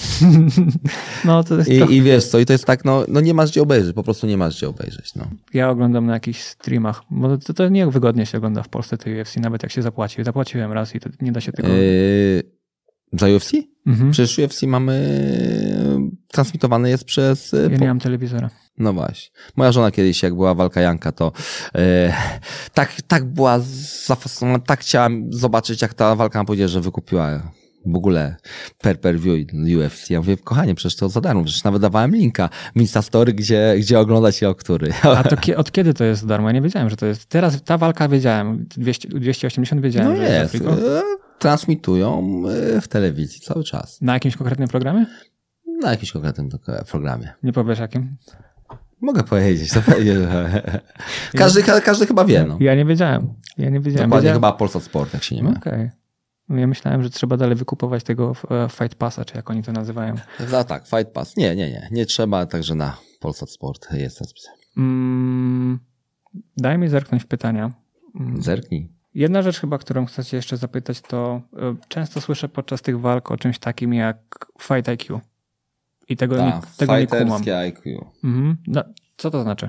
No, to jest I, trochę... I wiesz co, i to jest tak, no, no nie masz gdzie obejrzeć, po prostu nie masz gdzie obejrzeć. No. Ja oglądam na jakichś streamach, bo to, to nie wygodnie się ogląda w Polsce tej U F C, nawet jak się zapłaci. Zapłaciłem raz i to nie da się tego... Yy, za U F C? Mhm. Przecież U F C mamy, transmitowany jest przez... Ja nie mam telewizora. No właśnie. Moja żona kiedyś, jak była walka Janka, to e, tak, tak była zafascynowana, tak chciałam zobaczyć, jak ta walka, powiedziała, że wykupiła w ogóle per per view U F C. Ja mówię, kochanie, przecież to za darmo, przecież nawet dawałem linka w Instastory, gdzie, gdzie oglądać i o który. A to ki- od kiedy to jest za darmo? Ja nie wiedziałem, że to jest. Teraz ta walka wiedziałem, dwieście, dwieście osiemdziesiąt wiedziałem, no że jest. jest. Transmitują w telewizji cały czas. Na jakimś konkretnym programie? Na jakimś konkretnym programie. Nie powiesz jakim? Mogę powiedzieć, to powiedzieć. Każdy, ja, każdy chyba wie. No. Ja nie wiedziałem. Ja nie wiedziałem. Dokładnie wiedziałem. chyba Polsat Sport, jak się nie ma. Okej. Okay. Ja myślałem, że trzeba dalej wykupować tego Fight Passa, czy jak oni to nazywają. No tak, Fight Pass. Nie, nie, nie. Nie trzeba, także na Polsat Sport jest transmisja. Mm, daj mi zerknąć w pytania. Zerknij. Jedna rzecz chyba, którą chcę cię jeszcze zapytać, to y, często słyszę podczas tych walk o czymś takim jak Fight I Q. I tego, Ta, nie, tego nie kumam. I Q. Mhm. No, co to znaczy?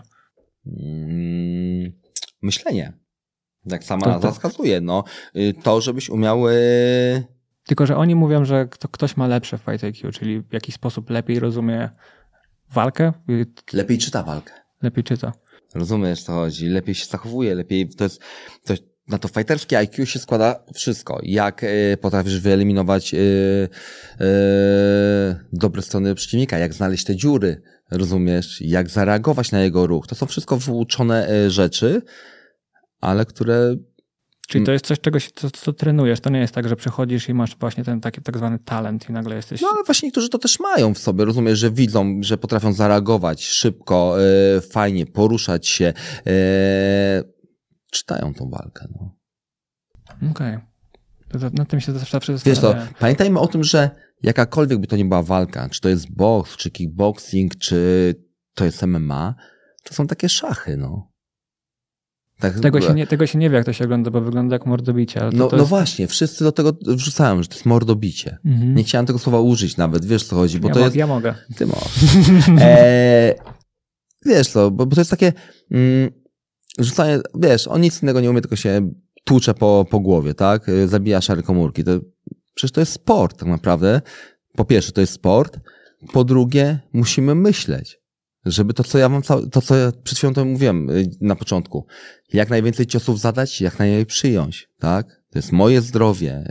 Mm, myślenie. Jak sama to, nazwa to... wskazuje. No, to, żebyś umiał... Tylko, że oni mówią, że to ktoś ma lepsze Fight I Q, czyli w jakiś sposób lepiej rozumie walkę. Lepiej czyta walkę. Lepiej czyta. Rozumiesz, co chodzi. Lepiej się zachowuje, lepiej... To jest, to, na to fighterskie I Q się składa wszystko. Jak y, potrafisz wyeliminować y, y, dobre strony przeciwnika, jak znaleźć te dziury, rozumiesz, jak zareagować na jego ruch. To są wszystko wyuczone y, rzeczy, ale które Czyli to jest coś, czego się, co, co trenujesz. To nie jest tak, że przychodzisz i masz właśnie ten taki tak zwany talent i nagle jesteś... No ale właśnie niektórzy to też mają w sobie. Rozumiesz, że widzą, że potrafią zareagować szybko, yy, fajnie, poruszać się. Yy, czytają tą walkę. No. Okej. Okay. Na tym się zawsze Wiesz to, pamiętajmy o tym, że jakakolwiek by to nie była walka, czy to jest boks, czy kickboxing, czy to jest M M A, to są takie szachy, no. Tak, tego, się nie, tego się nie wie, jak to się ogląda, bo wygląda jak mordobicie. Ale to, no, to no jest... właśnie, wszyscy do tego wrzucają, że to jest mordobicie. Mhm. Nie chciałem tego słowa użyć nawet, wiesz co chodzi. Bo ja to mo- jest... ja mogę. Ty możesz. e... Wiesz co, bo, bo to jest takie mm, rzucanie, wiesz, on nic innego nie umie, tylko się tłucze po, po głowie, tak? Zabija szare komórki. To, przecież to jest sport tak naprawdę. Po pierwsze, to jest sport. Po drugie, musimy myśleć. Żeby to, co ja mam, to, co ja przed chwilą to mówiłem na początku, jak najwięcej ciosów zadać, jak najmniej przyjąć, tak? To jest moje zdrowie.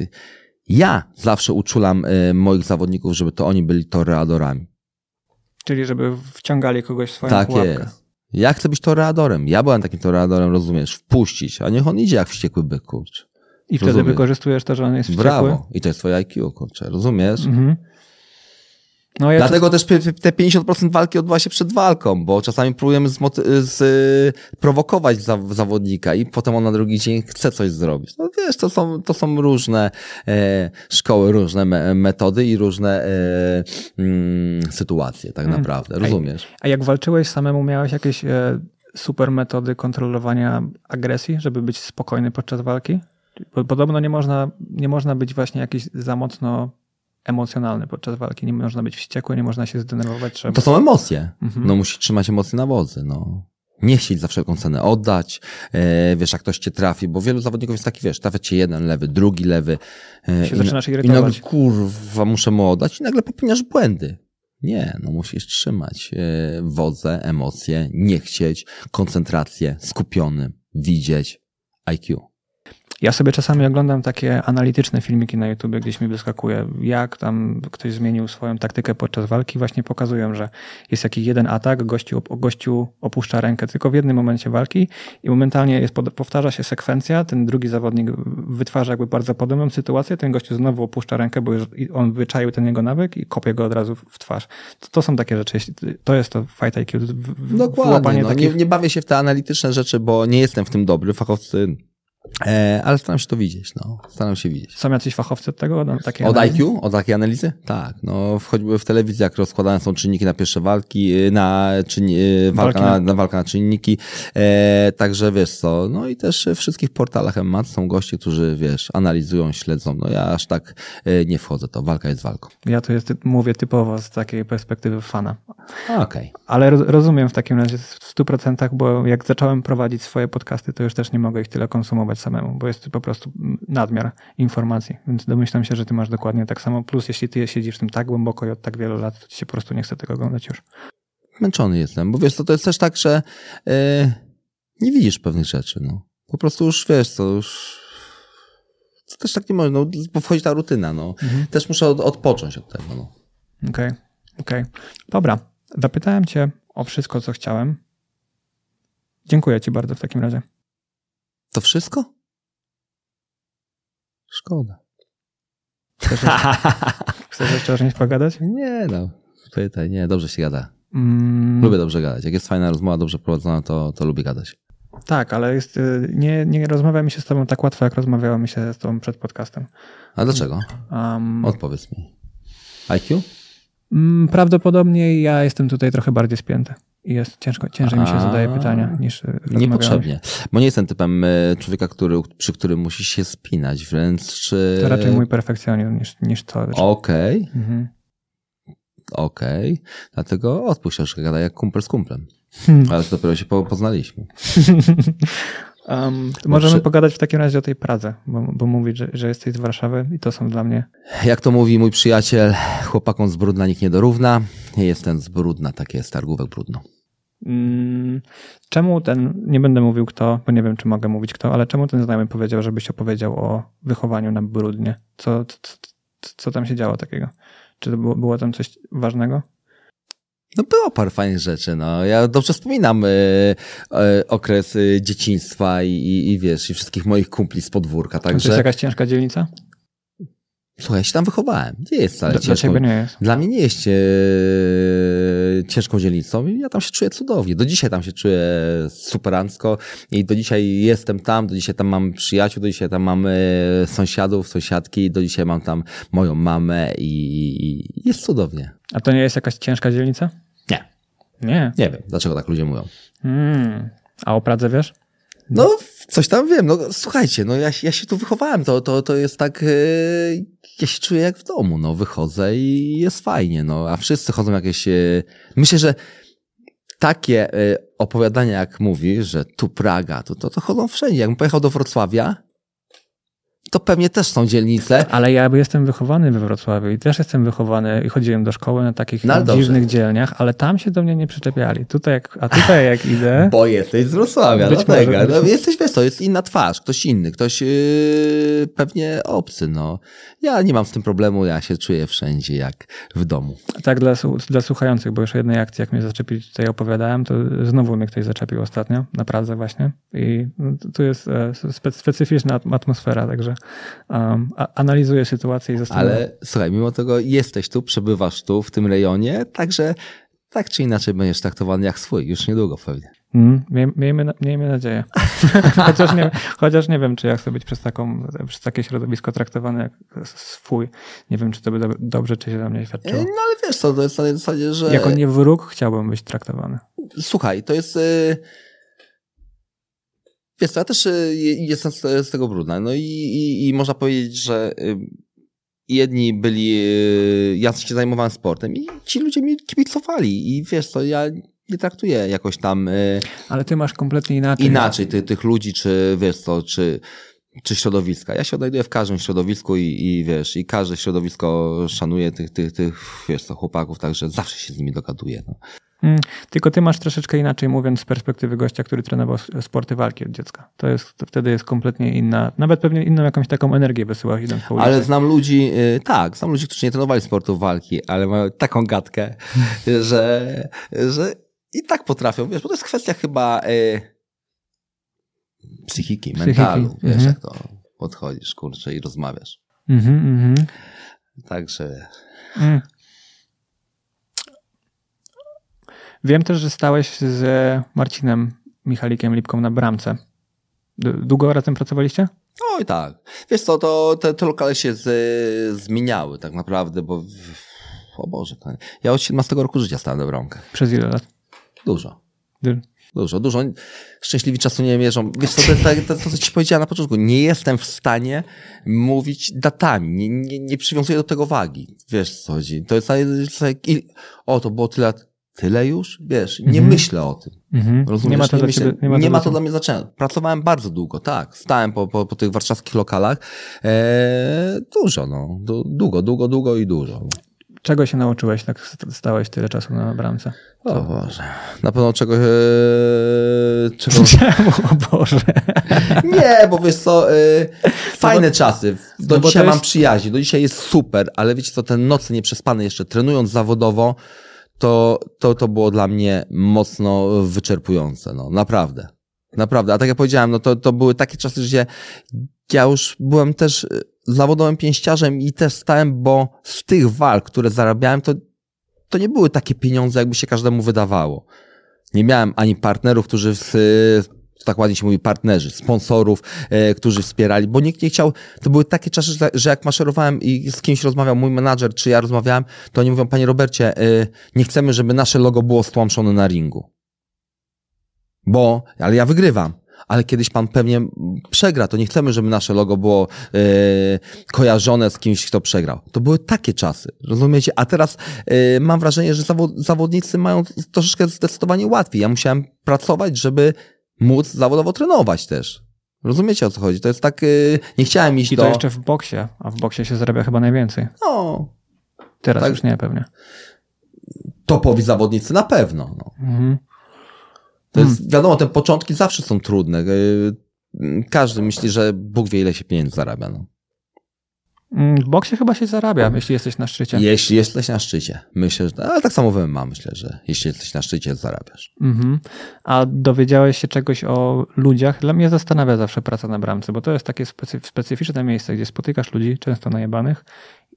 Ja zawsze uczulam moich zawodników, żeby to oni byli toreadorami. Czyli żeby wciągali kogoś w swoją tak pułapkę. Jest. Ja chcę być toreadorem. Ja byłem takim toreadorem, rozumiesz, wpuścić, a niech on idzie jak wściekły byk, kurczę. I wtedy rozumiesz? Wykorzystujesz to, że on jest wściekły? Brawo. I to jest twoje I Q, kurczę, rozumiesz? Mhm. No ja Dlatego czas... też te pięćdziesiąt procent walki odbywa się przed walką, bo czasami próbujemy sprowokować za, zawodnika i potem on na drugi dzień chce coś zrobić. No wiesz, to są, to są różne e, szkoły, różne me, metody i różne e, mm, sytuacje tak hmm. naprawdę, rozumiesz? A, a jak walczyłeś samemu, miałeś jakieś e, super metody kontrolowania agresji, żeby być spokojny podczas walki? Bo podobno nie można, nie można być właśnie jakiś za mocno emocjonalny podczas walki. Nie można być wściekły, nie można się zdenerwować. Trzeba... To są emocje. Mhm. No musisz trzymać emocje na wodzy. No. Nie chcieć za wszelką cenę oddać. E, wiesz, jak ktoś cię trafi, bo wielu zawodników jest taki, wiesz, trafia cię jeden lewy, drugi lewy. E, się i, zaczynasz irytować. I nagle, kurwa, muszę mu oddać i nagle popełniasz błędy. Nie, no musisz trzymać e, wodze, emocje, nie chcieć, koncentrację, skupiony, widzieć, I Q. Ja sobie czasami oglądam takie analityczne filmiki na YouTubie, gdzieś mi wyskakuje, jak tam ktoś zmienił swoją taktykę podczas walki. Właśnie pokazują, że jest jakiś jeden atak, gościu, gościu opuszcza rękę tylko w jednym momencie walki i momentalnie jest, powtarza się sekwencja, ten drugi zawodnik wytwarza jakby bardzo podobną sytuację, ten gościu znowu opuszcza rękę, bo już on wyczaił ten jego nawyk i kopie go od razu w twarz. To, to są takie rzeczy, to jest to fight I Q. W, Dokładnie, no, takich... nie, nie bawię się w te analityczne rzeczy, bo nie jestem w tym dobry, fachowcy... E, ale staram się to widzieć, no. Staram się widzieć. Są jacyś fachowcy od tego? No, takie od analizy? I Q? Od takiej analizy? Tak. No, choćby w telewizji, jak rozkładane są czynniki na pierwsze walki, na, czynni, walka, na, na walka na czynniki. E, także wiesz co, no i też w wszystkich portalach M M A są goście, którzy, wiesz, analizują, śledzą. No ja aż tak e, nie wchodzę, to walka jest walką. Ja to jest, mówię typowo z takiej perspektywy fana. Okej. Okay. Ale rozumiem w takim razie w stu procentach, bo jak zacząłem prowadzić swoje podcasty, to już też nie mogę ich tyle konsumować samemu, bo jest po prostu nadmiar informacji, więc domyślam się, że ty masz dokładnie tak samo, plus jeśli ty siedzisz w tym tak głęboko i od tak wielu lat, to ci się po prostu nie chce tego oglądać już. Męczony jestem, bo wiesz, to, to jest też tak, że yy, nie widzisz pewnych rzeczy, no. Po prostu już wiesz, co już to też tak nie może, no, bo wchodzi ta rutyna, no. Mhm. Też muszę od, odpocząć od tego, no. Okej, okay. okej. Okay. Dobra, zapytałem cię o wszystko, co chciałem. Dziękuję ci bardzo w takim razie. To wszystko? Szkoda. Chcesz jeszcze, chcesz jeszcze o czymś pogadać? Nie no, pytaj, nie, dobrze się gada. Mm. Lubię dobrze gadać. Jak jest fajna rozmowa, dobrze prowadzona, to, to lubię gadać. Tak, ale jest, nie, nie rozmawia mi się z tobą tak łatwo, jak rozmawiało mi się z tobą przed podcastem. A dlaczego? Um, Odpowiedz mi. I Q? Prawdopodobnie ja jestem tutaj trochę bardziej spięty. I jest ciężko, ciężej mi się zadaje pytania niż niepotrzebnie. Bo nie jestem typem człowieka, który, przy którym musisz się spinać, wręcz... To raczej mój perfekcjonizm niż, niż to. Okej. Okay. Mhm. Okej. Okay. Dlatego odpuść troszkę, gada jak kumpel z kumplem. Hmm. Ale to dopiero się poznaliśmy. Um, możemy przy... pogadać w takim razie o tej Pradze, bo, bo mówisz, że, że jesteś z Warszawy i to są dla mnie... Jak to mówi mój przyjaciel, chłopakom z Brudna nikt nie dorówna. Jestem z Brudna, takie jest targówek Brudno. Hmm, czemu ten, nie będę mówił kto, bo nie wiem, czy mogę mówić kto, ale czemu ten znajomy powiedział, żebyś opowiedział o wychowaniu na Brudnie? Co, co, co, co tam się działo takiego? Czy to było, było tam coś ważnego? No było parę fajnych rzeczy, no. Ja dobrze wspominam y, y, okres y, dzieciństwa i, i, i wiesz, i wszystkich moich kumpli z podwórka, także... To jest jakaś ciężka dzielnica? Słuchaj, ja się tam wychowałem. Nie jest wcale Dla, ciężką. dla ciebie nie jest. Dla mnie nie jest e, ciężką dzielnicą. Ja tam się czuję cudownie. Do dzisiaj tam się czuję superancko i do dzisiaj jestem tam, do dzisiaj tam mam przyjaciół, do dzisiaj tam mam e, sąsiadów, sąsiadki, do dzisiaj mam tam moją mamę i, i jest cudownie. A to nie jest jakaś ciężka dzielnica? Nie. Nie. Nie wiem, dlaczego tak ludzie mówią. Hmm. A o Pradze wiesz? No, coś tam wiem. No, słuchajcie, no ja, ja się tu wychowałem. To, to, to jest tak... Yy, ja się czuję jak w domu. No, wychodzę i jest fajnie. No, a wszyscy chodzą jakieś... Yy, myślę, że takie yy, opowiadania, jak mówisz, że tu Praga, to, to, to chodzą wszędzie. Jakbym pojechał do Wrocławia, to pewnie też są dzielnice. Ale ja jestem wychowany we Wrocławiu i też jestem wychowany i chodziłem do szkoły na takich No, dziwnych dobrze. dzielniach, ale tam się do mnie nie przyczepiali. Tutaj jak, a tutaj jak idę... Bo jesteś z Wrocławia, Być dlatego. może, No, być- jesteś, wiesz, to jest inna twarz, ktoś inny, ktoś yy, pewnie obcy, no. Ja nie mam z tym problemu, ja się czuję wszędzie jak w domu. Tak dla, su- dla słuchających, bo już o jednej akcji, jak mnie zaczepić tutaj opowiadałem, to znowu mnie ktoś zaczepił ostatnio, na Pradze właśnie. I no, tu jest e, spe- specyficzna at- atmosfera, także um, a- analizuję sytuację i zastanawiam. Ale słuchaj, mimo tego jesteś tu, przebywasz tu, w tym rejonie, także tak czy inaczej będziesz traktowany jak swój, już niedługo pewnie. Mm, miej, miejmy, na- miejmy nadzieję. chociaż, nie, chociaż nie wiem, czy ja chcę być przez, taką, przez takie środowisko traktowany jak swój. Nie wiem, czy to by do, dobrze, czy się na mnie No świadczyło. ale wiesz co, to jest na tej zasadzie, że... Jako nie wróg chciałbym być traktowany. Słuchaj, to jest... Yy... Wiesz co, ja też yy, jestem z, z tego brudna. No i, i, i można powiedzieć, że yy, jedni byli... Yy, ja się zajmowałem sportem i ci ludzie mi kibicowali. I wiesz co, ja nie traktuję jakoś tam yy, Ale ty masz kompletnie inaczej. inaczej ty, tych ludzi, czy wiesz co, czy... czy środowiska. Ja się odnajduję w każdym środowisku i, i wiesz, i każde środowisko szanuje tych, tych, tych, wiesz co, chłopaków, także zawsze się z nimi dogaduję. No. Mm, tylko ty masz troszeczkę inaczej, mówiąc z perspektywy gościa, który trenował sporty walki od dziecka. To jest, to wtedy jest kompletnie inna, nawet pewnie inną jakąś taką energię wysyłasz idąc po ulicy. Ale znam ludzi, y, tak, znam ludzi, którzy nie trenowali sportu walki, ale mają taką gadkę, że, że i tak potrafią, wiesz, bo to jest kwestia chyba y, psychiki, Psychiki, mentalu, wiesz, mhm. jak to podchodzisz, kurczę, i rozmawiasz. Mhm, mhm. Także... Mm. Wiem też, że stałeś z Marcinem Michalikiem Lipką na bramce. D- Długo razem pracowaliście? Oj tak. Wiesz co, to te, te lokale się z, zmieniały tak naprawdę, bo o Boże, to, ja od siedemnastego roku życia stałem na bramkach. Przez ile lat? Dużo. D- Dużo, dużo. Szczęśliwi czasu nie mierzą. Wiesz co, to jest tak, to, to, co ci powiedziałem na początku. Nie jestem w stanie mówić datami. Nie, nie, nie przywiązuję do tego wagi. Wiesz co chodzi. To jest tak, o, to było tyle lat. Tyle już? Wiesz, nie Mhm. myślę o tym. Mhm. Rozumiesz? Nie ma to, nie dla, myślę, ciebie, nie ma nie to, ma dla to dla mnie znaczenia. Pracowałem bardzo długo, tak. Stałem po, po, po tych warszawskich lokalach. Eee, dużo, no. Du, długo, długo, długo i dużo. Czego się nauczyłeś, tak st- stałeś tyle czasu na bramce? O Boże. Na pewno czego... Eee, czego... Czemu? O Boże. Nie, bo wiesz co, y, fajne czasy. Do no bo dzisiaj to mam jest- przyjaźń, do dzisiaj jest super, ale wiecie co, te noce nieprzespane jeszcze trenując zawodowo, to, to, to było dla mnie mocno wyczerpujące, no naprawdę. Naprawdę, a tak jak powiedziałem, no to, to były takie czasy, że ja już byłem też zawodowym pięściarzem i też stałem, bo z tych walk, które zarabiałem, to, to nie były takie pieniądze, jakby się każdemu wydawało. Nie miałem ani partnerów, którzy w, tak ładnie się mówi, partnerzy, sponsorów, e, którzy wspierali, bo nikt nie chciał, to były takie czasy, że, że jak maszerowałem i z kimś rozmawiał mój menadżer, czy ja rozmawiałem, to oni mówią, panie Robercie, e, nie chcemy, żeby nasze logo było stłamszone na ringu. Bo, ale ja wygrywam. Ale kiedyś pan pewnie przegra, to nie chcemy, żeby nasze logo było e, kojarzone z kimś, kto przegrał. To były takie czasy, rozumiecie? A teraz e, mam wrażenie, że zawod, zawodnicy mają troszeczkę zdecydowanie łatwiej. Ja musiałem pracować, żeby móc zawodowo trenować też. Rozumiecie, o co chodzi? To jest tak, e, nie chciałem iść I do... to jeszcze w boksie, a w boksie się zarabia chyba najwięcej. No, Teraz Tak. już nie pewnie. topowi zawodnicy na pewno. No. Mhm. To jest, wiadomo, te początki zawsze są trudne. E, Każdy myśli, że Bóg wie, ile się pieniędzy zarabia. No. W boksie chyba się zarabia, jeśli jesteś na szczycie. Jeśli jesteś na szczycie. Myślę, że, ale tak samo w M M A myślę, że jeśli jesteś na szczycie, zarabiasz. Mhm. A dowiedziałeś się czegoś o ludziach? Dla mnie zastanawia zawsze praca na bramce, bo to jest takie specyf- specyficzne miejsce, gdzie spotykasz ludzi, często najebanych,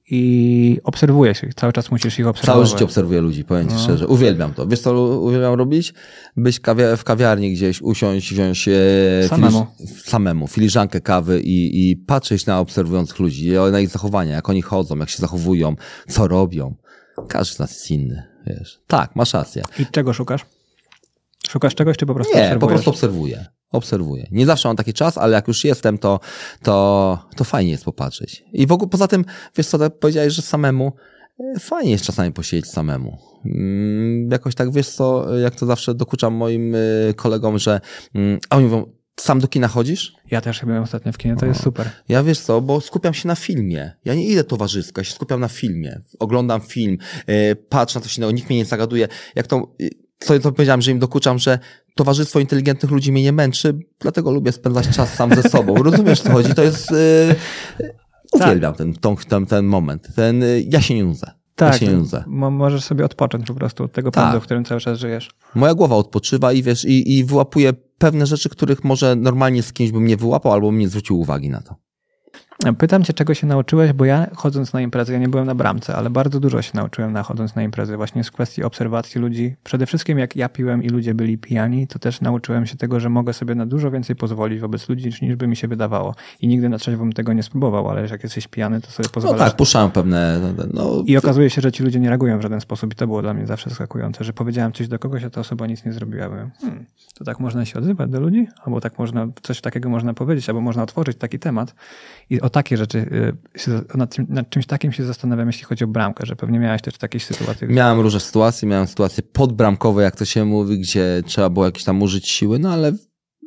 i obserwujesz ich. Cały czas musisz ich obserwować. Całe życie obserwuję ludzi, powiem ci no. szczerze. Uwielbiam to. Wiesz co uwielbiam robić? Być kawia- w kawiarni gdzieś, usiąść, wziąć e, samemu. Filiż- samemu, filiżankę kawy i, i patrzeć na obserwujących ludzi, na ich zachowania, jak oni chodzą, jak się zachowują, co robią. Każdy z nas jest inny, wiesz. Tak, masz rację. I czego szukasz? Szukasz czegoś, czy po prostu Nie, obserwujesz? po prostu obserwuję. Obserwuję. Nie zawsze mam taki czas, ale jak już jestem, to, to, to fajnie jest popatrzeć. I w ogóle poza tym, wiesz co, tak powiedziałeś, że samemu, fajnie jest czasami posiedzieć samemu. Mm, jakoś tak, wiesz co, jak to zawsze dokuczam moim kolegom, że mm, a oni mówią, sam do kina chodzisz? Ja też byłem ostatnio w kinie, to jest super. Ja wiesz co, bo skupiam się na filmie. Ja nie idę towarzysko, ja się skupiam na filmie. Oglądam film, yy, patrzę na coś innego, nikt mnie nie zagaduje. Jak to... Yy, Co to powiedziałem, że im dokuczam, że towarzystwo inteligentnych ludzi mnie nie męczy, dlatego lubię spędzać czas sam ze sobą. Rozumiesz, co chodzi? To jest... Yy, uwielbiam tak. ten, ten, ten, ten moment. Ten, yy, ja się nie nudzę. Tak, ja się nie nudzę. Możesz sobie odpocząć po prostu od tego tak. pędu, w którym cały czas żyjesz. Moja głowa odpoczywa i wiesz, i, i wyłapuję pewne rzeczy, których może normalnie z kimś bym nie wyłapał, albo bym nie zwrócił uwagi na to. Pytam cię, czego się nauczyłeś, bo ja chodząc na imprezy, ja nie byłem na bramce, ale bardzo dużo się nauczyłem na chodząc na imprezy właśnie z kwestii obserwacji ludzi. Przede wszystkim jak ja piłem i ludzie byli pijani, to też nauczyłem się tego, że mogę sobie na dużo więcej pozwolić wobec ludzi, niż by mi się wydawało. I nigdy na trzeźwo bym tego nie spróbował, ale jak jesteś pijany, to sobie pozwalasz. No tak, puszczałem pewne... No, I okazuje się, że ci ludzie nie reagują w żaden sposób i to było dla mnie zawsze zaskakujące, że powiedziałem coś do kogoś, a ta osoba nic nie zrobiła. Byłem, hmm, to tak można się odzywać do ludzi? Albo tak można, coś takiego można powiedzieć, albo można otworzyć taki temat. I o takie rzeczy, się, nad, czym, nad czymś takim się zastanawiam, jeśli chodzi o bramkę, że pewnie miałeś też takie sytuacje. Miałem różne sytuacje, miałem sytuacje podbramkowe, jak to się mówi, gdzie trzeba było jakieś tam użyć siły, no ale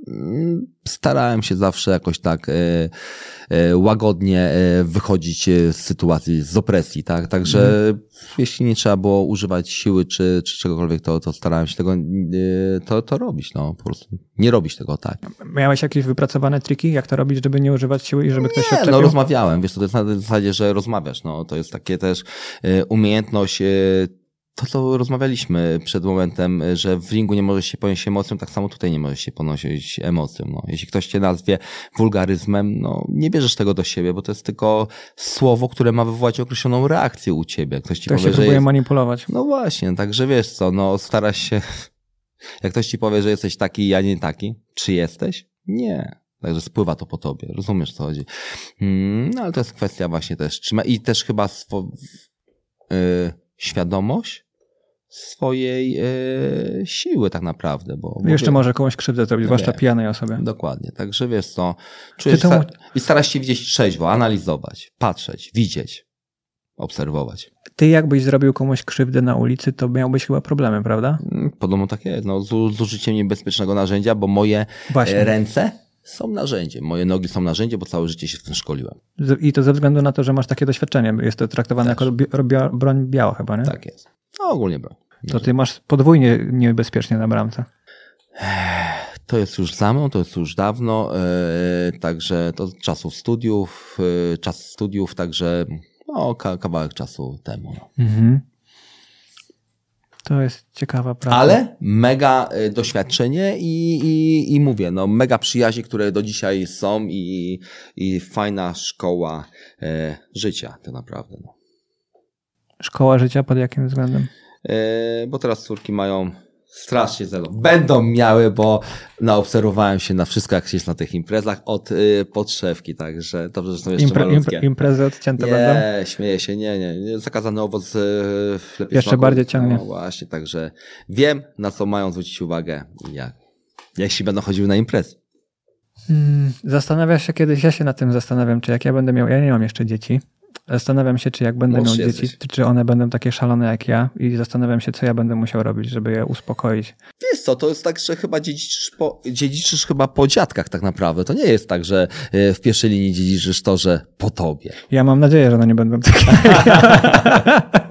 starałem się zawsze jakoś tak e, e, łagodnie e, wychodzić z sytuacji, z opresji, tak? Także mm. jeśli nie trzeba było używać siły czy, czy czegokolwiek, to, to starałem się tego e, to, to robić, no po prostu nie robić tego tak. Miałeś jakieś wypracowane triki, jak to robić, żeby nie używać siły i żeby ktoś się odczepił? No rozmawiałem, wiesz, to jest na zasadzie, że rozmawiasz, no to jest takie też e, umiejętność e, to, co rozmawialiśmy przed momentem, że w ringu nie możesz się ponieść emocją, tak samo tutaj nie możesz się ponosić emocją. No. Jeśli ktoś cię nazwie wulgaryzmem, no nie bierzesz tego do siebie, bo to jest tylko słowo, które ma wywołać określoną reakcję u ciebie. Ktoś ci ktoś powie, się że próbuje jest... manipulować. No właśnie, także wiesz co, no starasz się, jak ktoś ci powie, że jesteś taki, a nie taki, czy jesteś? Nie. Także spływa to po tobie, rozumiesz, co chodzi. Hmm, no ale to jest kwestia właśnie też, i też chyba swo... yy... świadomość swojej e, siły tak naprawdę. Bo jeszcze mówię, może komuś krzywdę zrobić, zwłaszcza pijanej osobie. Dokładnie, także wiesz co, czujesz to... sta- i starasz się widzieć trzeźwo, analizować, patrzeć, widzieć, obserwować. Ty jakbyś zrobił komuś krzywdę na ulicy, to miałbyś chyba problemy, prawda? Podobno tak jest, no, z, z użyciem niebezpiecznego narzędzia, bo moje Właśnie. ręce są narzędziem, moje nogi są narzędziem, bo całe życie się w tym szkoliłem. I to ze względu na to, że masz takie doświadczenie. Jest to traktowane Też. jako bi- broń biała chyba, nie? Tak jest. No ogólnie broń. To ty masz podwójnie niebezpiecznie na bramce. To jest już za mną, to jest już dawno, yy, także to czasów studiów, yy, czas studiów, także no, ka- kawałek czasu temu. No. Mhm. To jest ciekawa prawda. Ale mega y, doświadczenie i, i, i mówię, no mega przyjaźnie, które do dzisiaj są i, i fajna szkoła y, życia, to naprawdę. No. Szkoła życia pod jakim względem? Y, bo teraz córki mają strasznie zelo. Będą miały, bo naobserwowałem się na wszystko, jak się jest na tych imprezach od y, podszewki, także dobrze, że są jeszcze Impre, malutkie. Impre, imprezy odcięte nie, będą? Nie, śmieję się, nie, nie, nie. Zakazany owoc y, w lepiej Jeszcze smaku. bardziej ciągnie. No właśnie, także wiem, na co mają zwrócić uwagę i jak. Jeśli będą chodziły na imprezy. Hmm, zastanawiasz się kiedyś, ja się nad tym zastanawiam, czy jak ja będę miał, ja nie mam jeszcze dzieci, zastanawiam się, czy jak będę Młodszy miał dzieci, jesteś. czy one będą takie szalone jak ja i zastanawiam się, co ja będę musiał robić, żeby je uspokoić. Wiesz co, to jest tak, że chyba dziedziczysz po, dziedziczysz chyba po dziadkach tak naprawdę. To nie jest tak, że w pierwszej linii dziedziczysz to, że po tobie. Ja mam nadzieję, że one nie będą takie.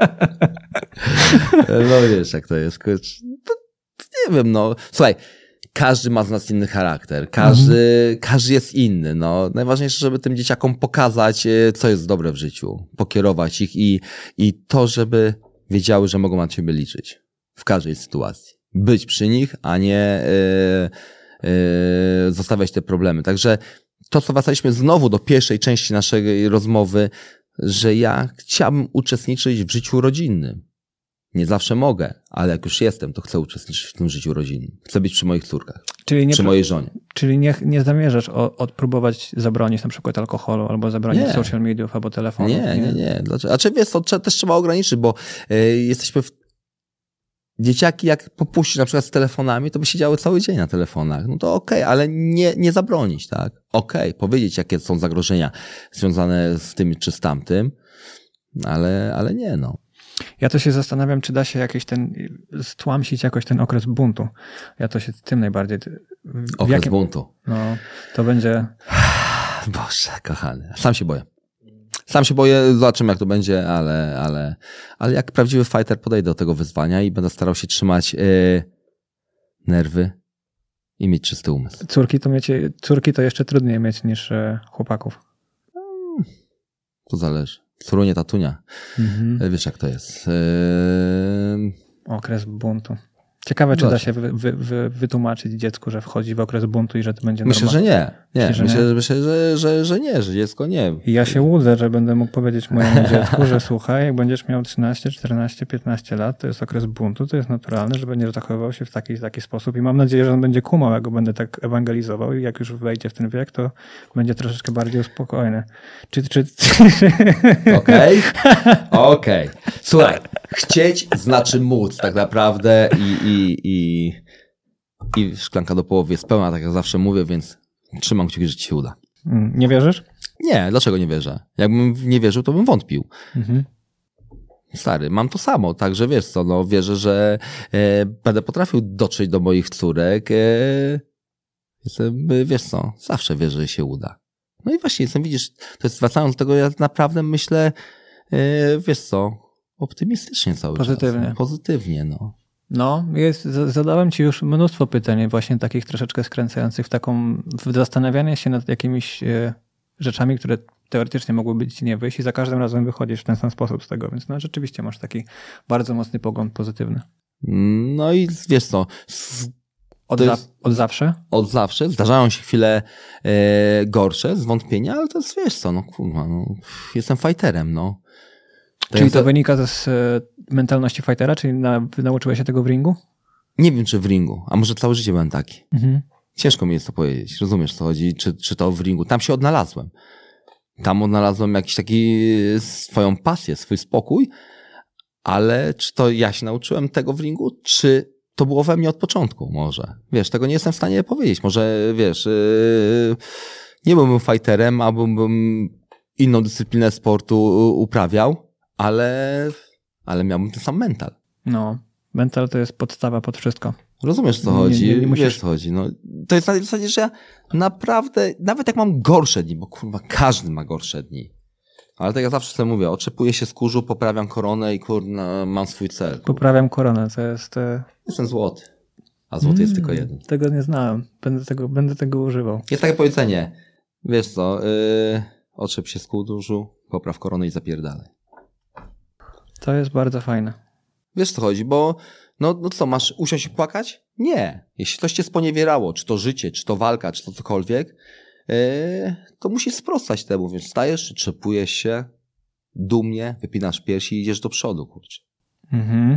No wiesz, jak to jest. To, to nie wiem, no. Słuchaj, każdy ma z nas inny charakter, każdy, mhm. każdy jest inny. No. Najważniejsze, żeby tym dzieciakom pokazać, co jest dobre w życiu, pokierować ich i, i to, żeby wiedziały, że mogą na ciebie liczyć w każdej sytuacji. Być przy nich, a nie yy, yy, zostawiać te problemy. Także to, co wracaliśmy znowu do pierwszej części naszej rozmowy, że ja chciałbym uczestniczyć w życiu rodzinnym. Nie zawsze mogę, ale jak już jestem, to chcę uczestniczyć w tym życiu rodzinnym. Chcę być przy moich córkach, czyli nie, przy mojej żonie. Czyli nie, nie zamierzasz o, odpróbować zabronić na przykład alkoholu, albo zabronić nie. social mediów, albo telefonów? Nie, nie, nie. Dlaczego? A czy wiesz, to też trzeba ograniczyć, bo y, jesteśmy w... Dzieciaki jak popuścić na przykład z telefonami, to by siedziały cały dzień na telefonach. No to okej, okay, ale nie, nie zabronić, tak? Okej, okay, powiedzieć, jakie są zagrożenia związane z tym czy z tamtym, ale, ale nie, no. Ja to się zastanawiam, czy da się jakiś ten, stłamsić jakoś ten okres buntu. Ja to się tym najbardziej... Okres jakim, buntu. No, to będzie... Boże, kochany. Sam się boję. Sam się boję, zobaczymy jak to będzie, ale, ale, ale jak prawdziwy fighter podejdę do tego wyzwania i będę starał się trzymać yy, nerwy i mieć czysty umysł. Córki to, miecie, córki to jeszcze trudniej mieć niż yy, chłopaków. Hmm, to zależy. Córunie tatunia. Mhm. Wiesz jak to jest. Yy... Okres buntu. Ciekawe, czy Dobrze. da się wy, wy, wy, wytłumaczyć dziecku, że wchodzi w okres buntu i że to będzie Myślę, normalne. że nie. nie. Myślę, że myślę, nie? myślę że, że, że nie, że dziecko nie. I ja się łudzę, że będę mógł powiedzieć mojemu dziecku, że słuchaj, jak będziesz miał trzynaście, czternaście, piętnaście lat, to jest okres buntu, to jest naturalne, że będziesz zachowywał się w taki, taki sposób i mam nadzieję, że on będzie kumał, jak go będę tak ewangelizował i jak już wejdzie w ten wiek, to będzie troszeczkę bardziej uspokojny. Czy... czy... Okej, okej. Okay. Słuchaj, chcieć znaczy móc tak naprawdę i, i, i, i szklanka do połowy jest pełna, tak jak zawsze mówię, więc trzymam kciuki, że ci się uda. Nie wierzysz? Nie, dlaczego nie wierzę? Jakbym nie wierzył, to bym wątpił. Mhm. Stary, mam to samo, także wiesz co, no wierzę, że e, będę potrafił dotrzeć do moich córek. E, jestem, wiesz co, zawsze wierzę, że się uda. No i właśnie, jestem, widzisz, to jest wracając do tego, ja naprawdę myślę, e, wiesz co, optymistycznie cały Pozytywnie. czas. Pozytywnie, no. No, jest, zadałem ci już mnóstwo pytań, właśnie takich troszeczkę skręcających w taką, w zastanawianie się nad jakimiś e, rzeczami, które teoretycznie mogłyby ci nie wyjść i za każdym razem wychodzisz w ten sam sposób z tego, więc no rzeczywiście masz taki bardzo mocny pogląd pozytywny. No i wiesz co, od, za, od zawsze? Od zawsze. Zdarzają się chwile e, gorsze, zwątpienia, ale to jest, wiesz co, no kurwa, no, jestem fighterem, no. To Czyli to wynika z e, mentalności fightera? Czyli na, nauczyłeś się tego w ringu? Nie wiem, czy w ringu, a może całe życie byłem taki. Mhm. Ciężko mi jest to powiedzieć, rozumiesz co chodzi, czy, czy to w ringu. Tam się odnalazłem. Tam odnalazłem jakiś taki swoją pasję, swój spokój, ale czy to ja się nauczyłem tego w ringu, czy to było we mnie od początku może. Wiesz, tego nie jestem w stanie powiedzieć. Może, wiesz, yy, nie byłbym fighterem, albo bym inną dyscyplinę sportu uprawiał, ale, ale miałbym ten sam mental. No, mental to jest podstawa pod wszystko. Rozumiesz, co chodzi? Nie, nie, nie musisz... Wiesz, co chodzi. No, to jest na zasadzie, że ja naprawdę, nawet jak mam gorsze dni, bo kurwa, każdy ma gorsze dni. Ale tak jak zawsze sobie mówię, otrzepuję się z kurzu, poprawiam koronę i kurna, mam swój cel. Poprawiam koronę, to jest... Jestem złoty, a złoty mm, jest tylko jeden. Tego nie znałem, będę tego, będę tego używał. Jest takie powiedzenie, wiesz co, yy, otrzep się z kurzu, popraw koronę i zapierdalaj. To jest bardzo fajne. Wiesz co chodzi, bo no, no co, masz usiąść i płakać? Nie. Jeśli coś cię sponiewierało, czy to życie, czy to walka, czy to cokolwiek, yy, to musisz sprostać temu, więc stajesz, trzepujesz się, dumnie, wypinasz piersi i idziesz do przodu, kurczę. Mhm.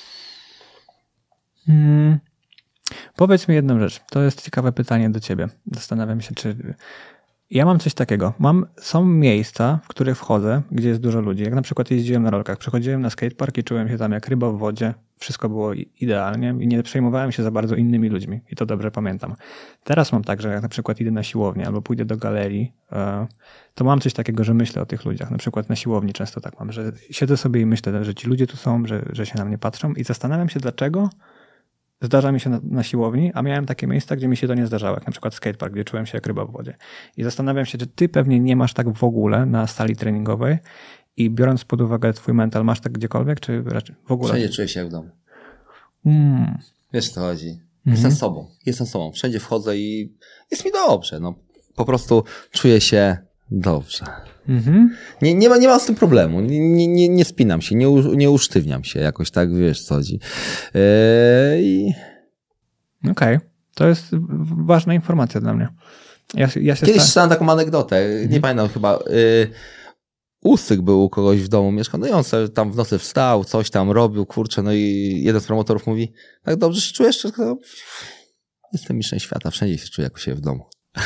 Hmm. Powiedz mi jedną rzecz. To jest ciekawe pytanie do ciebie. Zastanawiam się, czy... Ja mam coś takiego. Mam, są miejsca, w których wchodzę, gdzie jest dużo ludzi. Jak na przykład jeździłem na rolkach, przychodziłem na skatepark i czułem się tam jak ryba w wodzie. Wszystko było idealnie i nie przejmowałem się za bardzo innymi ludźmi. I to dobrze pamiętam. Teraz mam tak, że jak na przykład idę na siłownię albo pójdę do galerii, to mam coś takiego, że myślę o tych ludziach. Na przykład na siłowni często tak mam, że siedzę sobie i myślę, że ci ludzie tu są, że, że się na mnie patrzą i zastanawiam się, dlaczego zdarza mi się na, na siłowni, a miałem takie miejsca, gdzie mi się to nie zdarzało, jak na przykład skatepark, gdzie czułem się jak ryba w wodzie. I zastanawiam się, czy ty pewnie nie masz tak w ogóle na sali treningowej i biorąc pod uwagę twój mental, masz tak gdziekolwiek, czy raczej w ogóle? Wszędzie czuję się jak w domu. Mm. Wiesz, co chodzi. Jestem sobą. Jestem sobą. Wszędzie wchodzę i jest mi dobrze. No, po prostu czuję się dobrze. Mhm. Nie, nie, ma, nie ma z tym problemu. Nie, nie, nie spinam się, nie, u, nie usztywniam się jakoś tak, wiesz co chodzi. Yy, i... Okej. Okay. To jest ważna informacja dla mnie. Ja, ja się Kiedyś sta... czytałem taką anegdotę, mhm. nie pamiętam chyba, yy, Usyk był u kogoś w domu, mieszkał, no i on sobie tam w nocy wstał, coś tam robił, kurczę, no i jeden z promotorów mówi, tak dobrze się czujesz? Jestem mistrzem świata, wszędzie się czuję jak u siebie w domu.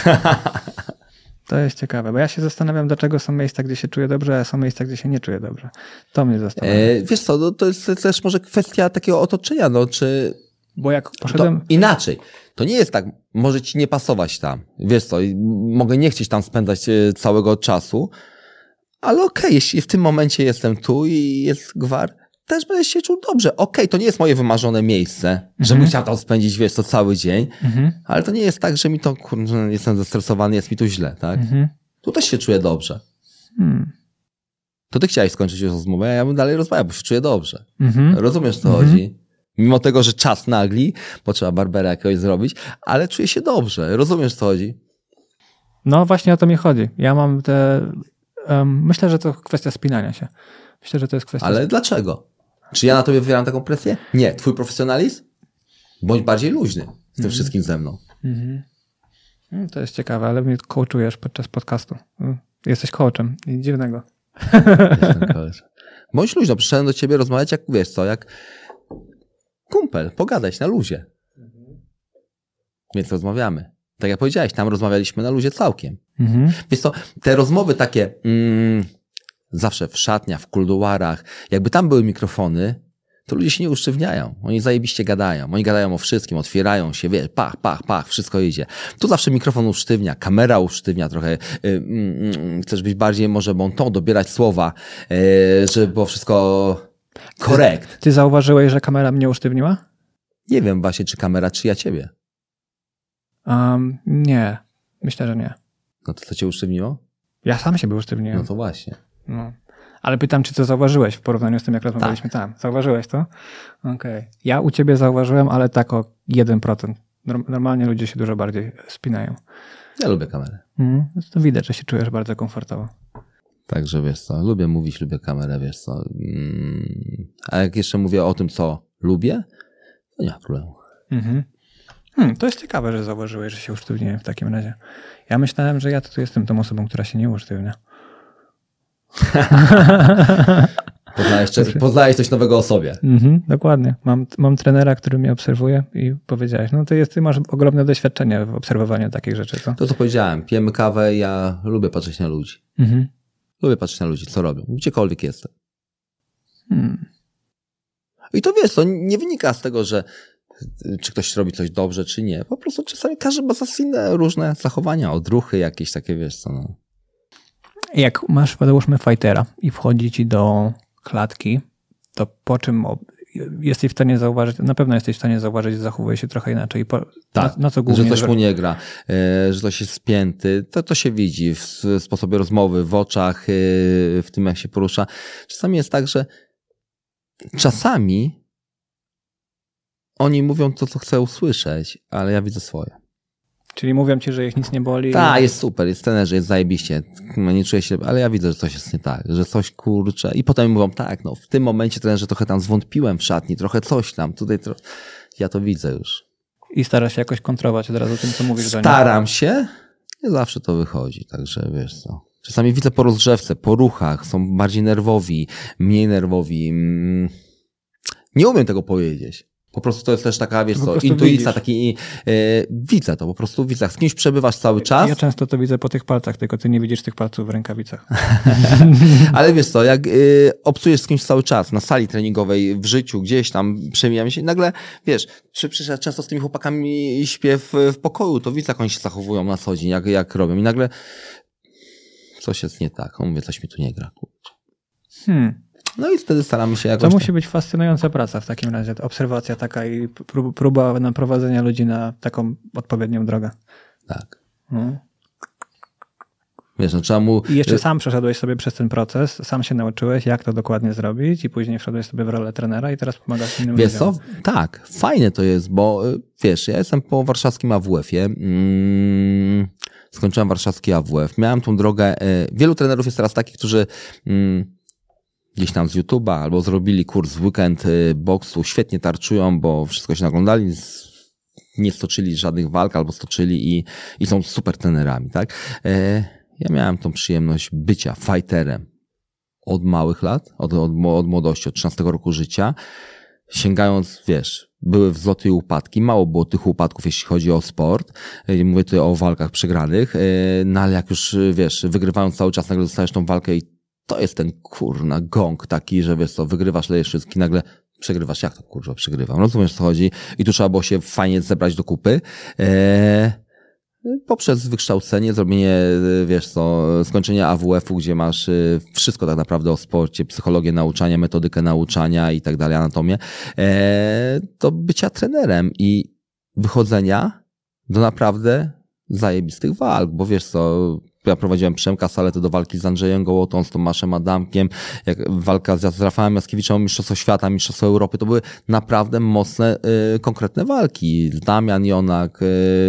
To jest ciekawe, bo ja się zastanawiam, dlaczego są miejsca, gdzie się czuję dobrze, a są miejsca, gdzie się nie czuję dobrze. To mnie zastanawia. E, wiesz co, no, to jest też może kwestia takiego otoczenia, no czy... Bo jak poszedłem... To inaczej. To nie jest tak, może ci nie pasować tam. Wiesz co, mogę nie chcieć tam spędzać całego czasu, ale okej, okay, jeśli w tym momencie jestem tu i jest gwar, też będę się czuł dobrze. Okej, okay, to nie jest moje wymarzone miejsce, mhm. żebym chciał tam spędzić, wiesz co, cały dzień, mhm. ale to nie jest tak, że mi to, kurczę, jestem zestresowany, jest mi tu źle, tak? Mhm. Tu też się czuję dobrze. Hmm. To ty chciałeś skończyć już rozmowę, a ja bym dalej rozmawiał, bo się czuję dobrze. Mhm. Rozumiesz, co mhm. chodzi? Mimo tego, że czas nagli, bo trzeba barbera jakiegoś zrobić, ale czuję się dobrze. Rozumiesz, co chodzi? No właśnie o to mi chodzi. Ja mam te... Um, myślę, że to kwestia spinania się. Myślę, że to jest kwestia... Ale sp... dlaczego? Czy ja na tobie wywieram taką presję? Nie. Twój profesjonalizm? Bądź bardziej luźny z tym mm. wszystkim ze mną. Mm-hmm. To jest ciekawe, ale mnie coachujesz podczas podcastu. Jesteś coachem. Nic dziwnego. Bądź luźno. Przyszedłem do ciebie rozmawiać, jak wiesz co, jak kumpel, pogadać na luzie. Mm-hmm. Więc rozmawiamy. Tak jak powiedziałeś, tam rozmawialiśmy na luzie całkiem. Mm-hmm. Wiesz co, te rozmowy takie... Mm, zawsze w szatniach, w kuluarach, jakby tam były mikrofony, to ludzie się nie usztywniają. Oni zajebiście gadają. Oni gadają o wszystkim, otwierają się, wiesz, pach, pach, pach, wszystko idzie. Tu zawsze mikrofon usztywnia, kamera usztywnia trochę. Yy, yy, chcesz być bardziej może bon ton, dobierać słowa, yy, żeby było wszystko korekt. Ty, ty zauważyłeś, że kamera mnie usztywniła? Nie wiem właśnie, czy kamera, czy ja ciebie. Um, nie. Myślę, że nie. No to co cię usztywniło? Ja sam siebie usztywniłem. No to właśnie. No. Ale pytam, czy to zauważyłeś w porównaniu z tym, jak rozmawialiśmy tak. tam. Zauważyłeś to? Okej. Okay. Ja u ciebie zauważyłem, ale tak o jeden procent. Normalnie ludzie się dużo bardziej spinają. Ja lubię kamerę. Mm, to widać, że się czujesz bardzo komfortowo. Także wiesz co, lubię mówić, lubię kamerę, wiesz co. A jak jeszcze mówię o tym, co lubię, to nie ma problemu. Mhm. Hmm, to jest ciekawe, że zauważyłeś, że się usztywniłem w takim razie. Ja myślałem, że ja to jestem tą osobą, która się nie usztywnia. Poznałeś, poznałeś coś nowego o sobie. Mhm, dokładnie. Mam, mam trenera, który mnie obserwuje i powiedziałeś, no ty, jest, ty masz ogromne doświadczenie w obserwowaniu takich rzeczy. Co? To co powiedziałem, pijemy kawę, ja lubię patrzeć na ludzi. Mhm. Lubię patrzeć na ludzi, co robią, gdziekolwiek jestem. Hmm. I to wiesz, to nie wynika z tego, że czy ktoś robi coś dobrze, czy nie. Po prostu czasami każdy ma inne różne zachowania, odruchy jakieś takie, wiesz co. No. Jak masz, załóżmy, fightera i wchodzi ci do klatki, to po czym jesteś w stanie zauważyć, na pewno jesteś w stanie zauważyć, że zachowuje się trochę inaczej. Po, tak, na, na co głównie, że coś mu nie gra, że ktoś jest spięty, to, to się widzi w sposobie rozmowy, w oczach, w tym jak się porusza. Czasami jest tak, że czasami oni mówią to, co chcę usłyszeć, ale ja widzę swoje. Czyli mówią ci, że ich nic nie boli? Tak, jest super, jest trenerze, jest zajebiście, nie czuję się, ale ja widzę, że coś jest nie tak, że coś kurczę. I potem mówią, tak, no w tym momencie trenerze trochę tam zwątpiłem w szatni, trochę coś tam, tutaj tro... ja to widzę już. I starasz się jakoś kontrolować od razu tym, co mówisz do nich? Staram się, nie zawsze to wychodzi, także wiesz co. Czasami widzę po rozgrzewce, po ruchach, są bardziej nerwowi, mniej nerwowi. Nie umiem tego powiedzieć. Po prostu to jest też taka, wiesz co, intuicja, taki, yy, widzę to, po prostu widzę. Z kimś przebywasz cały czas. Ja często to widzę po tych palcach, tylko ty nie widzisz tych palców w rękawicach. Ale wiesz co, jak yy, obcujesz z kimś cały czas, na sali treningowej, w życiu, gdzieś tam, przemijamy się, nagle, wiesz, czy przecież ja często z tymi chłopakami śpię w, w pokoju, to widzę, jak oni się zachowują na co dzień, jak, jak robią. I nagle coś jest nie tak. On mówi, coś mi tu nie gra. Hmm. No i wtedy staramy się jakoś... To musi być fascynująca praca w takim razie. Obserwacja taka i próba naprowadzenia ludzi na taką odpowiednią drogę. Tak. Hmm. Wiesz, no trzeba mu... I jeszcze sam przeszedłeś sobie przez ten proces, sam się nauczyłeś, jak to dokładnie zrobić i później wszedłeś sobie w rolę trenera i teraz pomagasz innym Wiesz ludziom. co? Tak, fajne to jest, bo wiesz, ja jestem po warszawskim A W F-ie, mm, skończyłem warszawski A W F, miałem tą drogę, wielu trenerów jest teraz takich, którzy mm, gdzieś tam z YouTube'a albo zrobili kurs w weekend boksu, świetnie tarczują, bo wszystko się naglądali, nie stoczyli żadnych walk albo stoczyli i, i są super trenerami, tak? Ja miałem tą przyjemność bycia fighterem od małych lat, od, od, od młodości, od trzynastego roku życia, sięgając, wiesz, były wzloty i upadki, mało było tych upadków, jeśli chodzi o sport, mówię tutaj o walkach przegranych, no ale jak już, wiesz, wygrywając cały czas, nagle dostajesz tą walkę i to jest ten, kurna, gong taki, że wiesz co, wygrywasz, lejesz wszystkie, nagle przegrywasz, jak to kurwa przegrywam, rozumiesz co chodzi i tu trzeba było się fajnie zebrać do kupy, eee, poprzez wykształcenie, zrobienie, wiesz co, skończenia A W F-u, gdzie masz wszystko tak naprawdę o sporcie, psychologię nauczania, metodykę nauczania i tak dalej, anatomię, eee, do bycia trenerem i wychodzenia do naprawdę zajebistych walk, bo wiesz co, ja prowadziłem Przemka Saletę do walki z Andrzejem Gołotą, z Tomaszem Adamkiem, jak walka z Rafałem Jaskiewiczem o Mistrzostwo Świata, Mistrzostwo Europy, to były naprawdę mocne, y, konkretne walki. Damian Jonak y,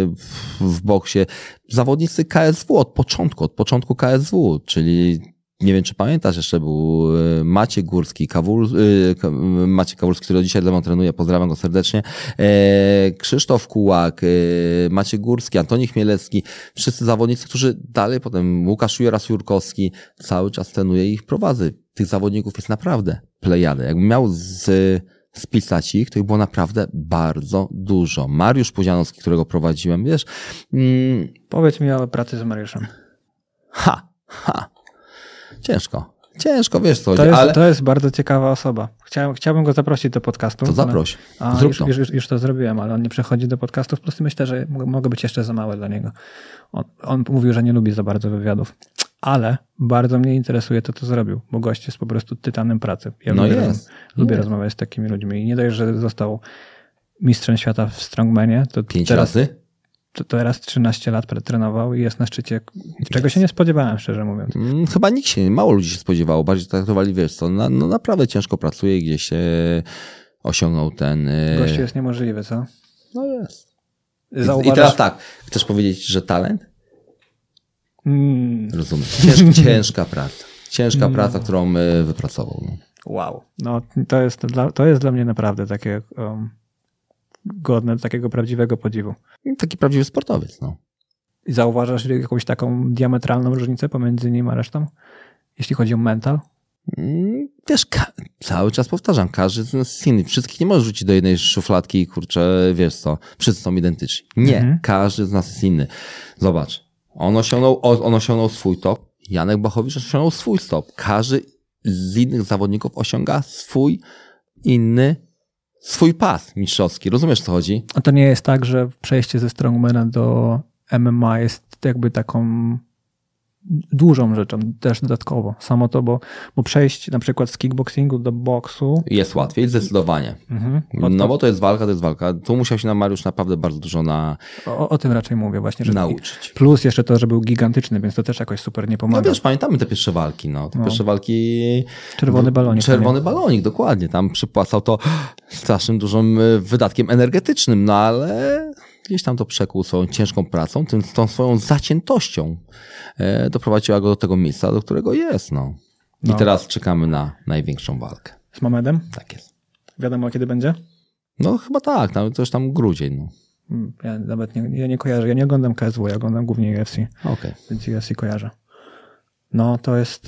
w boksie, zawodnicy K S W od początku, od początku K S W, czyli nie wiem, czy pamiętasz, jeszcze był Maciej Górski, Kawul, Maciej Kawulski, który dzisiaj dla mnie trenuje, pozdrawiam go serdecznie, Krzysztof Kułak, Maciej Górski, Antoni Chmielewski, wszyscy zawodnicy, którzy dalej potem, Łukasz Juras-Jurkowski, cały czas trenuje i ich prowadzę. Tych zawodników jest naprawdę plejadę. Jakbym miał z, spisać ich, to ich było naprawdę bardzo dużo. Mariusz Pudzianowski, którego prowadziłem, wiesz. Mm, Powiedz mi o pracy z Mariuszem. Ha, ha. Ciężko. Ciężko, wiesz co, to jest, ale... To jest bardzo ciekawa osoba. Chciałem, chciałbym go zaprosić do podcastu. To zaproś. A, Zrób już, to. już, już, już to zrobiłem, ale on nie przechodzi do podcastów. Po prostu myślę, że mogę być jeszcze za mały dla niego. On, on mówił, że nie lubi za bardzo wywiadów. Ale bardzo mnie interesuje to, co zrobił, bo gość jest po prostu tytanem pracy. Ja no lubię, jest. lubię jest. rozmawiać z takimi ludźmi. I nie dość, że został mistrzem świata w strongmanie, to Pięć teraz... razy? To teraz trzynaście lat trenował i jest na szczycie, czego się nie spodziewałem, szczerze mówiąc. Chyba nikt się, mało ludzi się spodziewało, bardziej traktowali, wiesz co, no, no naprawdę ciężko pracuje i gdzieś e, osiągnął ten... E... Gościu jest niemożliwy, co? No jest. Zauważasz... I teraz tak, chcesz powiedzieć, że talent? Mm. Rozumiem. Cięż, ciężka praca. Ciężka mm. praca, którą y, wypracował. No. Wow. No to jest dla, to jest dla mnie naprawdę takie um, godne takiego prawdziwego podziwu. Taki prawdziwy sportowiec, no. I zauważasz jakąś taką diametralną różnicę pomiędzy nim a resztą? Jeśli chodzi o mental? Wiesz, ka- cały czas powtarzam, każdy z nas jest inny. Wszystkich nie możesz rzucić do jednej szufladki i kurczę, wiesz co, wszyscy są identyczni. Nie, mhm. Każdy z nas jest inny. Zobacz, on osiągnął, on osiągnął swój top, Janek Bachowicz osiągnął swój top. Każdy z innych zawodników osiąga swój inny, swój pas mistrzowski. Rozumiesz, co chodzi? A to nie jest tak, że przejście ze strongmana do M M A jest jakby taką dużą rzeczą też dodatkowo. Samo to, bo, bo przejść na przykład z kickboxingu do boksu... Jest łatwiej, zdecydowanie. Mhm. No bo to jest walka, to jest walka. Tu musiał się na Mariusz naprawdę bardzo dużo na... O, o tym raczej mówię właśnie, że... Nauczyć. Plus jeszcze to, że był gigantyczny, więc to też jakoś super nie pomaga. No wiesz, pamiętamy te pierwsze walki, no. Te no. pierwsze walki... Czerwony balonik. Czerwony balonik, dokładnie. Tam przypłacał to strasznym dużym wydatkiem energetycznym, no ale... Gdzieś tam to przekuł swoją ciężką pracą, tym, tą swoją zaciętością e, doprowadziła go do tego miejsca, do którego jest. No. I no. teraz czekamy na największą walkę. Z Mamedem? Tak jest. Wiadomo, kiedy będzie? No chyba tak, no, to już tam grudzień. No. Ja nawet nie, ja nie kojarzę, ja nie oglądam K S W, ja oglądam głównie U F C. Okay. Więc U F C kojarzę. No to jest...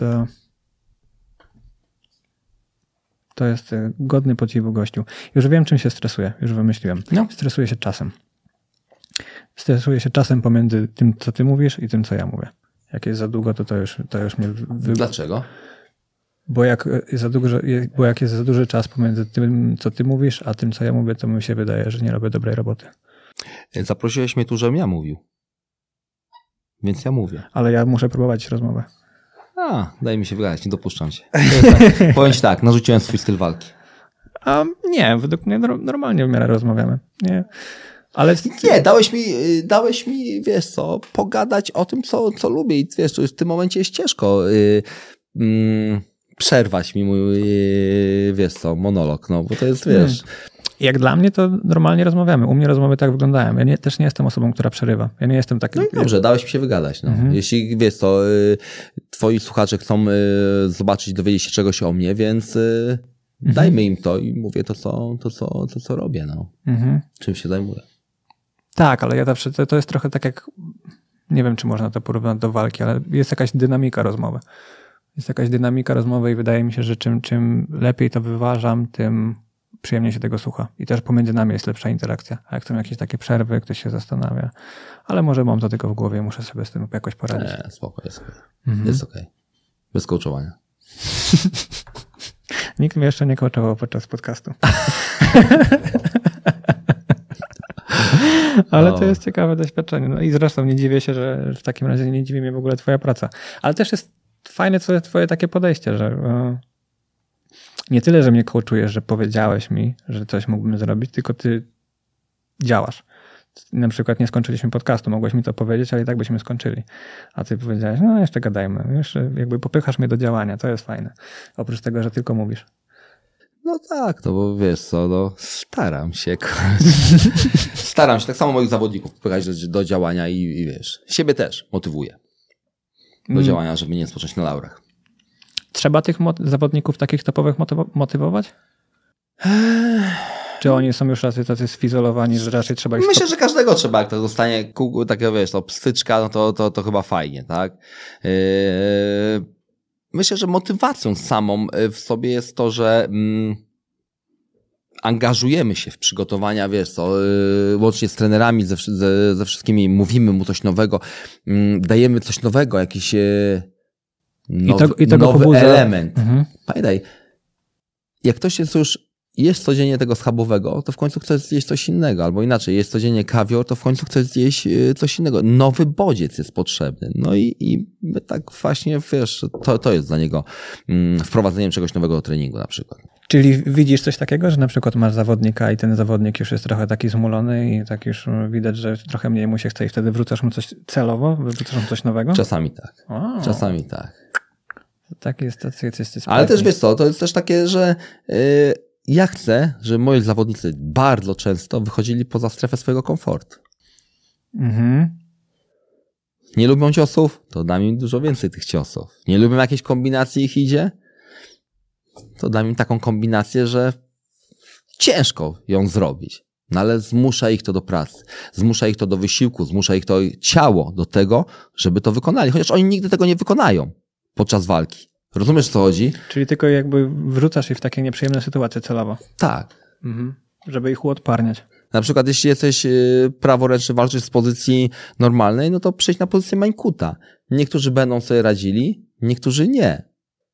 To jest godny podziwu gościu. Już wiem, czym się stresuje, już wymyśliłem. No. Stresuję się czasem. Stresuję się czasem pomiędzy tym, co ty mówisz i tym, co ja mówię. Jak jest za długo, to to już, to już mnie... Wy... Dlaczego? Bo jak, jest za dużo, bo jak jest za duży czas pomiędzy tym, co ty mówisz, a tym, co ja mówię, to mi się wydaje, że nie robię dobrej roboty. Zaprosiłeś mnie tu, żebym ja mówił. Więc ja mówię. Ale ja muszę próbować rozmowę. A, daj mi się wygadać, nie dopuszczam się. Tak, powiem ci tak, narzuciłem swój styl walki. A nie, według mnie normalnie w miarę rozmawiamy. Nie... Ale nie, dałeś mi, dałeś mi, wiesz co, pogadać o tym, co, co lubię i wiesz, to już w tym momencie jest ciężko yy, yy, przerwać mi mój, yy, wiesz co, monolog, no bo to jest, wiesz... Hmm. Jak dla mnie to normalnie rozmawiamy. U mnie rozmowy tak wyglądają. Ja nie, też nie jestem osobą, która przerywa. Ja nie jestem taki... No i dobrze, dałeś mi się wygadać. No. Mhm. Jeśli, wiesz co, y, twoi słuchacze chcą y, zobaczyć, dowiedzieć się czegoś o mnie, więc y, mhm. dajmy im to i mówię to, co, to, co, to, co robię. No. Mhm. Czym się zajmuję. Tak, ale ja zawsze, to, to jest trochę tak jak, nie wiem, czy można to porównać do walki, ale jest jakaś dynamika rozmowy. Jest jakaś dynamika rozmowy i wydaje mi się, że czym, czym lepiej to wyważam, tym przyjemnie się tego słucha. I też pomiędzy nami jest lepsza interakcja. A jak są jakieś takie przerwy, ktoś się zastanawia. Ale może mam to tylko w głowie, muszę sobie z tym jakoś poradzić. Nie, spoko, jest okej. Mhm. Jest okej. Bez coachowania. Nikt mnie jeszcze nie coachował podczas podcastu. Ale no. To jest ciekawe doświadczenie. No i zresztą nie dziwię się, że w takim razie nie dziwi mnie w ogóle twoja praca. Ale też jest fajne twoje, twoje takie podejście, że nie tyle, że mnie coachujesz, że powiedziałeś mi, że coś mógłbym zrobić, tylko ty działasz. Na przykład nie skończyliśmy podcastu, mogłeś mi to powiedzieć, ale i tak byśmy skończyli. A ty powiedziałeś, no jeszcze gadajmy, jeszcze jakby popychasz mnie do działania, to jest fajne. Oprócz tego, że tylko mówisz. No tak, no bo wiesz co, no staram się. Staram się, tak samo moich zawodników popychać do, do działania i, i wiesz, siebie też motywuję do mm. działania, żeby nie spocząć na laurach. Trzeba tych mot- zawodników takich topowych motyw- motywować? Czy oni są już raczej tacy sfizolowani, że raczej trzeba ich... Myślę, że każdego trzeba, jak to dostanie taka, wiesz, to pstyczka, no to, to, to chyba fajnie, tak? Yy... Myślę, że motywacją samą w sobie jest to, że mm, angażujemy się w przygotowania, wiesz co, yy, łącznie z trenerami, ze, ze, ze wszystkimi, mówimy mu coś nowego, yy, dajemy coś nowego, jakiś yy, now, I to, i nowy pobudza. element. Mhm. Pamiętaj, jak ktoś jest już jest codziennie tego schabowego, to w końcu chce zjeść coś innego, albo inaczej, jest codziennie kawior, to w końcu chce zjeść coś innego. Nowy bodziec jest potrzebny. No i, i tak właśnie, wiesz, to, to jest dla niego mm, wprowadzeniem czegoś nowego do treningu na przykład. Czyli widzisz coś takiego, że na przykład masz zawodnika i ten zawodnik już jest trochę taki zmulony i tak już widać, że trochę mniej mu się chce i wtedy wrzucasz mu coś celowo, wrzucasz mu coś nowego? Czasami tak. O. Czasami tak. Tak jest, tacy jesteś. Ale też wiesz co, to jest też takie, że yy, ja chcę, żeby moi zawodnicy bardzo często wychodzili poza strefę swojego komfortu. Mhm. Nie lubią ciosów? To dam im dużo więcej tych ciosów. Nie lubią jakiejś kombinacji ich idzie? To dam im taką kombinację, że ciężko ją zrobić. No ale zmusza ich to do pracy. Zmusza ich to do wysiłku. Zmusza ich to ciało do tego, żeby to wykonali. Chociaż oni nigdy tego nie wykonają podczas walki. Rozumiesz, co chodzi? Czyli tylko jakby wrzucasz ich w takie nieprzyjemne sytuacje celowo. Tak. Mhm. Żeby ich uodparniać. Na przykład jeśli jesteś praworęczny, walczysz z pozycji normalnej, no to przejdź na pozycję mańkuta. Niektórzy będą sobie radzili, niektórzy nie.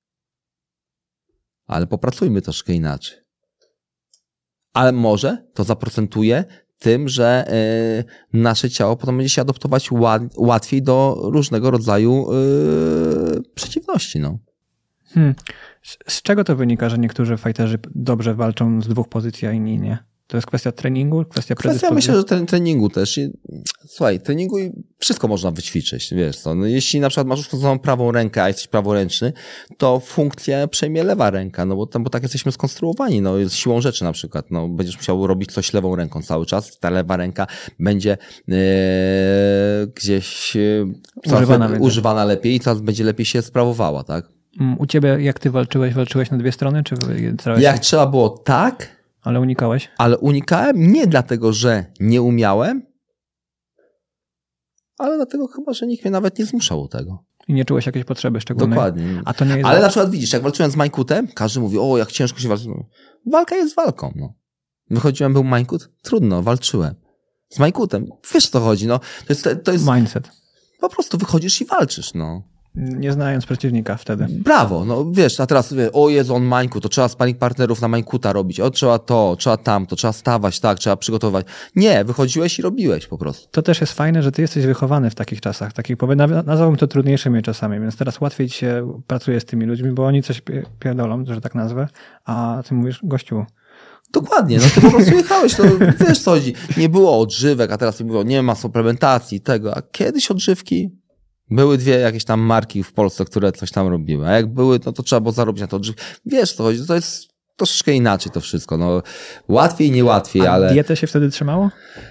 Ale popracujmy troszkę inaczej. Ale może to zaprocentuje tym, że y, nasze ciało potem będzie się adaptować ład, łatwiej do różnego rodzaju y, przeciwności. No. Hmm. Z, z czego to wynika, że niektórzy fajterzy dobrze walczą z dwóch pozycji, a inni nie? To jest kwestia treningu? Kwestia Kwestia myślę, że ten, treningu też. Słuchaj, treningu wszystko można wyćwiczyć. Wiesz co, no, jeśli na przykład masz uszkodzoną prawą rękę, a jesteś praworęczny, to funkcję przejmie lewa ręka, no bo, bo tak jesteśmy skonstruowani, no jest siłą rzeczy na przykład. No, będziesz musiał robić coś lewą ręką cały czas, ta lewa ręka będzie e, gdzieś e, używana, używana lepiej i coraz będzie lepiej się sprawowała, tak? U ciebie, jak ty walczyłeś, walczyłeś na dwie strony? Czy jak się... trzeba było tak, ale unikałeś? Ale unikałem nie dlatego, że nie umiałem, ale dlatego chyba, że nikt mnie nawet nie zmuszał do tego. I nie czułeś jakiejś potrzeby szczególnej? Dokładnie. A to nie jest ale na przykład widzisz, jak walczyłem z Mańkutem, każdy mówi, o jak ciężko się walczy. Walka jest walką. No. Wychodziłem, był Mańkut? Trudno, walczyłem. Z Mańkutem. Wiesz, o co chodzi. No. To jest, to jest... mindset. Po prostu wychodzisz i walczysz. No. Nie znając przeciwnika wtedy. Brawo, no wiesz, a teraz wie, o Jezu, on mańku, to trzeba sparring partnerów na mańkuta robić, o trzeba to, trzeba tamto, trzeba stawać, tak, trzeba przygotować. Nie, wychodziłeś i robiłeś po prostu. To też jest fajne, że ty jesteś wychowany w takich czasach, takich, nazwałbym to trudniejszymi czasami, więc teraz łatwiej ci się pracuje z tymi ludźmi, bo oni coś pierdolą, że tak nazwę, a ty mówisz, gościu, Dokładnie, no ty po prostu jechałeś, to wiesz co chodzi. Nie było odżywek, a teraz mówią, nie ma suplementacji, tego. A kiedyś odżywki były dwie jakieś tam marki w Polsce, które coś tam robiły. A jak były, no to trzeba było zarobić na to odżywki. Wiesz co chodzi, to jest troszeczkę inaczej to wszystko. No, łatwiej, nie łatwiej, A ale... dietę się wtedy trzymało?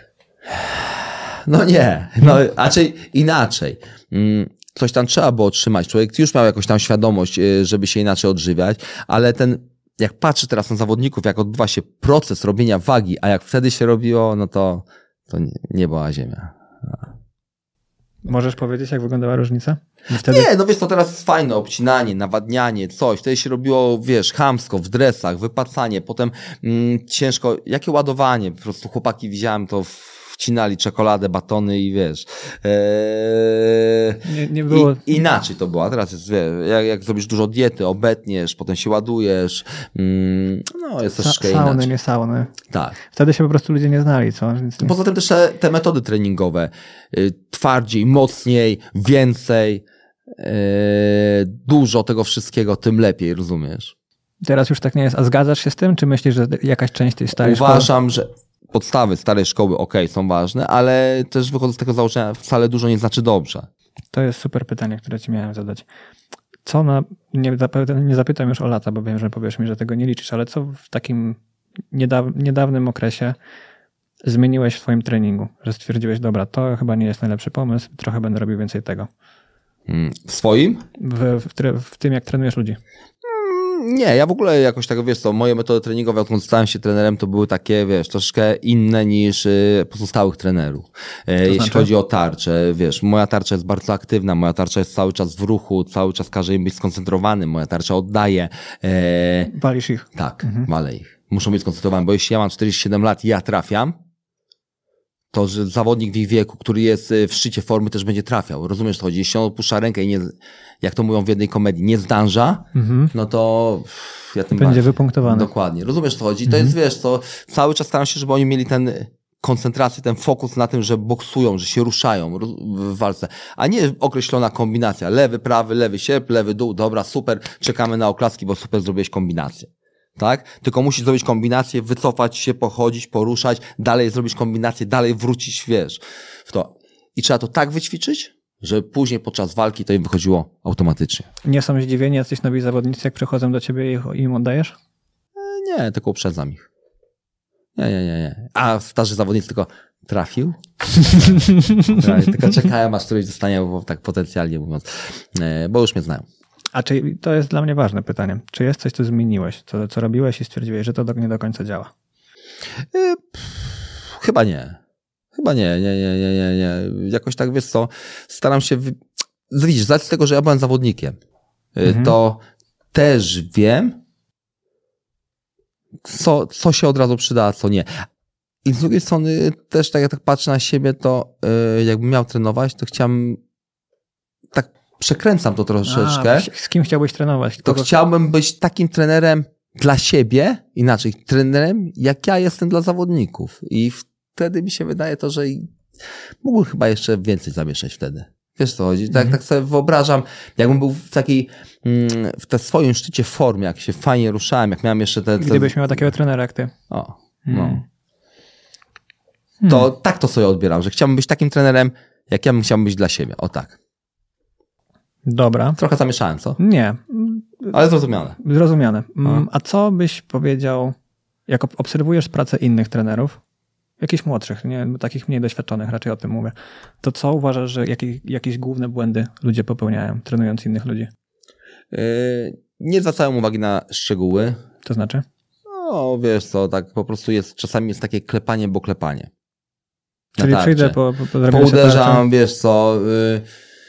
No nie, no raczej inaczej. Coś tam trzeba było trzymać. Człowiek już miał jakąś tam świadomość, żeby się inaczej odżywiać, ale ten, jak patrzę teraz na zawodników, jak odbywa się proces robienia wagi, a jak wtedy się robiło, no to, to nie była ziemia. Możesz powiedzieć, jak wyglądała różnica? Wtedy... Nie, no wiesz, to teraz jest fajne, obcinanie, nawadnianie, coś. Wtedy się robiło, wiesz, chamsko, w dresach, wypacanie, potem mm, ciężko, jakie ładowanie, po prostu chłopaki widziałem to wcinali czekoladę, batony i wiesz. Ee, nie, nie było... I, inaczej to było, a teraz jest, wiesz, jak, jak zrobisz dużo diety, obetniesz, potem się ładujesz, mm, no jest Sa- troszeczkę sauny, inaczej. nie sauny. Tak. Wtedy się po prostu ludzie nie znali, co? Więc nie... Poza tym też te, te metody treningowe, y, twardziej, mocniej, więcej, y, dużo tego wszystkiego, tym lepiej, rozumiesz? Teraz już tak nie jest. A zgadzasz się z tym, czy myślisz, że jakaś część tej starej Uważam, szkoły... że podstawy starej szkoły, okej, są ważne, ale też wychodzę z tego założenia, wcale dużo nie znaczy dobrze. To jest super pytanie, które ci miałem zadać. Co na... Nie, nie zapytam już o lata, bo wiem, że powiesz mi, że tego nie liczysz, ale co w takim niedaw, niedawnym okresie zmieniłeś w swoim treningu? Że stwierdziłeś, dobra, to chyba nie jest najlepszy pomysł, trochę będę robił więcej tego. W swoim? W, w, w tym, jak trenujesz ludzi. Nie, ja w ogóle jakoś tak, wiesz co, moje metody treningowe, odkąd stałem się trenerem, to były takie, wiesz, troszeczkę inne niż y, pozostałych trenerów. E, jeśli znaczy? chodzi o tarczę, wiesz, moja tarcza jest bardzo aktywna, moja tarcza jest cały czas w ruchu, cały czas każe im być skoncentrowanym, moja tarcza oddaje. E, Walisz ich. tak, mhm. walę ich. Muszą być skoncentrowani, bo jeśli ja mam czterdzieści siedem lat i ja trafiam, to że zawodnik w ich wieku, który jest w szczycie formy, też będzie trafiał. Rozumiesz, co chodzi? Jeśli on opuszcza rękę i nie, jak to mówią w jednej komedii, nie zdąża, mhm. no to ja tym będzie bardziej. wypunktowany. Dokładnie. Rozumiesz, co chodzi? Mhm. To jest, wiesz, to cały czas staram się, żeby oni mieli ten koncentrację, ten fokus na tym, że boksują, że się ruszają w walce, a nie określona kombinacja. Lewy, prawy, lewy sierp, lewy dół, dobra, super, czekamy na oklaski, bo super zrobiłeś kombinację. Tak? Tylko musisz zrobić kombinację, wycofać się, pochodzić, poruszać, dalej zrobić kombinację, dalej wrócić, wiesz, w to. I trzeba to tak wyćwiczyć, że później podczas walki to im wychodziło automatycznie. Nie są zdziwieni jacyś nowi zawodnicy, jak przychodzą do ciebie i im oddajesz? Nie, tylko uprzedzam ich. Nie, nie, nie, nie. A starzy zawodnicy tylko trafił? Tylko czekają, aż któryś dostanie, bo tak potencjalnie mówiąc, bo już mnie znają. A czy to jest dla mnie ważne pytanie. Czy jest coś, co zmieniłeś, co, co robiłeś i stwierdziłeś, że to do, nie do końca działa? Yy, chyba nie. Chyba nie, nie, nie, nie, nie, nie. Jakoś tak, wiesz co, staram się, wy... widzisz, z tego, że ja byłem zawodnikiem, mhm. to też wiem, co, co się od razu przyda, a co nie. I z drugiej strony też tak jak tak patrzę na siebie, to yy, jakbym miał trenować, to chciałem tak przekręcam to troszeczkę. A, z kim chciałbyś trenować? To Kogo... chciałbym być takim trenerem dla siebie, inaczej, trenerem jak ja jestem dla zawodników. I wtedy mi się wydaje to, że mógłbym chyba jeszcze więcej zamieszać wtedy. Wiesz co chodzi? Tak, mm. tak sobie wyobrażam, jakbym był w takiej, w te swoim szczycie formie, jak się fajnie ruszałem, jak miałem jeszcze te... te... Gdybyś miał takiego trenera jak ty. O, no. Mm. To hmm. tak to sobie odbieram, że chciałbym być takim trenerem, jak ja bym chciał być dla siebie. O tak. Dobra. Trochę zamieszałem, co? Nie. Ale zrozumiane. Zrozumiane. A, A co byś powiedział, jak obserwujesz pracę innych trenerów, jakichś młodszych, nie, takich mniej doświadczonych, raczej o tym mówię, to co uważasz, że jakie, jakieś główne błędy ludzie popełniają, trenując innych ludzi? Yy, nie zwracają uwagi na szczegóły. To znaczy? No, wiesz co, tak po prostu jest, czasami jest takie klepanie, bo klepanie. Czyli przyjdę po, po, po Pouderzam, wiesz co... Yy,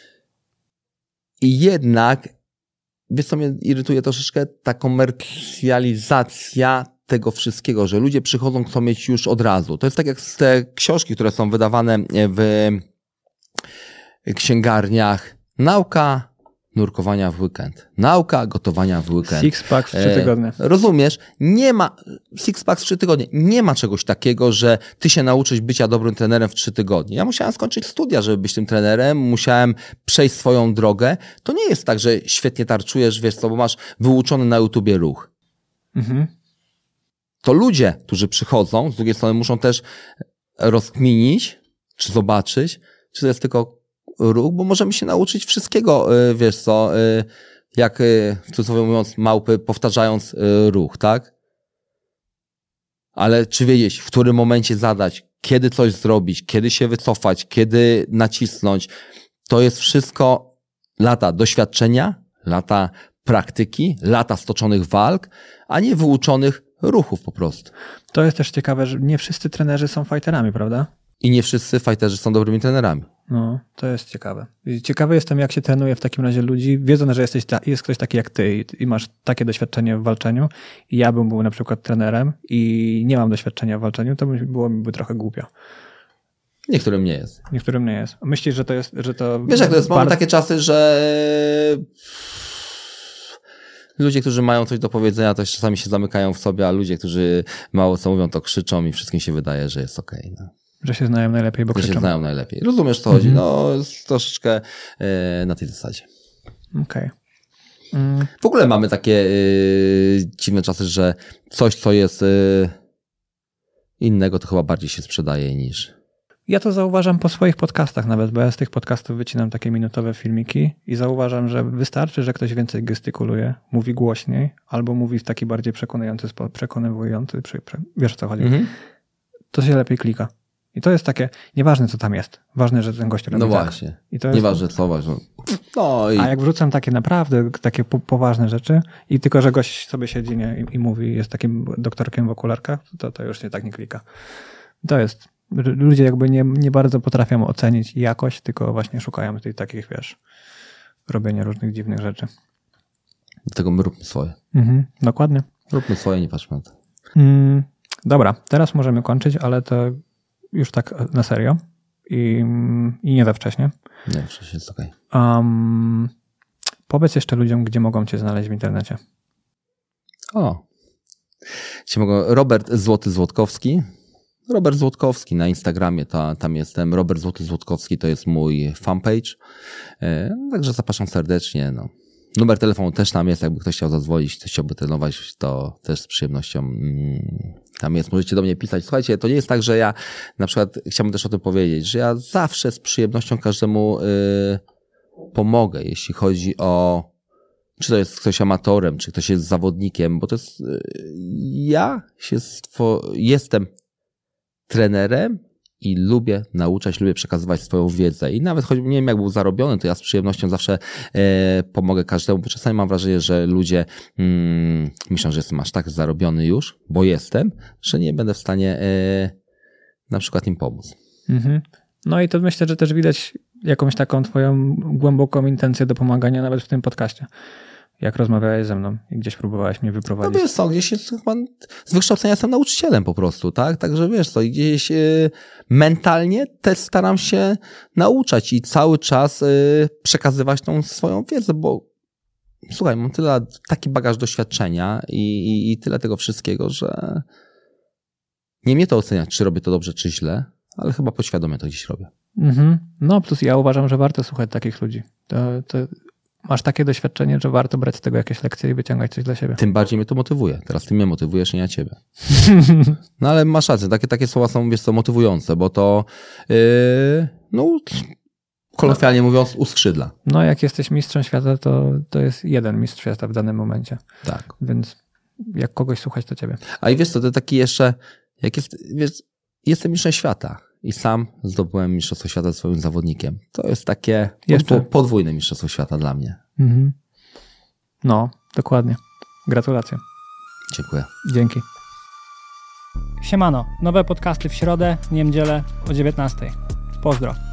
I jednak, wiesz co mnie irytuje troszeczkę? Ta komercjalizacja tego wszystkiego, że ludzie przychodzą, chcą mieć już od razu. To jest tak jak z te książki, które są wydawane w księgarniach. Nauka nurkowania w weekend. Nauka gotowania w weekend. Six-pack w trzy tygodnie. E, rozumiesz? Nie ma, six-pack w trzy tygodnie. Nie ma czegoś takiego, że ty się nauczysz bycia dobrym trenerem w trzy tygodnie. Ja musiałem skończyć studia, żeby być tym trenerem. Musiałem przejść swoją drogę. To nie jest tak, że świetnie tarczujesz, wiesz co, bo masz wyuczony na YouTubie ruch. Mhm. to ludzie, którzy przychodzą, z drugiej strony muszą też rozkminić, czy zobaczyć, czy to jest tylko ruch, bo możemy się nauczyć wszystkiego, wiesz co, jak w cudzysłowie mówiąc małpy, powtarzając ruch, tak? Ale czy wiedzieć, w którym momencie zadać, kiedy coś zrobić, kiedy się wycofać, kiedy nacisnąć, to jest wszystko lata doświadczenia, lata praktyki, lata stoczonych walk, a nie wyuczonych ruchów po prostu. To jest też ciekawe, że nie wszyscy trenerzy są fighterami, prawda? I nie wszyscy fighterzy są dobrymi trenerami. No, to jest ciekawe. Ciekawy jestem, jak się trenuje w takim razie ludzi, wiedząc, że jesteś ta, jest ktoś taki jak ty i, i masz takie doświadczenie w walczeniu i ja bym był na przykład trenerem i nie mam doświadczenia w walczeniu, to by było mi by trochę głupio. Niektórym nie jest. Niektórym nie jest. Myślisz, że to jest... Że to Wiesz, jak to jest? Mamy bardzo... takie czasy, że ludzie, którzy mają coś do powiedzenia, to czasami się zamykają w sobie, a ludzie, którzy mało co mówią, to krzyczą i wszystkim się wydaje, że jest okej. Okay, no. Że się znają najlepiej, bo że krzyczą. się znają najlepiej. Rozumiesz, co chodzi? No, troszeczkę e, na tej zasadzie. Okej. Okay. Mm. W ogóle mamy takie e, dziwne czasy, że coś, co jest e, innego, to chyba bardziej się sprzedaje niż... Ja to zauważam po swoich podcastach nawet, bo ja z tych podcastów wycinam takie minutowe filmiki i zauważam, że wystarczy, że ktoś więcej gestykuluje, mówi głośniej, albo mówi w taki bardziej przekonujący sposób, przekonywujący, prze, prze, wiesz o co chodzi, mhm. to się lepiej klika. I to jest takie, nieważne co tam jest, ważne, że ten gość robi No tak. właśnie, I to jest... nieważne co, ważne. No i... A jak wrzucam takie naprawdę, takie po, poważne rzeczy i tylko, że gość sobie siedzi nie, i, i mówi, jest takim doktorkiem w okularkach, to, to już nie tak nie klika. To jest, ludzie jakby nie, nie bardzo potrafią ocenić jakość, tylko właśnie szukają tych takich, wiesz, robienia różnych dziwnych rzeczy. Dlatego my róbmy swoje. Mhm, dokładnie. Róbmy swoje, nie patrzmy na to. Mm, dobra, teraz możemy kończyć, ale to już tak na serio i, i nie za wcześnie. Nie, przecież jest okej. Um, powiedz jeszcze ludziom, gdzie mogą cię znaleźć w internecie. O. Gdzie mogą... Robert Złoty Złotkowski. Robert Złotkowski na Instagramie, ta, tam jestem. Robert Złoty Złotkowski to jest mój fanpage. E, także zapraszam serdecznie. No. Numer telefonu też tam jest, jakby ktoś chciał zadzwonić, ktoś chciałby trenować, to też z przyjemnością mm, tam jest. Możecie do mnie pisać. Słuchajcie, to nie jest tak, że ja na przykład chciałbym też o tym powiedzieć, że ja zawsze z przyjemnością każdemu y, pomogę, jeśli chodzi o czy to jest ktoś amatorem, czy ktoś jest zawodnikiem, bo to jest y, ja się stwo, jestem trenerem i lubię nauczać, lubię przekazywać swoją wiedzę. I nawet choć nie wiem, jak był zarobiony, to ja z przyjemnością zawsze e, pomogę każdemu, bo czasami mam wrażenie, że ludzie mm, myślą, że jestem aż tak zarobiony już, bo jestem, że nie będę w stanie e, na przykład im pomóc. Mhm. No i to myślę, że też widać jakąś taką twoją głęboką intencję do pomagania nawet w tym podcaście. Jak rozmawiałeś ze mną i gdzieś próbowałeś mnie wyprowadzić. No wiesz co, gdzieś jest, z wykształcenia jestem nauczycielem po prostu, tak? Także wiesz co, gdzieś y, mentalnie też staram się nauczać i cały czas y, przekazywać tą swoją wiedzę, bo słuchaj, mam tyle, taki bagaż doświadczenia i, i, i tyle tego wszystkiego, że nie mnie to oceniać, czy robię to dobrze, czy źle, ale chyba podświadomie to gdzieś robię. Mhm. No plus ja uważam, że warto słuchać takich ludzi. To, to... Masz takie doświadczenie, że warto brać z tego jakieś lekcje i wyciągać coś dla siebie. Tym bardziej mnie to motywuje. Teraz ty mnie motywujesz, nie ja ciebie. No ale masz rację, takie, takie słowa są, wiesz co, motywujące, bo to yy, no kolokwialnie no. mówiąc uskrzydla. No jak jesteś mistrzem świata, to, to jest jeden mistrz świata w danym momencie. Tak. Więc jak kogoś słuchać, to ciebie. A i wiesz co, to taki jeszcze, jak jest, wiesz, jestem mistrzem świata i sam zdobyłem mistrzostwo świata ze swoim zawodnikiem. To jest takie jeszcze podwójne mistrzostwo świata dla mnie. Mhm. No, dokładnie. Gratulacje. Dziękuję. Dzięki. Siemano, nowe podcasty w środę, niedzielę o dziewiętnastej. Pozdro.